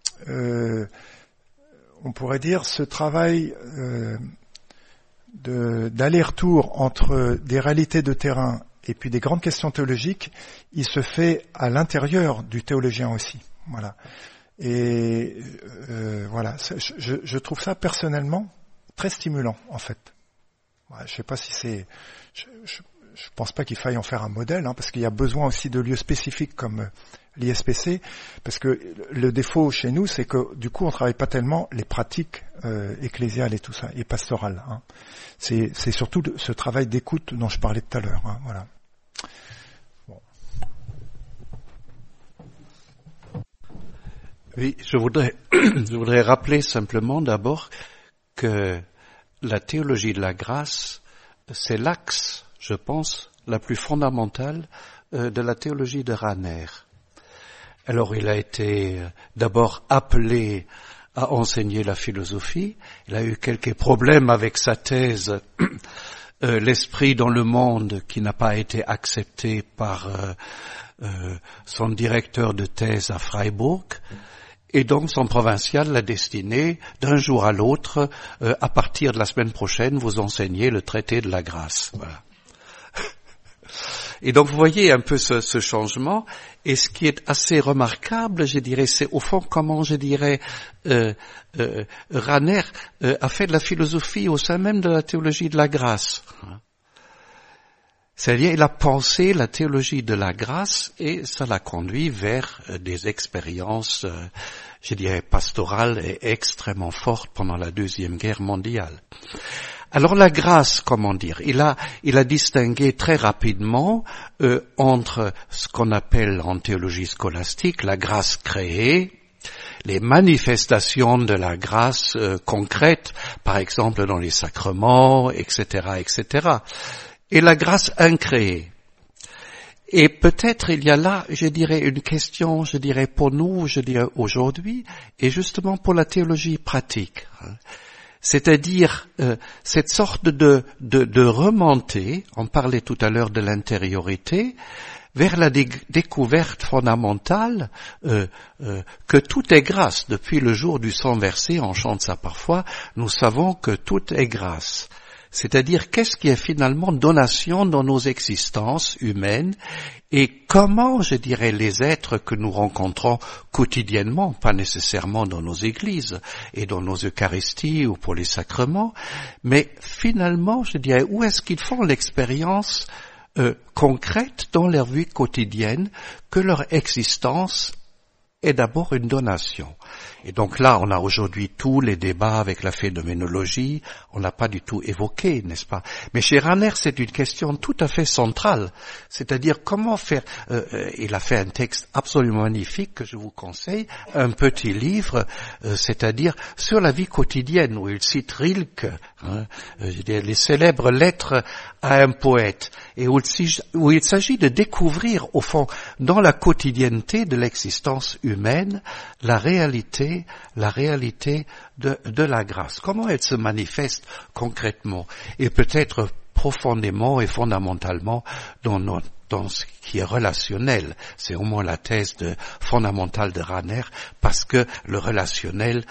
D: on pourrait dire ce travail d'aller-retour entre des réalités de terrain et puis des grandes questions théologiques, il se fait à l'intérieur du théologien aussi. Voilà. Et voilà, je trouve ça personnellement très stimulant en fait. Ouais, je sais pas si c'est, je pense pas qu'il faille en faire un modèle, parce qu'il y a besoin aussi de lieux spécifiques comme l'ISPC, parce que le défaut chez nous, c'est que du coup on travaille pas tellement les pratiques ecclésiales et tout ça, et pastorales. C'est surtout ce travail d'écoute dont je parlais tout à l'heure. Voilà. Bon.
B: Oui, je voudrais rappeler simplement d'abord que la théologie de la grâce, c'est l'axe, je pense, la plus fondamentale de la théologie de Rahner. Alors il a été d'abord appelé à enseigner la philosophie. Il a eu quelques problèmes avec sa thèse, l'esprit dans le monde, qui n'a pas été accepté par son directeur de thèse à Freiburg. Et donc son provincial l'a destiné d'un jour à l'autre, à partir de la semaine prochaine, vous enseignez le traité de la grâce. Voilà. Et donc vous voyez un peu ce changement. Et ce qui est assez remarquable, je dirais, c'est au fond comment, je dirais, Rahner a fait de la philosophie au sein même de la théologie de la grâce. C'est-à-dire, il a pensé la théologie de la grâce et ça l'a conduit vers des expériences, je dirais, pastorales et extrêmement fortes pendant la Deuxième Guerre mondiale. Alors la grâce, comment dire, il a distingué très rapidement entre ce qu'on appelle en théologie scolastique la grâce créée les manifestations de la grâce concrète, par exemple dans les sacrements, etc., etc. Et la grâce incréée. Et peut-être il y a là, je dirais, une question, pour nous, aujourd'hui, et justement pour la théologie pratique. C'est-à-dire cette sorte de remontée, on parlait tout à l'heure de l'intériorité, vers la découverte fondamentale que tout est grâce. Depuis le jour du 100 versets, on chante ça parfois, nous savons que tout est grâce. C'est-à-dire qu'est-ce qui est finalement donation dans nos existences humaines et comment, les êtres que nous rencontrons quotidiennement, pas nécessairement dans nos églises et dans nos eucharisties ou pour les sacrements, mais finalement, où est-ce qu'ils font l'expérience concrète dans leur vie quotidienne que leur existence est d'abord une donation. Et donc là, on a aujourd'hui tous les débats avec la phénoménologie, on n'a pas du tout évoqué, n'est-ce pas? Mais chez Rahner, c'est une question tout à fait centrale, c'est-à-dire comment faire, il a fait un texte absolument magnifique que je vous conseille, un petit livre, c'est-à-dire sur la vie quotidienne, où il cite Rilke, les célèbres lettres à un poète, et où il s'agit de découvrir, au fond, dans la quotidienneté de l'existence humaine, la réalité de la grâce. Comment elle se manifeste concrètement et peut-être profondément et fondamentalement dans ce qui est relationnel. C'est au moins la thèse fondamentale de Rahner, parce que le relationnel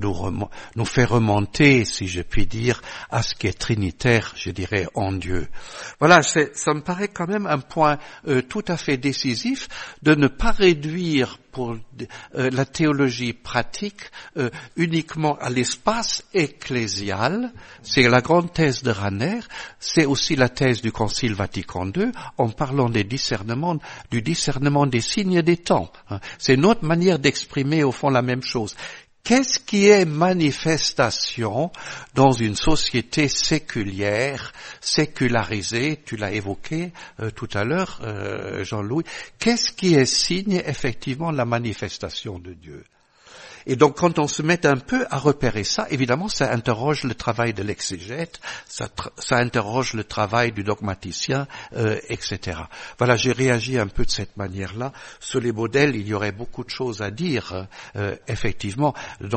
B: nous fait remonter, si je puis dire, à ce qui est trinitaire, en Dieu. Voilà, ça me paraît quand même un point tout à fait décisif de ne pas réduire pour la théologie pratique uniquement à l'espace ecclésial. C'est la grande thèse de Rahner, c'est aussi la thèse du Concile Vatican II, en parlant du discernement des signes des temps. C'est une autre manière d'exprimer au fond la même chose. Qu'est-ce qui est manifestation dans une société séculière, sécularisée, tu l'as évoqué tout à l'heure, Jean-Louis, qu'est-ce qui est signe effectivement de la manifestation de Dieu? Et donc, quand on se met un peu à repérer ça, évidemment, ça interroge le travail de l'exégète, ça interroge le travail du dogmaticien, etc. Voilà, j'ai réagi un peu de cette manière-là. Sur les modèles, il y aurait beaucoup de choses à dire. Effectivement,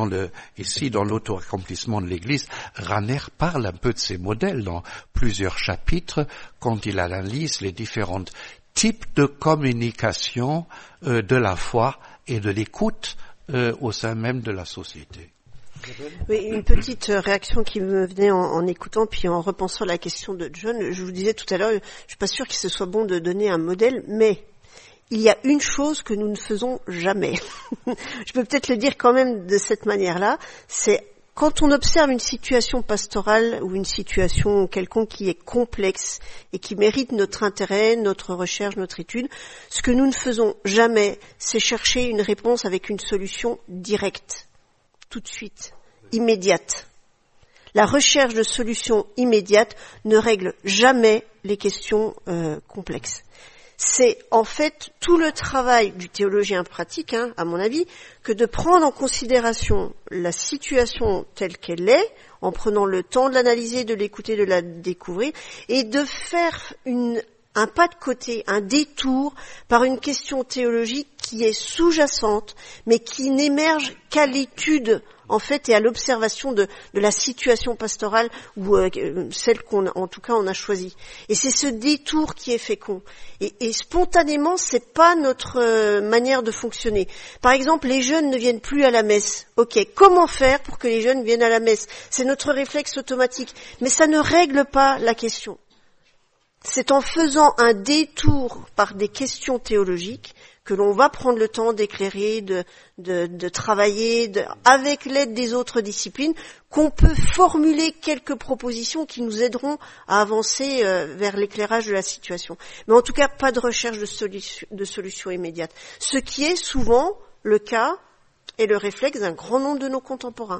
B: ici, dans l'auto-accomplissement de l'Église, Rahner parle un peu de ces modèles dans plusieurs chapitres, quand il analyse les différents types de communication de la foi et de l'écoute au sein même de la société.
C: Oui, une petite réaction qui me venait en écoutant, puis en repensant la question de John. Je vous disais tout à l'heure, je suis pas sûre qu'il se soit bon de donner un modèle, mais il y a une chose que nous ne faisons jamais. Je peux peut-être le dire quand même de cette manière-là, c'est quand on observe une situation pastorale ou une situation quelconque qui est complexe et qui mérite notre intérêt, notre recherche, notre étude, ce que nous ne faisons jamais, c'est chercher une réponse avec une solution directe, tout de suite, immédiate. La recherche de solutions immédiates ne règle jamais les questions complexes. C'est en fait tout le travail du théologien pratique, à mon avis, que de prendre en considération la situation telle qu'elle est, en prenant le temps de l'analyser, de l'écouter, de la découvrir, et de faire un pas de côté, un détour par une question théologique qui est sous-jacente, mais qui n'émerge qu'à l'étude, en fait, et à l'observation de la situation pastorale ou celle en tout cas, on a choisie. Et c'est ce détour qui est fécond. Et spontanément, c'est pas notre manière de fonctionner. Par exemple, les jeunes ne viennent plus à la messe. Ok, comment faire pour que les jeunes viennent à la messe? C'est notre réflexe automatique. Mais ça ne règle pas la question. C'est en faisant un détour par des questions théologiques que l'on va prendre le temps d'éclairer, de travailler, avec l'aide des autres disciplines, qu'on peut formuler quelques propositions qui nous aideront à avancer vers l'éclairage de la situation. Mais en tout cas, pas de recherche de solution immédiate. Ce qui est souvent le cas et le réflexe d'un grand nombre de nos contemporains.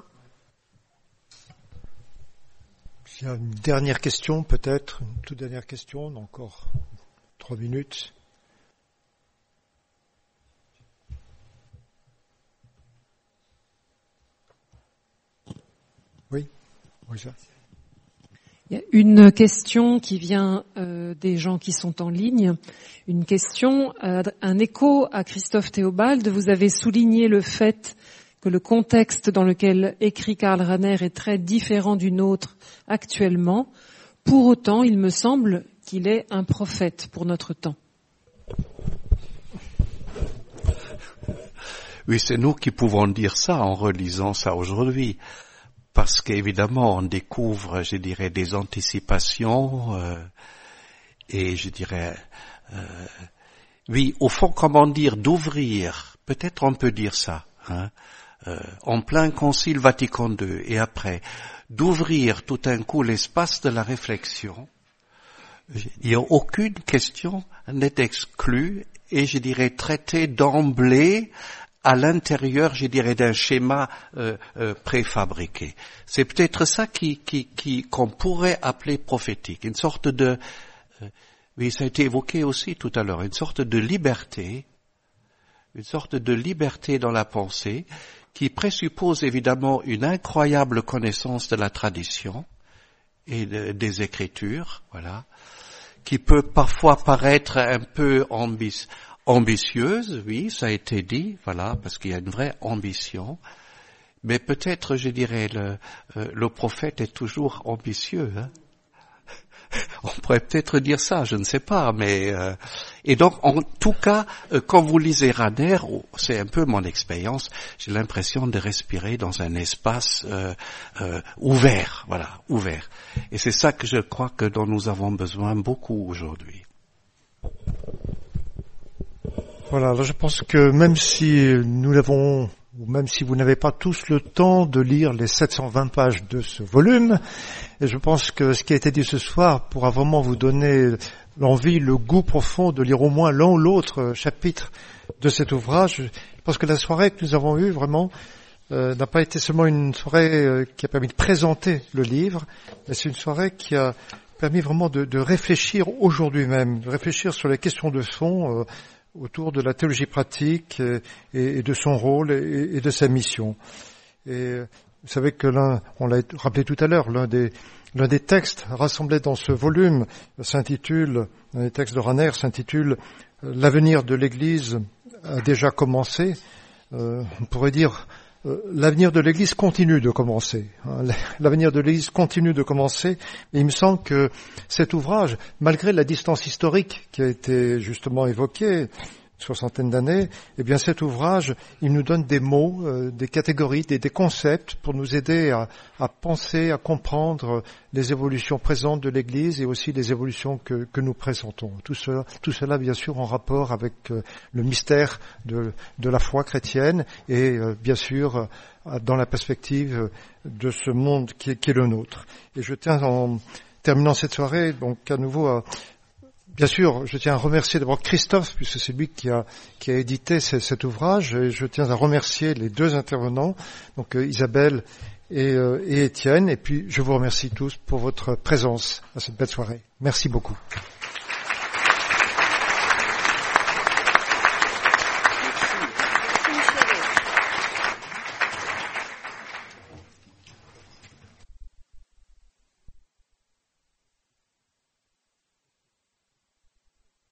A: Il y a une dernière question, peut-être, une toute dernière question, on a encore 3 minutes. Oui, oui ça.
I: Il y a une question qui vient des gens qui sont en ligne. Une question, un écho à Christophe Théobald. Vous avez souligné le fait que le contexte dans lequel écrit Karl Rahner est très différent du nôtre actuellement. Pour autant, il me semble qu'il est un prophète pour notre temps.
B: Oui, c'est nous qui pouvons dire ça en relisant ça aujourd'hui. Parce qu'évidemment, on découvre, je dirais, des anticipations et je dirais, oui, au fond, comment dire, d'ouvrir, peut-être on peut dire ça, en plein Concile Vatican II et après, d'ouvrir tout d'un coup l'espace de la réflexion. Il n'y a aucune question n'est exclue et je dirais traitée d'emblée à l'intérieur, je dirais, d'un schéma préfabriqué. C'est peut-être ça qu'on pourrait appeler prophétique, une sorte de, oui, ça a été évoqué aussi tout à l'heure, une sorte de liberté dans la pensée, qui présuppose évidemment une incroyable connaissance de la tradition et des Écritures, voilà, qui peut parfois paraître un peu ambitieuse, oui, ça a été dit, voilà, parce qu'il y a une vraie ambition. Mais peut-être, je dirais, le prophète est toujours ambitieux. Hein. On pourrait peut-être dire ça, je ne sais pas, mais et donc, en tout cas, quand vous lisez Rahner, c'est un peu mon expérience. J'ai l'impression de respirer dans un espace ouvert, voilà, ouvert. Et c'est ça que je crois que dont nous avons besoin beaucoup aujourd'hui.
A: Voilà, alors je pense que même si nous l'avons, ou même si vous n'avez pas tous le temps de lire les 720 pages de ce volume, et je pense que ce qui a été dit ce soir pourra vraiment vous donner l'envie, le goût profond de lire au moins l'un ou l'autre chapitre de cet ouvrage. Je pense que la soirée que nous avons eue vraiment n'a pas été seulement une soirée qui a permis de présenter le livre, mais c'est une soirée qui a permis vraiment de réfléchir aujourd'hui même, de réfléchir sur les questions de fond autour de la théologie pratique et de son rôle et de sa mission. Et vous savez que on l'a rappelé tout à l'heure, l'un des textes rassemblés dans ce volume s'intitule, un des textes de Rahner s'intitule « L'avenir de l'Église a déjà commencé ». On pourrait dire l'avenir de l'Église continue de commencer. L'avenir de l'Église continue de commencer. Et il me semble que cet ouvrage, malgré la distance historique qui a été justement évoquée, une soixantaine d'années, eh bien cet ouvrage, il nous donne des mots, des catégories, des concepts pour nous aider à penser, à comprendre les évolutions présentes de l'Église et aussi les évolutions que nous présentons. Tout cela bien sûr en rapport avec le mystère de la foi chrétienne et bien sûr dans la perspective de ce monde qui est le nôtre. Et je tiens en terminant cette soirée donc à nouveau bien sûr, je tiens à remercier d'abord Christophe, puisque c'est lui qui a édité cet ouvrage, et je tiens à remercier les deux intervenants, donc Isabelle et Étienne, et puis je vous remercie tous pour votre présence à cette belle soirée. Merci beaucoup.